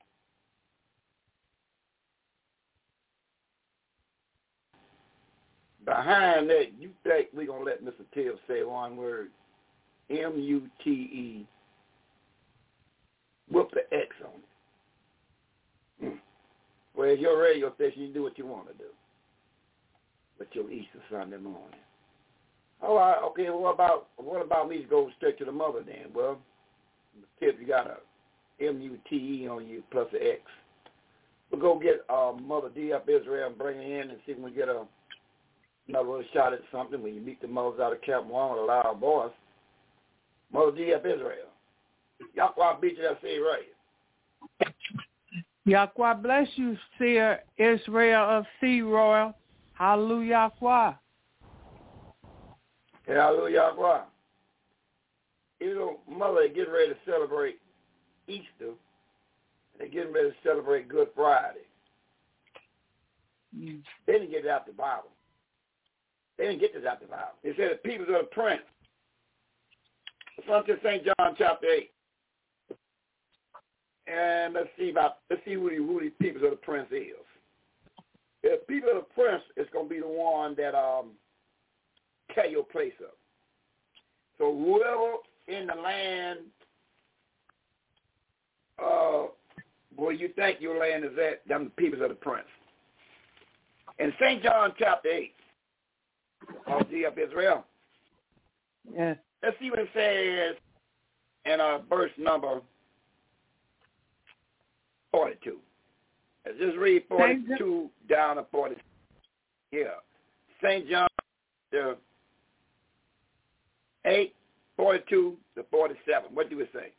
Behind that, you think we're going to let Mr. Tibbs say one word, M-U-T-E, with the X on it. Well, your radio station, you do what you want to do with your Easter Sunday morning. All right, okay, what about me to go straight to the mother then? Well, Mr. Tibbs, you got a M-U-T-E on you plus the X. We'll go get Mother D.F. Israel and bring her in and see if we get another shot at something when you meet the mothers out of Camp 1 with a loud voice. Mother D.F. Israel. Yahweh beat you that say right. Yahweh bless you, Seer Israel of Sea Royal. Hallelujah. Hallelujah. Even though Mother is getting ready to celebrate Easter, and they're getting ready to celebrate Good Friday, they didn't get it out the Bible. They didn't get this out the Bible. They said the people of the prince. Let's run to St. John chapter 8. And let's see who the people of the prince is. The people of the prince is going to be the one that tear your place up. So whoever in the land where you think your land is at, them the people of the prince. In St. John chapter 8, of D.F. Israel. Yes. Let's see what it says in verse number 42. Let's just read 42 down to 40. Yeah. St. John 8, 42 to 47. What do it say?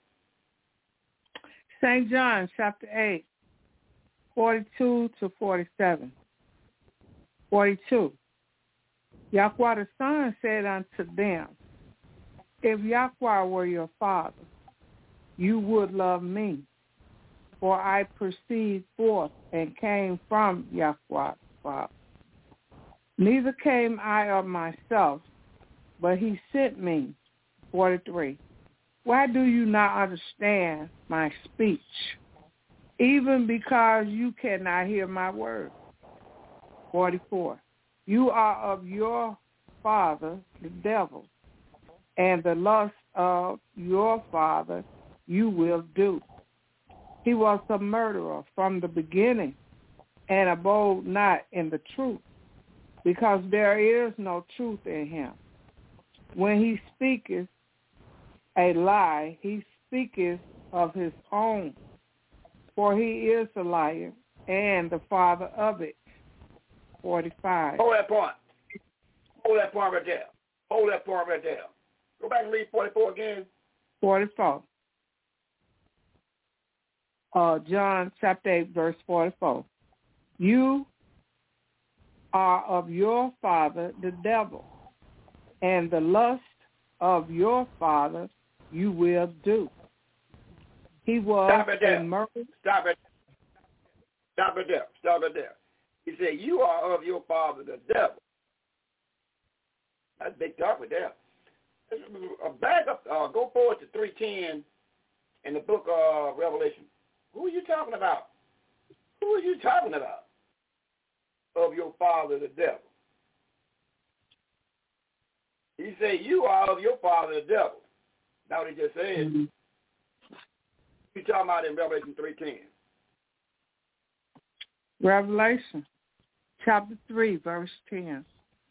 St. John chapter 8, 42 to 47. 42. Yahweh the Son said unto them, if Yahweh were your father, you would love me, for I proceed forth and came from Yahweh Father. Neither came I of myself, but he sent me. 43. Why do you not understand my speech? Even because you cannot hear my word. 44. You are of your father, the devil, and the lust of your father you will do. He was a murderer from the beginning and abode not in the truth, because there is no truth in him. When he speaketh a lie, he speaketh of his own, for he is a liar and the father of it. 45. Hold that point right there. Go back and read 44 again. 44. John chapter 8, verse 44. You are of your father, the devil, and the lust of your father you will do. He was a murderer. Stop it there. He said, you are of your father the devil. That's big talk with that. Back up, go forward to 3:10 in the book of Revelation. Who are you talking about? Who are you talking about? Of your father the devil. He said, you are of your father the devil. That's what he just said. Mm-hmm. You talking about in Revelation 3:10. Revelation chapter 3, verse 10.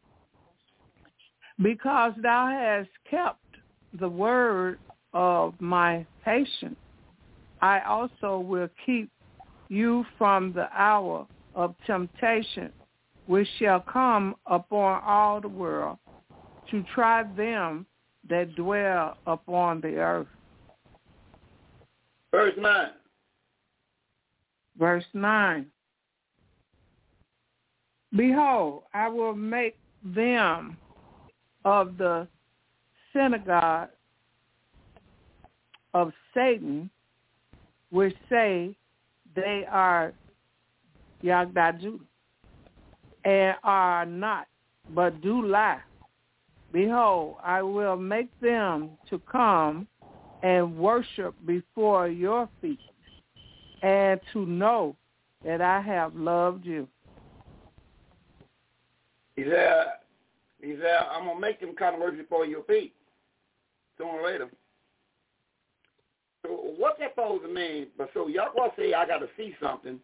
Because thou hast kept the word of my patience, I also will keep you from the hour of temptation, which shall come upon all the world, to try them that dwell upon the earth. Verse 9. Verse 9. Behold, I will make them of the synagogue of Satan, which say they are Yagdaju, and are not, but do lie. Behold, I will make them to come and worship before your feet, and to know that I have loved you. He said, I'm going to make them come and worship before your feet, sooner or later. So what's that supposed to mean? But so y'all going to say, I got to see something.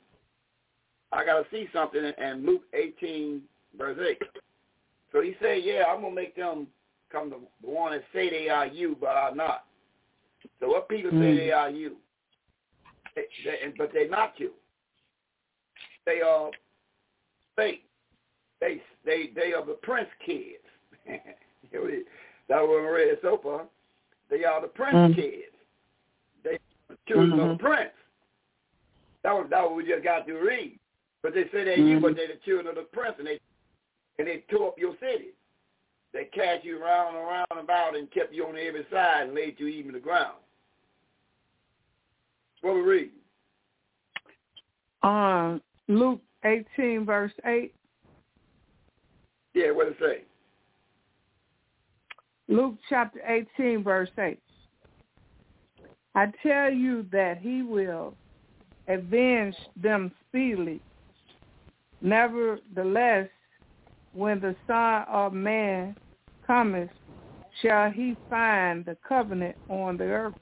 In Luke 18, verse 8. So he said, yeah, I'm going to make them come to the one that say they are you, but are not. So what people say they are you, but they're not you. They are fake. They are the prince kids. That was read so far. They are the prince kids. They are the children of the prince. That was what we just got to read. But they say they're you, but they're the children of the prince, and they tore up your city. They cast you round and round about and kept you on every side and laid you even to the ground. What we read? Luke 18, verse 8. Yeah, what does it say? Luke chapter 18, verse 8. I tell you that he will avenge them speedily. Nevertheless, when the Son of Man cometh, shall he find the covenant on the earth?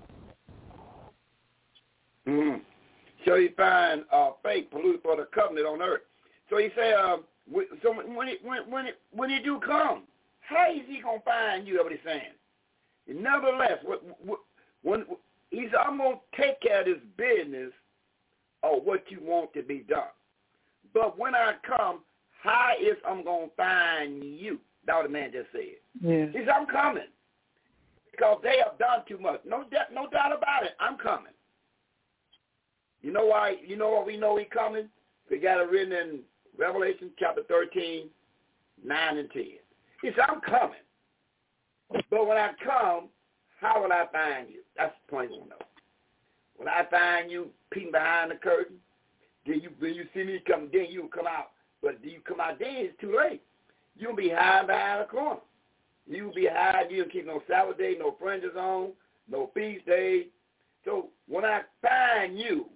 Mm-hmm. Shall he find faith polluted for the covenant on earth? So he said, so when he do come, how is he gonna find you? That's what he's saying. Nevertheless, when he said, I'm gonna take care of this business of what you want to be done. But when I come, how is I'm gonna find you? That's what the man just said. Yeah. He said, I'm coming because they have done too much. No doubt about it. I'm coming. You know why? You know what we know he's coming? We got it written in Revelation chapter 13, 9 and 10. He said, I'm coming. But when I come, how will I find you? That's the point we want to know. When I find you peeking behind the curtain, when you see me come, then you come out. But do you come out then, it's too late. You'll be hiding behind the corner. You'll be hiding. You don't keep no Sabbath day, no fringes on, no feast day. So when I find you,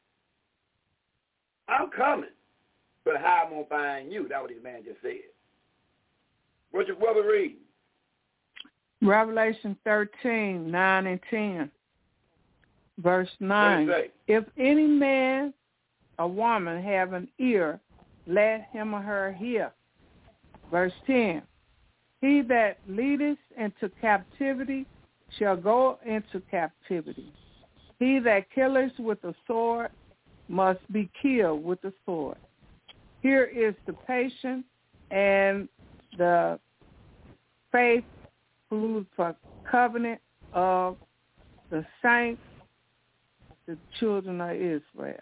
I'm coming. But how I'm going to find you? That's what this man just said. What's your brother read? Revelation 13, 9 and 10. Verse 9. If any man or woman have an ear, let him or her hear. Verse 10. He that leadeth into captivity shall go into captivity. He that killeth with the sword must be killed with the sword. Here is the patience and the faith food for covenant of the saints, the children of Israel.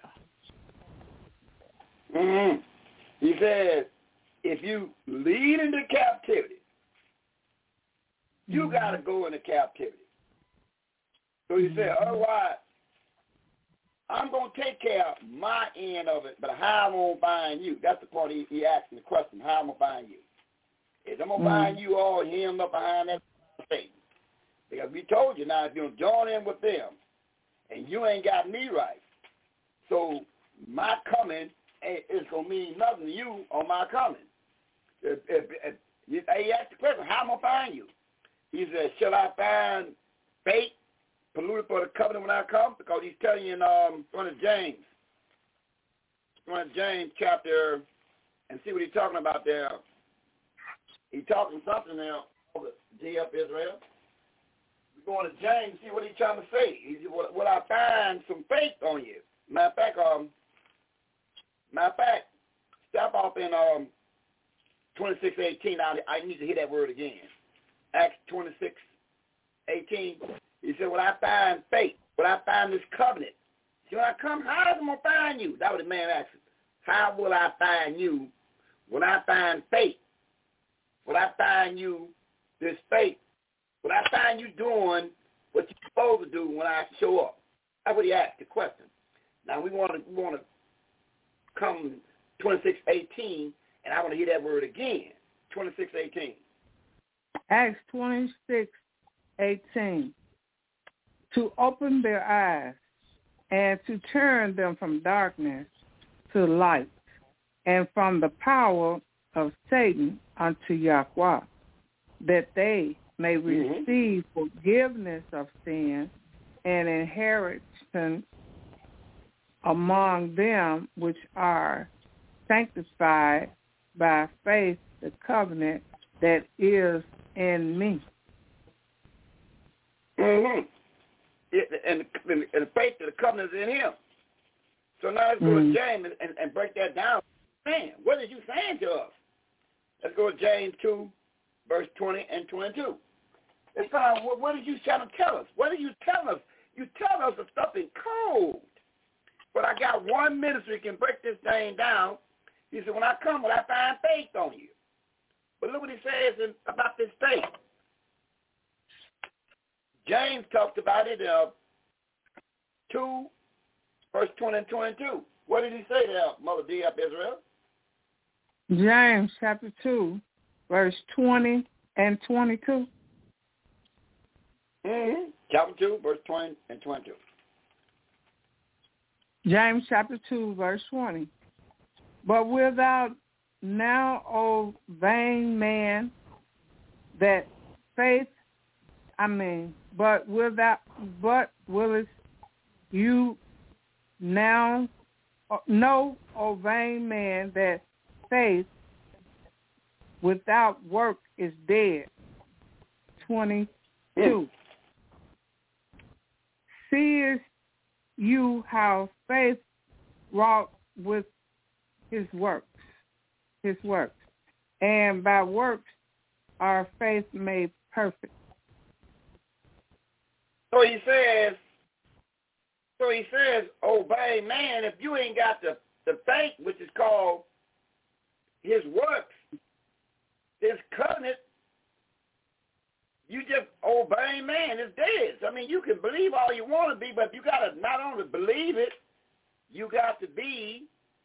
Mm-hmm. He says, if you lead into captivity, you got to go into captivity. So he said, otherwise, I'm going to take care of my end of it, but how am I going to bind you? That's the part he asked me the question, how am I going to bind you? Is I'm going to bind you all hemmed up behind that Satan? Because we told you now, if you don't join in with them, and you ain't got me right, so my coming is going to mean nothing to you on my coming. He asked the question, how am I going to bind you? He said, shall I find faith polluted for the covenant when I come? Because he's telling you in one of James chapter, and see what he's talking about there. He's talking something there over G.F. Israel. We're going to James, see what he's trying to say. He said, will I find some faith on you? Matter of fact, stop off in 26:18. I need to hear that word again. Acts 26:18. He said, will I find faith? Will I find this covenant? See, when I come, how am I going to find you? That was the man asking. How will I find you? Will I find faith? Will I find you this faith? Will I find you doing what you're supposed to do when I show up? That's what he asked the question. Now we want to come 26:18, and I want to hear that word again. 26:18. Acts 26:18. To open their eyes and to turn them from darkness to light and from the power of Satan unto Yahweh, that they may receive forgiveness of sin and inheritance among them which are sanctified by faith, the covenant that is in me. And the faith of the covenant is in him. So now let's go to James and break that down. Man, what are you saying to us? Let's go to James 2, verse 20 and 22. It's kind of, what are you trying to tell us? What are you telling us? You tell us the stuff in code. But I got 1 minute so we can break this thing down. He said, when I come, will I find faith on you? But look what he says about this faith. James talked about it, 2, verse 20 and 22. What did he say there, Mother D.F. Israel? James chapter 2, verse 20 and 22. Chapter 2, verse 20 and 22. James chapter 2, verse 20. But without now, O vain man, that faith, but willest you now know, O vain man, that faith without work is dead. 22. Seest you how faith wrought with his works, and by works our faith made perfect. So he says, obey man, if you ain't got the faith, which is called his works, his covenant, you just obey man, it's dead. I mean, you can believe all you want to be, but you got to not only believe it, you got to be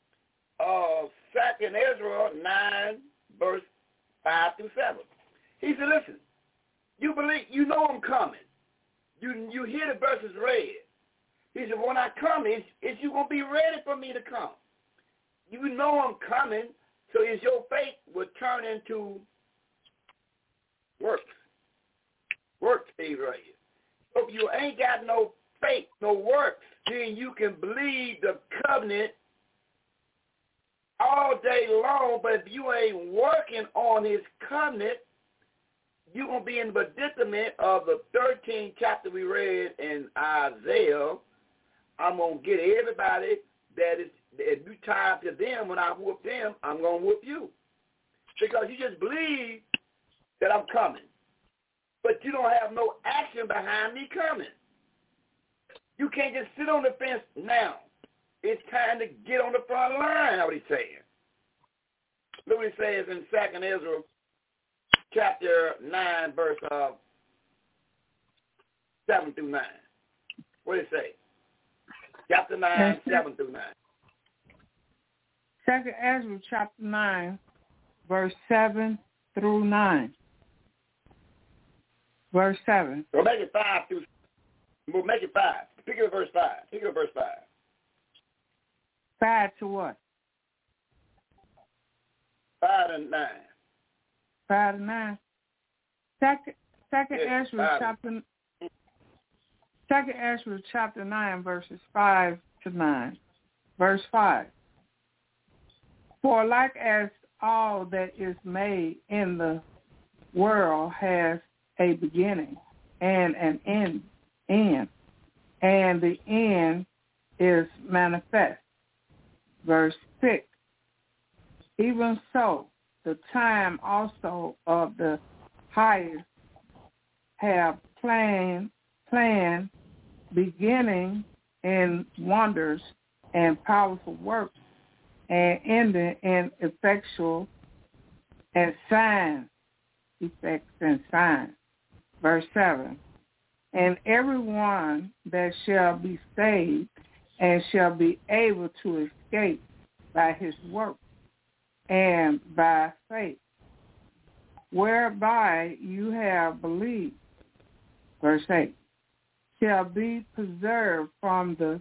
2nd Ezra 9, verse 5 through 7. He said, listen, you believe, you know I'm coming. You hear the verses read. He said, when I come, is you going to be ready for me to come? You know I'm coming, so is your faith will turn into works. Works, Israel. So if you ain't got no faith, no works, then you can believe the covenant all day long, but if you ain't working on his covenant, you're going to be in the predicament of the 13th chapter we read in Isaiah. I'm going to get everybody that is, if you tie to them, when I whoop them, I'm going to whoop you. Because you just believe that I'm coming. But you don't have no action behind me coming. You can't just sit on the fence now. It's time to get on the front line, that's what he's saying. Look what he says in 2nd Ezra chapter 9, verse 7 through 9. What did it say? Chapter 9, 7 through 9. 2nd Ezra chapter 9, verse 7 through 9. Verse 7. We'll make it 5 through. We'll make it 5. Pick up verse 5. Pick up verse 5. 5 to what? 5 and 9. 5 and 9. Second Ezra chapter. 2nd Ezra chapter 9, verses 5 to 9. Verse 5. For like as all that is made in the world has a beginning and an end, and the end is manifest. Verse 6. Even so, the time also of the highest have planned beginning in wonders and powerful works, and ending in effects and signs. Verse 7. And everyone that shall be saved and shall be able to escape by his work and by faith, whereby you have believed. Verse 8. Shall be preserved from the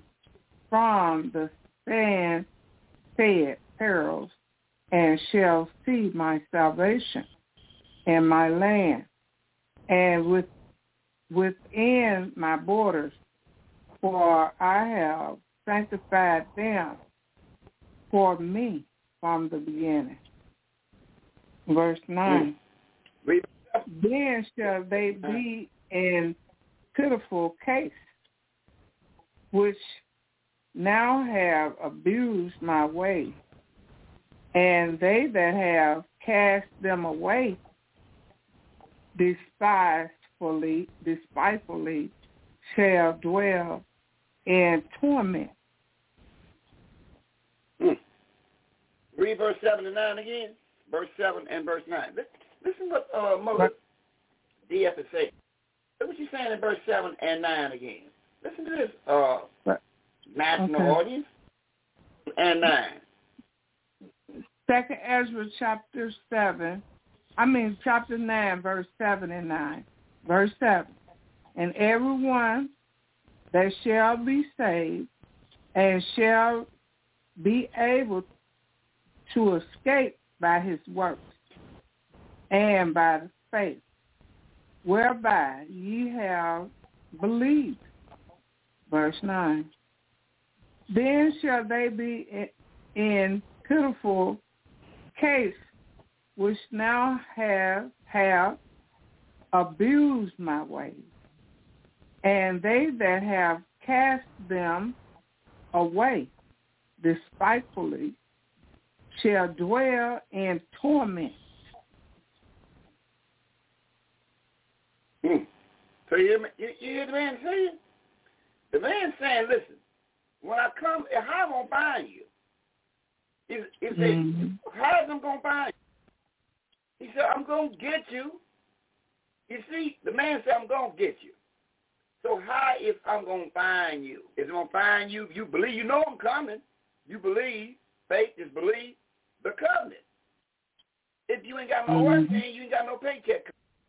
said perils, and shall see my salvation in my land, and within my borders, for I have sanctified them for me from the beginning. Verse 9. Then shall they be in pitiful case, which now have abused my way, and they that have cast them away despitefully shall dwell in torment. Read verse 7 and 9 again. Verse 7 and verse 9. Listen what Moses D.F. is saying. Look what you're saying in verse 7 and 9 again. Listen to this, national audience. And 9. 2nd Ezra chapter 9, verse 7 and 9. Verse 7. And everyone that shall be saved and shall be able to escape by his works and by the faith, whereby ye have believed. Verse 9. Then shall they be in pitiful case, which now have abused my ways, and they that have cast them away despitefully shall dwell in torment. So you hear the man saying? The man saying, listen, when I come, how am I going to find you? He said, how am I going to find you? He said, I'm going to get you. You see, the man said, I'm going to get you. So how if I'm going to find you? Is it going to find you? You believe, you know I'm coming. You believe. Faith is believe. The covenant. If you ain't got no work, then you ain't got no paycheck.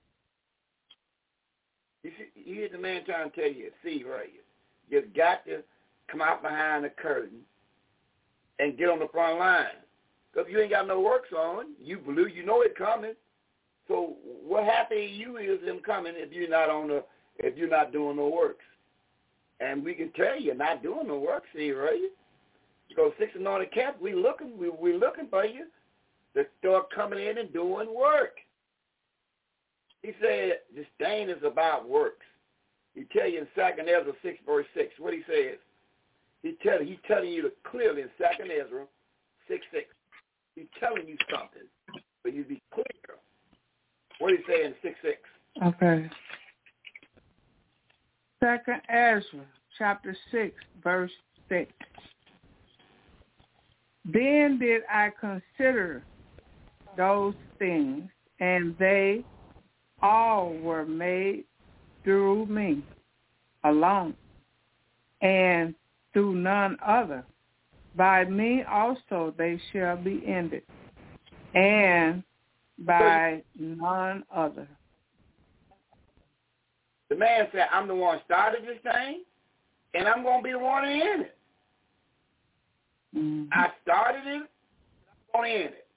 You see, you hear the man trying to tell you, see right here. You've got to come out behind the curtain and get on the front line. Because if you ain't got no works on, you believe, you know it coming. So what happened to you is him coming if you're not doing no works. And we can tell you're not doing no works, see right? Because 6 anointed camp, we're looking for you to start coming in and doing work. He said, disdain is about works. He tell you in 2nd Ezra 6, verse 6, what he says. He's telling you clearly in 2nd Ezra 6, 6. He's telling you something, but you be clear. What did he say in 6, 6? Okay. 2nd Ezra, chapter 6, verse 6. Then did I consider those things, and they all were made through me alone. and through none other. By me also they shall be ended, and by none other. The man said, I'm the one started this thing, and I'm going to be the one to end it. Mm-hmm. I started it, I'm going to end it.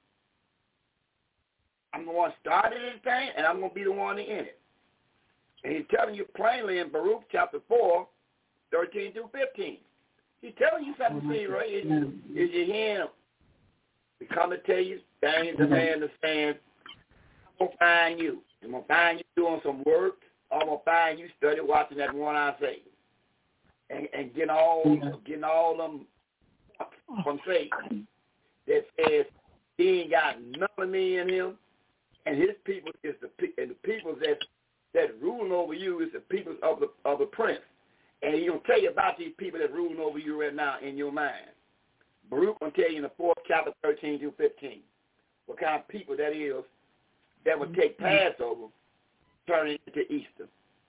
I'm the one started this thing, and I'm going to be the one to end it. And he's telling you plainly in Baruch chapter 4, 13 through 15. He's telling you something, see, right? Is you hearing him? We come to tell you, things the man understands. I'm going to find you. I'm going to find you doing some work. I'm going to find you study watching that one I say. And getting all them from Satan that says he ain't got none of me in him, and his people is the people that ruling over you is the people of the prince. And he's going to tell you about these people that ruling over you right now in your mind. Baruch will tell you in the 4th chapter, 13 through 15, what kind of people that is that will take Passover, turn it into Easter.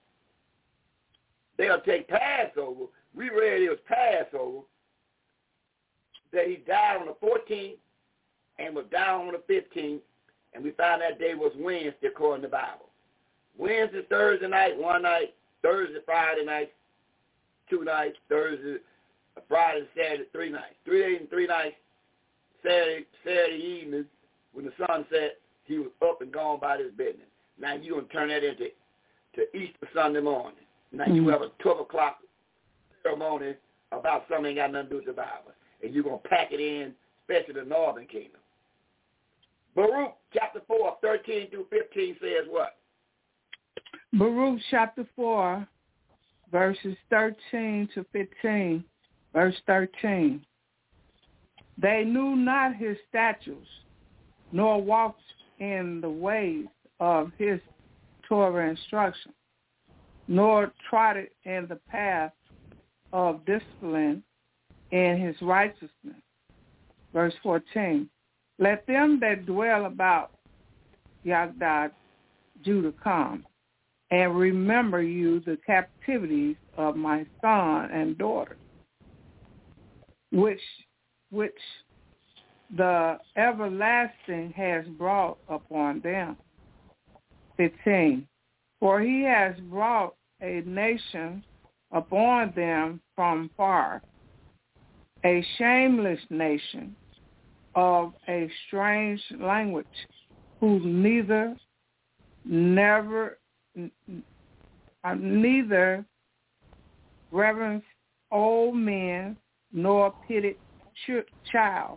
They'll take Passover. We read it was Passover, that he died on the 14th and was down on the 15th, and we found that day was Wednesday according to the Bible. Wednesday, Thursday night, one night, Thursday, Friday night, 2 nights, Thursday, Friday, Saturday, 3 nights. 3 days and 3 nights, Saturday evening, when the sun set, he was up and gone by his business. Now you're going to turn that into Easter Sunday morning. Now you have a 12 o'clock ceremony about something that ain't got nothing to do with the Bible. And you're going to pack it in, especially the northern kingdom. Baruch chapter 4, 13 through 15 says what? Baruch chapter 4, verses 13 to 15, verse 13. They knew not his statutes, nor walked in the ways of his Torah instruction, nor trotted in the path of discipline in his righteousness. Verse 14. Let them that dwell about Yagdad, Judah, come, and remember you the captivities of my son and daughter, which the everlasting has brought upon them. 15. For he has brought a nation upon them from far, a shameless nation of a strange language, who neither reverence old men nor pitied child.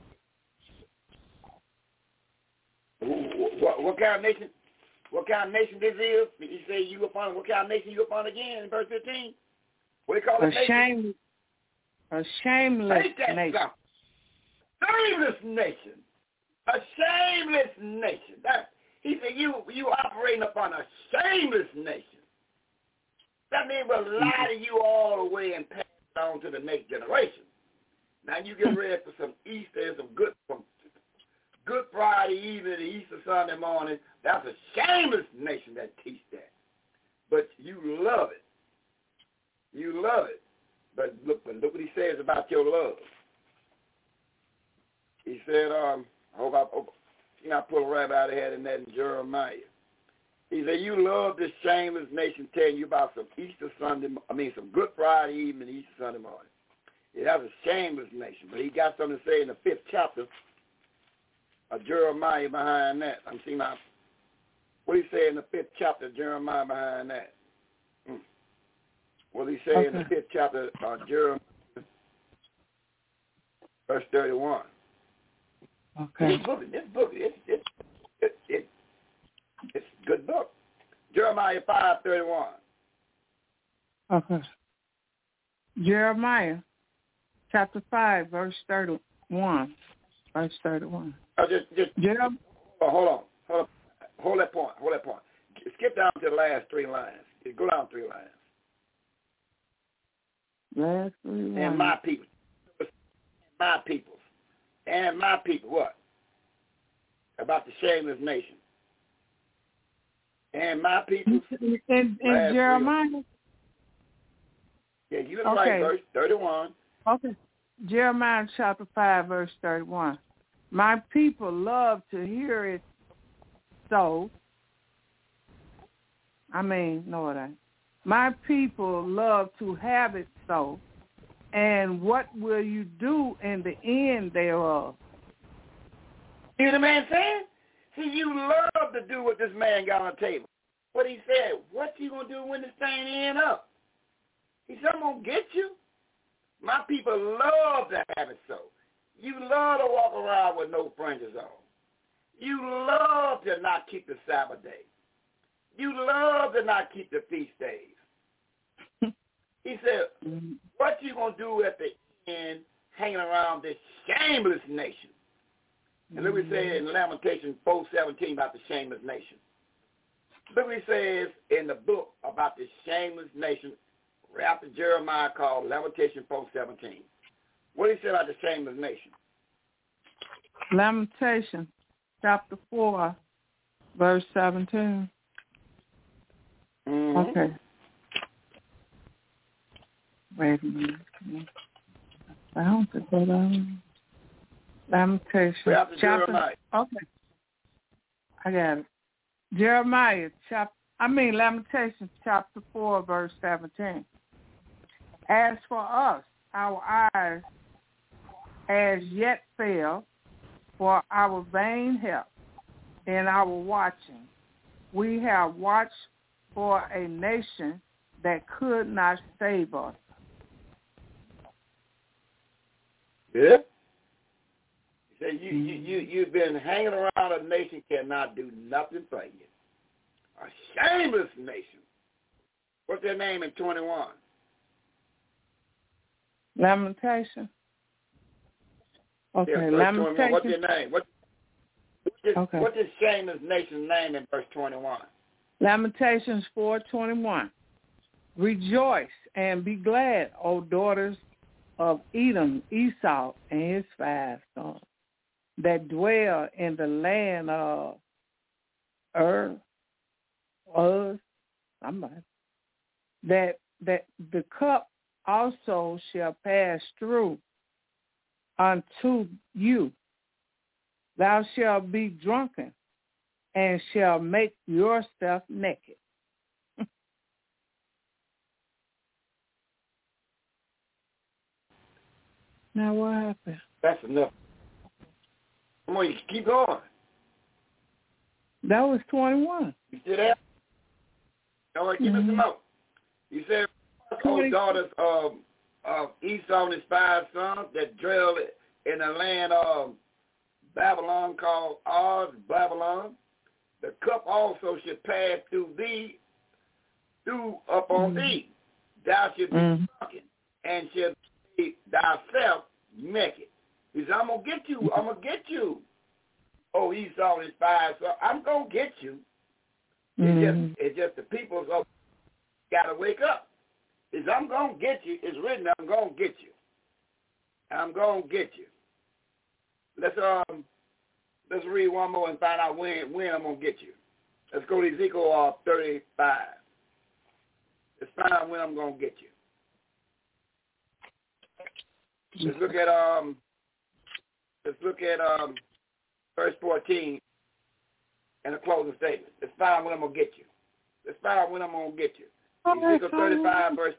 What kind of nation? What kind of nation this is? He say you upon. What kind of nation you upon again in verse 15? What do you call it? A shameless nation. Shameless nation. A shameless nation. He said you operating upon a shameless nation. That means we'll lie to you all the way and pass it on to the next generation. Now you get ready for some Easter and some Good Friday evening, Easter Sunday morning. That's a shameless nation that teach that. But you love it. You love it. But look what he says about your love. He said, I pull a rabbit out of head in that in Jeremiah. He said, you love this shameless nation telling you about some some Good Friday evening, Easter Sunday morning. Yeah, that's a shameless nation. But he got something to say in the 5th chapter of Jeremiah behind that. What he say in the 5th chapter of Jeremiah behind that? What he say in the 5th chapter of Jeremiah, verse 31? Okay. This book, it's a good book. Jeremiah 5:31. Okay. Jeremiah chapter 5, verse 31. Verse 31. Hold on. Hold that point. Skip down to the last 3 lines. Go down 3 lines. Last 3 lines. And my people. And my people, what? About the shameless nation. And my people. In Jeremiah? Yeah, you look right, verse 31. Okay. Jeremiah chapter 5, verse 31. My people love to hear it so. No, it ain't. My people love to have it so. And what will you do in the end thereof? See what the man saying? See, you love to do what this man got on the table. What he said, what you going to do when this thing end up? He said, I'm going to get you. My people love to have it so. You love to walk around with no fringes on. You love to not keep the Sabbath day. You love to not keep the feast days. He said, what you going to do at the end hanging around this shameless nation? And look what he said in Lamentations 4:17 about the shameless nation. Look what he says in the book about the shameless nation, right after Jeremiah called Lamentations 4:17. What did he say about the shameless nation? Lamentations chapter 4, verse 17. Mm-hmm. Okay. Wait a minute. I don't think that Lamentations chapter. Jeremiah. Okay. I got it. Lamentations chapter 4, verse 17. As for us, our eyes as yet fail for our vain help in our watching. We have watched for a nation that could not save us. Yeah. He said you've been hanging around a nation cannot do nothing for you. A shameless nation. What's their name in 21? Lamentation. Okay, yeah, Lamentation. What's your name? What's this shameless nation's name in verse 21? Lamentations 4:21. Rejoice and be glad, O daughters of Edom, Esau, and his 5 sons, that dwell in the land of somebody. That the cup also shall pass through unto you. Thou shalt be drunken and shall make yourself naked. Now what happened? That's enough. Come on, you keep going. That was 21. You see that? All right, give me some more. You said, O daughters of Esau and his 5 sons that dwell in the land of Babylon called Babylon. The cup also should pass through thee, upon thee. Thou shalt be drunken, and shalt be thyself naked. He said, I'm going to get you. I'm going to get you. Oh, Esau and his 5 sons. I'm going to get you. It's just the people got to wake up. It's I'm going to get you. It's written, I'm going to get you. I'm going to get you. Let's read one more and find out when I'm going to get you. Let's go to Ezekiel 35. Let's find out when I'm going to get you. Let's look at verse 14 and a closing statement. Let's find out when I'm going to get you. Let's find out when I'm going to get you. Ezekiel 35, verse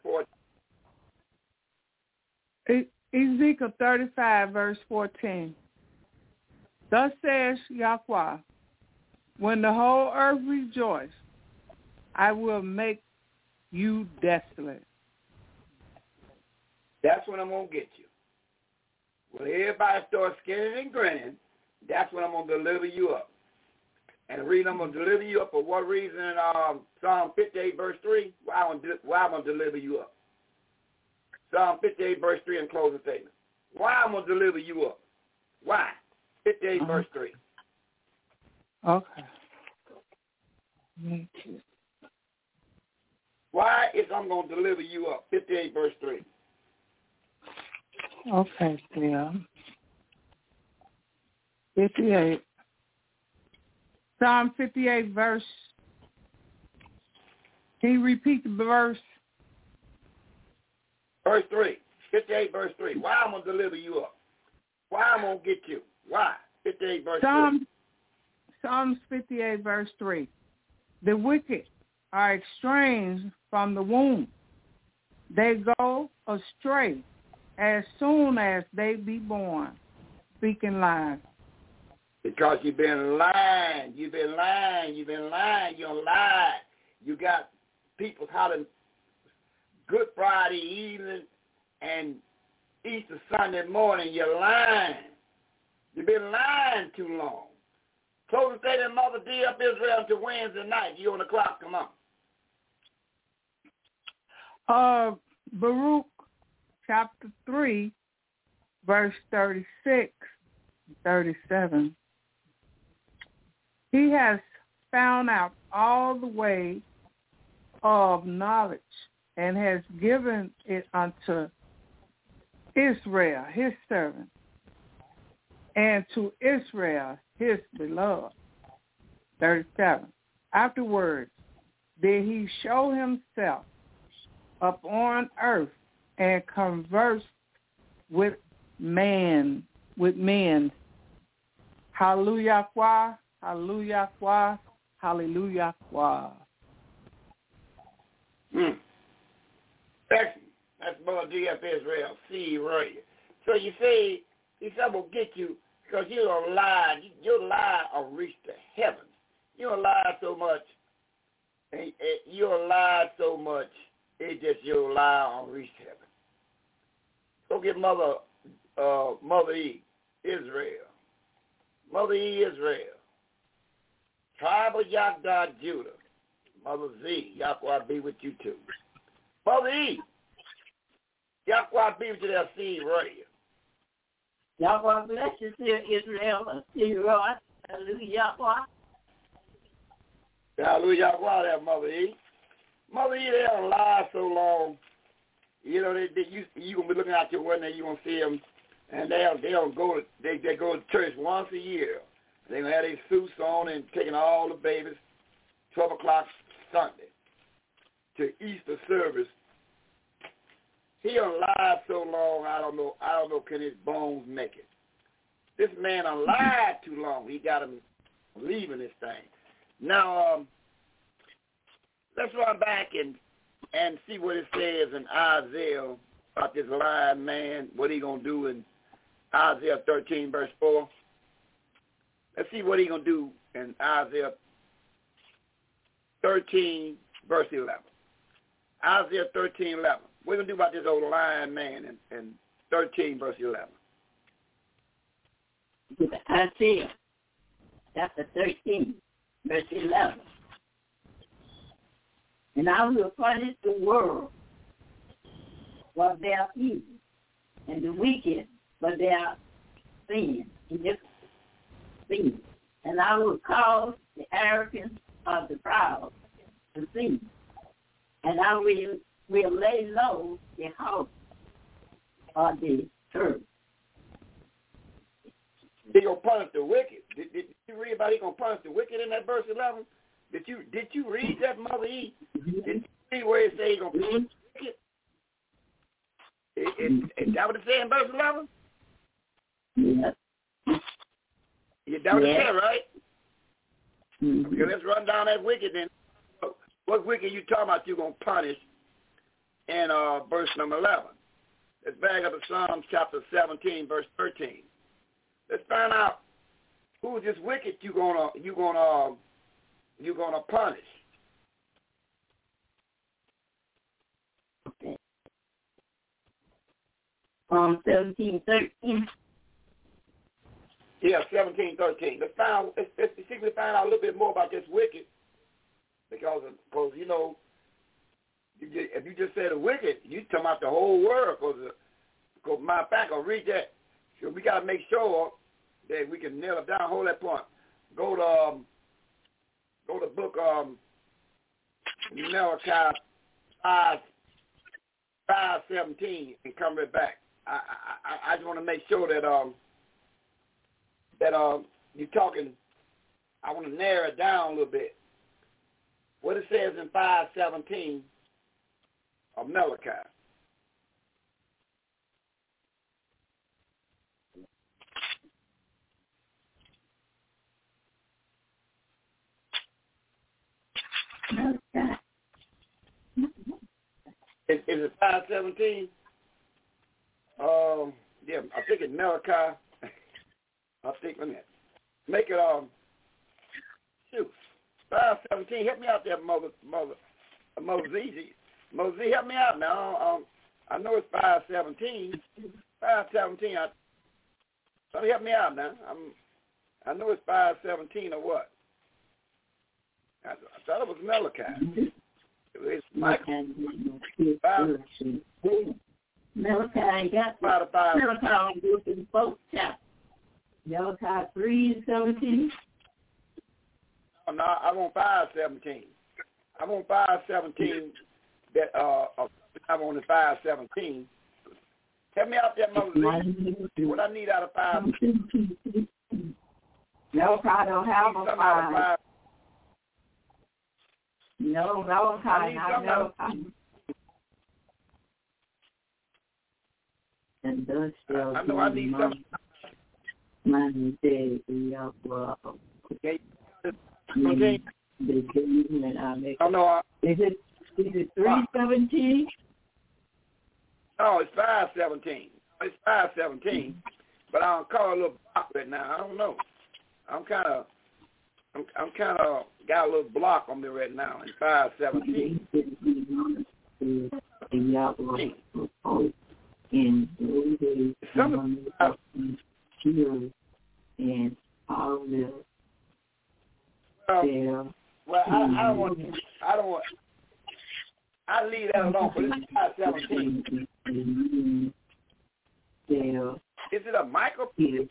14. Ezekiel 35, verse 14. Thus says Yahweh, when the whole earth rejoice, I will make you desolate. That's when I'm going to get you. When everybody starts skinning and grinning, that's when I'm going to deliver you up. And the reason I'm going to deliver you up for what reason in Psalm 58, verse 3, why I'm going to deliver you up. Psalm 58, verse 3 in closing statement. Why I'm going to deliver you up. Why? 58, verse 3. Okay. Why is I'm going to deliver you up? 58, verse 3. Okay, yeah. 58. Psalm 58, verse. Can you repeat the verse? Verse 3. 58 verse 3. Why I'm going to deliver you up? Why I'm going to get you? Why? 58 verse 3. Psalms 58 verse 3. The wicked are estranged from the womb. They go astray as soon as they be born, speaking lies. Because you've been lying. You've been lying. You've been lying. You're lied. You got people hollering Good Friday evening and Easter Sunday morning. You're lying. You've been lying too long. Close the state of Mother D up Israel until Wednesday night. You on the clock. Come on. Baruch chapter 3, verse 36, 37. He has found out all the way of knowledge and has given it unto Israel, his servant, and to Israel, his beloved. 37. Afterwards did he show himself upon earth and converse with men. Hallelujah, hallelujah, hallelujah. Excellent. That's Brother D.F. Israel, C. Radio. So you see, he said, we'll get you because you don't lie. Your lie will reach the heavens. You don't lie so much. You don't lie so much. It's just your lie will reach heaven. Go get Mother E. Israel. Mother E. Israel. Tribe of Yahdah, Judah. Mother Z. Yahweh be with you too. Mother E. Yahweh be with you there, C. Radio. Yahweh bless you, dear Israel, and see you, Lord. Hallelujah, Yahweh. Hallelujah, Yahweh there, Mother E. Mother E, they don't lie so long. You know, you're going to be looking out your window, you're going to see them, and they go to church once a year. They're going to have their suits on and taking all the babies, 12 o'clock Sunday, to Easter service. He done lied so long, I don't know can his bones make it. This man done lied too long. He got him leaving this thing. Now, let's run back and see what it says in Isaiah about this lying man, what he going to do in Isaiah 13, verse 4. Let's see what he going to do in Isaiah 13, verse 11. Isaiah 13, 11. What are you going to do about this old lying man in 13, verse 11? Isaiah chapter 13, verse 11. And I will punish the world for their evil, and the wicked for their sin. And I will cause the arrogance of the proud to cease, and I will lay low the house of the church. He gonna punish the wicked. Did you read about he gonna punish the wicked in that verse 11? Did you read that, Mother E? Did you read where it says he gonna punish the wicked? Is that what it says in verse 11? Yes. You that what it said, right? Mm-hmm. Okay, let's run down that wicked then. What wicked you talking about you gonna punish in verse number 11? Let's back up to Psalms chapter 17, verse 13. Let's find out who is this wicked you gonna punish. Okay. 17:13. Yeah, 17:13. Let's see if we find out a little bit more about this wicked, because you know, if you just said the wicked, you talking about the whole world. Because matter of fact, I'll read that. So we got to make sure that we can nail it down. Hold that point. Go to book Malachi 5:17 and come right back. I just want to make sure that you're talking. I want to narrow it down a little bit. What it says in 5:17 of Malachi. Is it 5:17? Yeah, I think it's Malachi. I think, let me make it, 5:17. Help me out there, Mosey. Mosey, help me out now. I know it's 5:17. 5:17. Somebody help me out now. I know it's 5:17 or what? I thought it was Malachi. It's Michael. Malachi got Malachi in both chapters. Malachi 3:17. No, I want 5:17. I want 5:17. That I'm on the 5:17. Help me out there, Moses. What I need out of 5. Malachi don't have a 5. No, Malachi, not Malachi. And thus shall I know I need some. Mine day okay. The evening I make. Oh no. Is it 3:17? No, it's 5:17. It's 5:17. But I'll call a little block right now. I don't know. I'm kind of got a little block on me right now. It's 5:17. In those days, and all the well, I don't want. I leave that alone, but it's 5:17. Is it a Michael?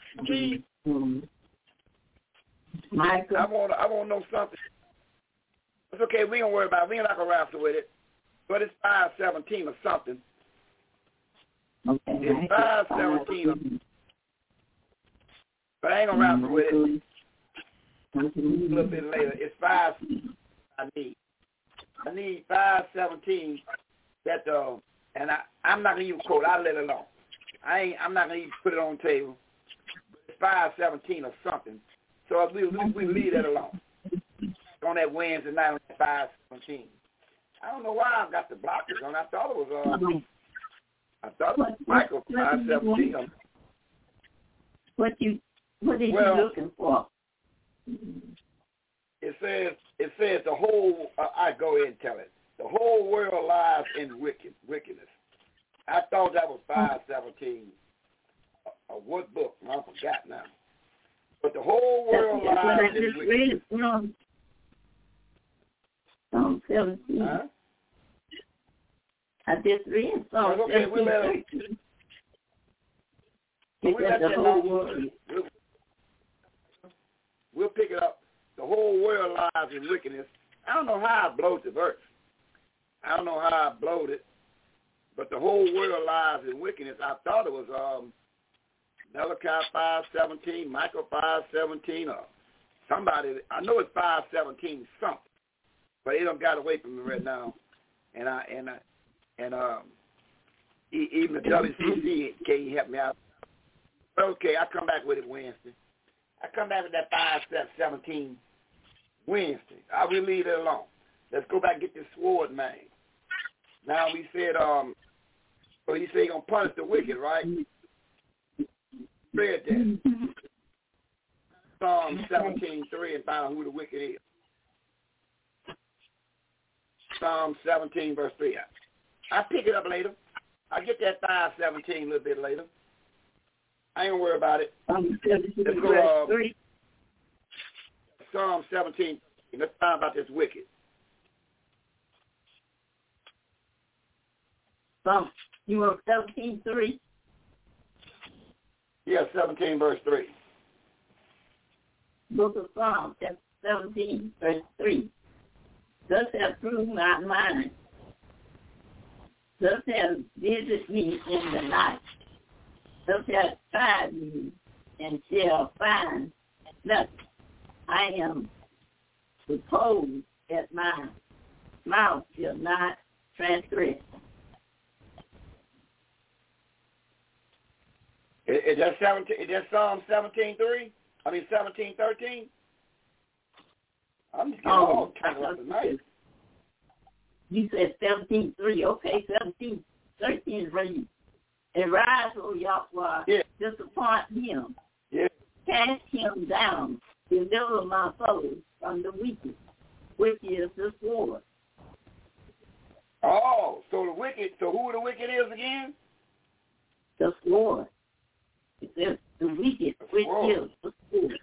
Michael. I want to know something. It's okay. We don't worry about it. We're not gonna wrestle with it. But it's 5:17 or something. Okay. It's 5:17. But I ain't gonna wrestle with it. A little bit later. It's 5. I need 5:17. That and I'm not gonna even quote. I'll let it alone. I'm not gonna even put it on the table. It's 5:17 or something. So we leave that alone. On that Wednesday night on 5:17. I don't know why I've got the blockers on. I thought it was Michael 5:17. What are you looking for? It says the whole. I go ahead and tell it. The whole world lies in wickedness. I thought that was 5:17. What book? I forgot now. But the whole world lies in wickedness. Psalm 17. Huh? I just read Psalm 17. Okay, we'll pick it up. The whole world lies in wickedness. I don't know how I blowed the verse. I don't know how I blowed it. But the whole world lies in wickedness. I thought it was Malachi 5:17, Michael 5:17, or somebody. I know it's 5:17 something, but it done got away from me right now. And even the WCC can't help me out. Okay, I come back with it Wednesday. I come back with that 5:17 Wednesday. I will leave it alone. Let's go back and get this sword, man. Now we said, well, he said he's going to punish the wicked, right? Read that. Psalm 17:3 and find out who the wicked is. Psalm 17, verse 3. I pick it up later. I get that 5:17 a little bit later. I ain't gonna worry about it. Let's go. Psalm 17. Let's find about this wicked. You want 17:3? Yeah, 17 verse 3. Book of Psalms, chapter 17, verse 3. Thus have proved my mind. Thus have visited me in the night. Thus have tried me and shall find nothing. I am supposed that my mouth shall not transgress. Is that 17? Is that Psalm 17:3? I mean 17:13. I'm just getting all tangled up tonight. You said 17:3. Okay, 13 read. Arise, O Yahweh, disappoint him. Cast him down. Deliver my foes from the wicked, which is the sword. Oh, so the wicked, so who the wicked is again? The sword. It says the wicked, which is the sword.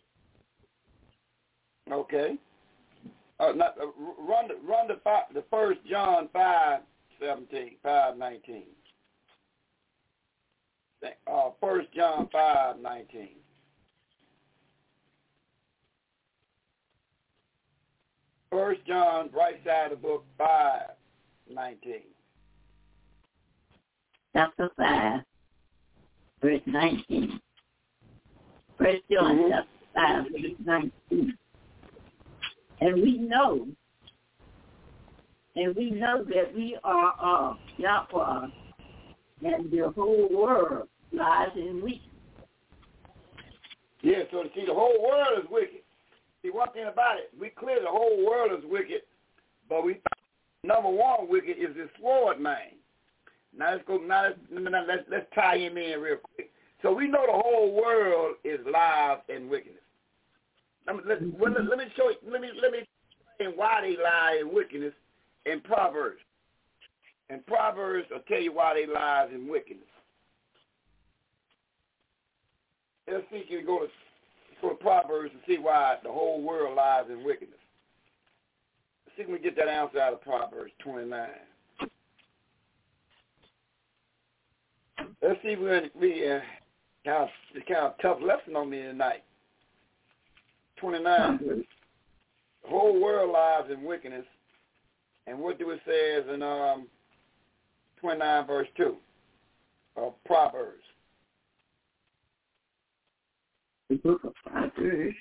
Okay. Run the 1 John 5:17, 5:19. 1 John 5:19. First John, right side of the book, 5:19. Chapter 5, verse 19. First John, chapter 5, verse 19. And we know that we are of Yahweh, and the whole world lies in weakness. Yeah, so see, the whole world is wicked. See, one thing about it, we clear the whole world is wicked, but we number one wicked is this sword man. Now let's tie him in real quick. So we know the whole world is live in wickedness. Let me show you. Let me explain why they lie in wickedness in Proverbs. And Proverbs will tell you why they lie in wickedness. Let's see if you go to Proverbs and see why the whole world lies in wickedness. Let's see if we can get that answer out of Proverbs 29. Let's see if we kind of tough lesson on me tonight. 29. The whole world lies in wickedness. And what do it says in 29 verse 2 of Proverbs? The book of Proverbs.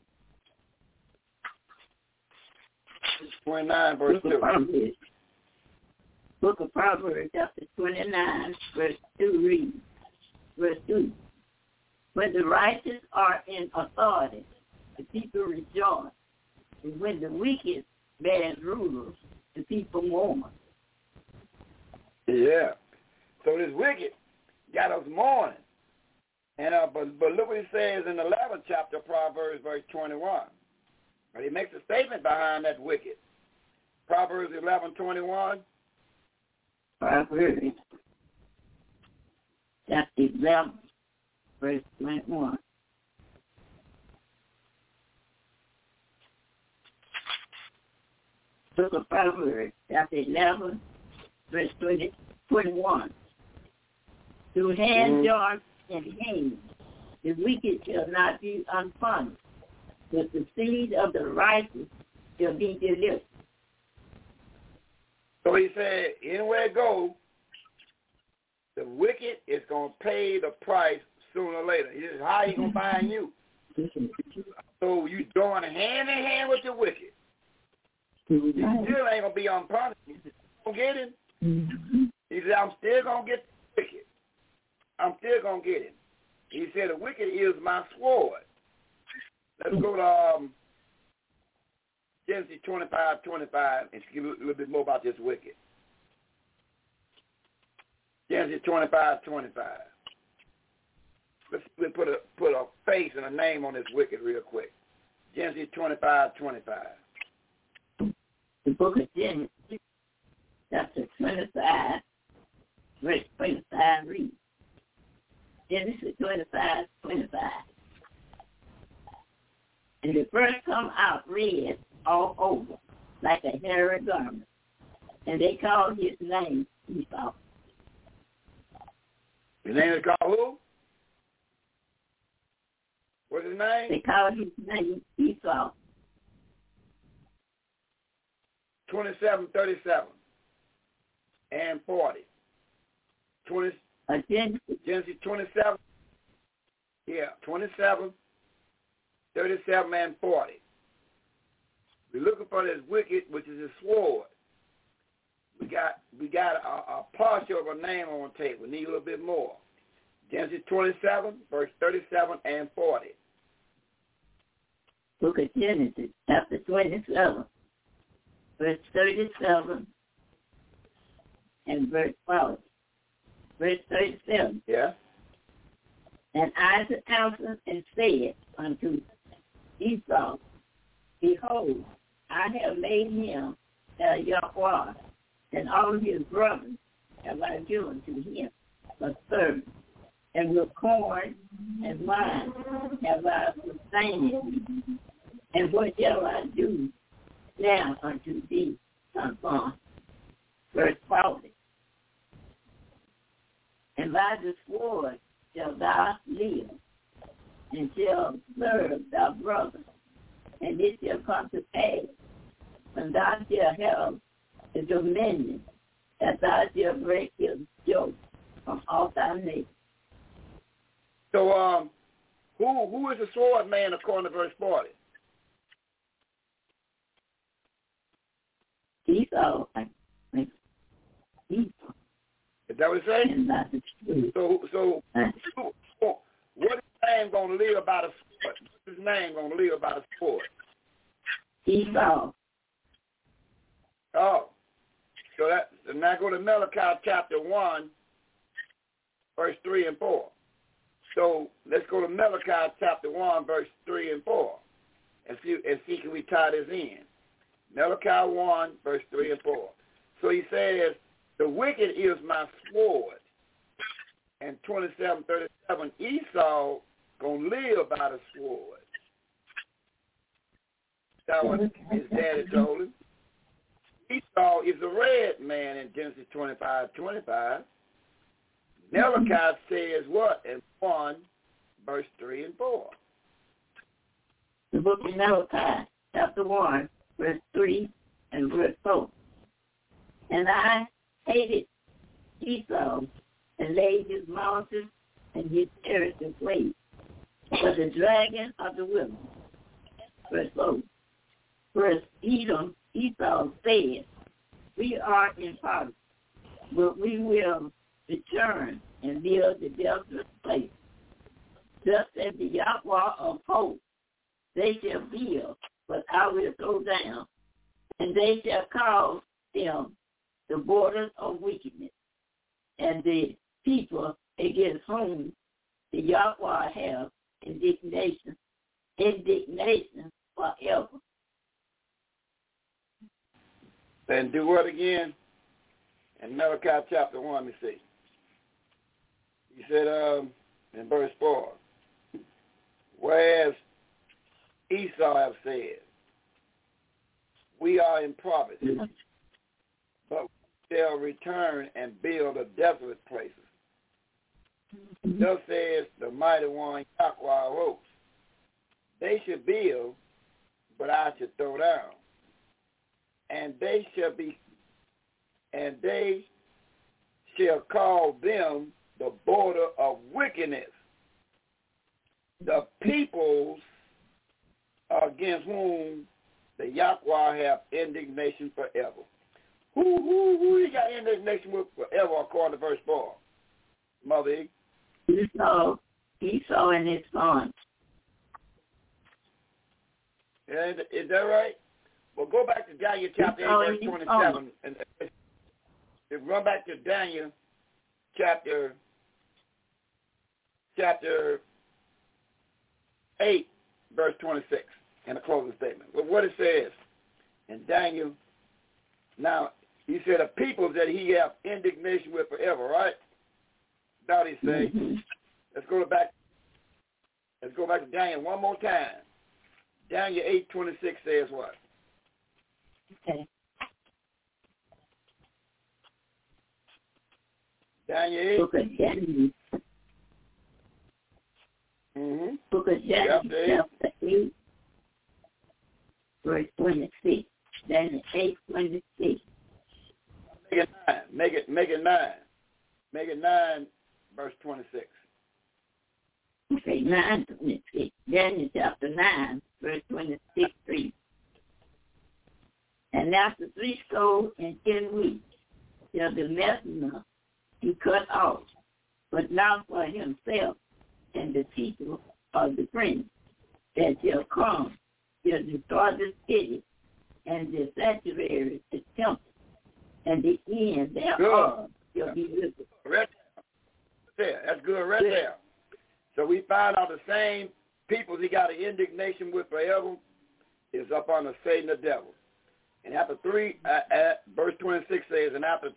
29 verse 2. Book of Proverbs, chapter 29, verse 2 reads. Verse 2. When the righteous are in authority, the people rejoice. And when the wicked bears rulers, the people mourn. Yeah. So this wicked got us mourning. And but look what he says in the 11th chapter of Proverbs, verse 21. But he makes a statement behind that wicked. Proverbs 11:21. Proverbs chapter 11, verse 21. Book of Proverbs, chapter 11, verse 21. Through hand jars and hand, the wicked shall not be unpunished, but the seed of the righteous shall be delivered. So he said, anywhere it goes, the wicked is going to pay the price sooner or later. He says, how he going to find you? So you join hand in hand with the wicked. You still ain't going to be unpunished. You going to get him. He said, I'm still going to get the wicked. I'm still going to get him. He said, the wicked is my sword. Let's go to Genesis 25:25 and see a little bit more about this wicked. Genesis 25:25. Let's put a face and a name on this wicked real quick. Genesis 25:25. The book of Genesis, chapter 25, verse 25 reads. Genesis 25:25. And the first come out red all over, like a hairy garment. And they called his name Esau. His name is called who? What's his name? They called his name Esau. 27:37 and 40. Genesis 27. Yeah, 27, 37, and 40. We're looking for this wicked, which is a sword. We got a partial of a name on the table. We need a little bit more. Genesis 27, verse 37 and 40. Book of Genesis, chapter 27, verse 37 and verse 40. Verse 37. Yeah. And Isaac answered and said unto Esau, Behold, I have made him Yahweh, and all his brothers have I given to him a servant, and with corn and wine have I sustained him. And what shall I do now unto thee, my son? Verse 40. And by the sword shalt thou live, and shalt serve thy brother. And it shall come to pass, when thou shalt have the dominion, that thou shalt break his yoke from off thy neck. So, who is the sword man according to verse 40? Esau. Is that what it says? So, what is his name going to live by the sword? What's his name going to live by the sword? Esau. Oh. So now go to Malachi chapter 1, verse 3 and 4. So let's go to Malachi chapter 1, verse 3 and 4, and see can we tie this in. Malachi 1, verse 3 and 4. So he says, the wicked is my sword. And 27:37, Esau going to live by the sword. That's what his daddy told him. Esau is a red man in Genesis 25:25. Malachi says what in 1, verse 3 and 4? The book of Malachi, chapter 1, verse 3 and verse 4. And I hated Esau and laid his mountains and his heritage waste for the dragon of the wilderness. Verse 4. Verse Edom, Esau said, we are in poverty, but we will return and build the desolate place. Just as the Yahweh of hosts, they shall build, but I will throw down, and they shall call them the borders of wickedness, and the people against whom the Yahweh have indignation forever. And do what again? In Malachi chapter 1, let me see. He said in verse 4, whereas Esau have said, we are in poverty, but we shall return and build the desolate places. Thus says the mighty one, Yahweh of hosts, they shall build, but I shall throw down. And they shall call them the border of wickedness, the peoples against whom the Yahweh have indignation forever. Who you got indignation with forever according to verse 4? Mother E? Esau and his sons. Is that right? Well, go back to Daniel chapter 8, verse 27. And run back to Daniel chapter 8, verse 26, in a closing statement. But what it says in Daniel, now, he said, a people that he have indignation with forever, right? That's what he say. Mm-hmm. Let's go back to Daniel one more time. Daniel 8:26 says what? Okay. Daniel 8. Book of Daniel. Mm-hmm. Book of Daniel, chapter 8, verse 26. Daniel 8:26. Make it 9. Make it 9, verse 26. Okay, 9:26. Daniel chapter 9, verse 26, 3. And after 310 weeks shall the messenger be cut off, but not for himself and the people of the prince that shall come, shall destroy the city and the sanctuary, the temple, and the end thereof shall be visible. Right there. That's good right there. So we find out the same people he got an indignation with forever is up under Satan the devil. And after verse 26 says, and after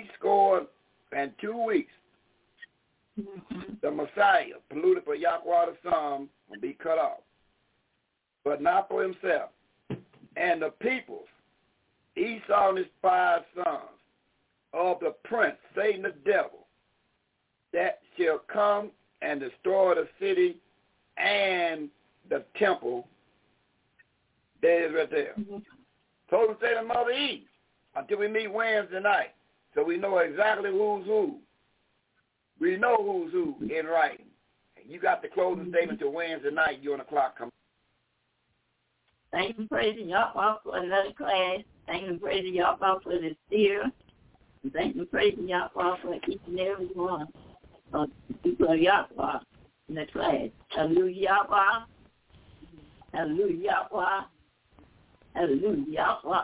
62 weeks, the Messiah, polluted for Yahweh the Son, will be cut off, but not for himself. And the peoples, Esau and his 5 sons, of the prince, Satan the devil, that shall come and destroy the city and the temple. There it is right there. Told to say to Mother Eve until we meet Wednesday night, so we know exactly who's who. We know who's who in writing. And you got the closing statement till Wednesday night. You're on the clock. Come. Thank you, praising Yahweh for another class. Thank you, praising Yahweh for the seer. And thank you, praising Yahweh for each and every one of the people of Yahweh in the class. Hallelujah, Yahweh. Hallelujah, Yahweh. Hallelujah, Yahweh.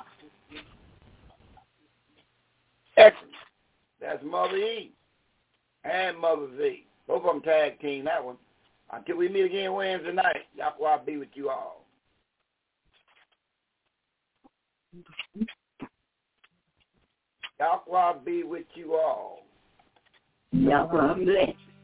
Excellent. That's Mother E and Mother Z. Both of them tag team that one. Until we meet again Wednesday night, Yahweh be with you all. Yahweh be with you all. Yahweh bless.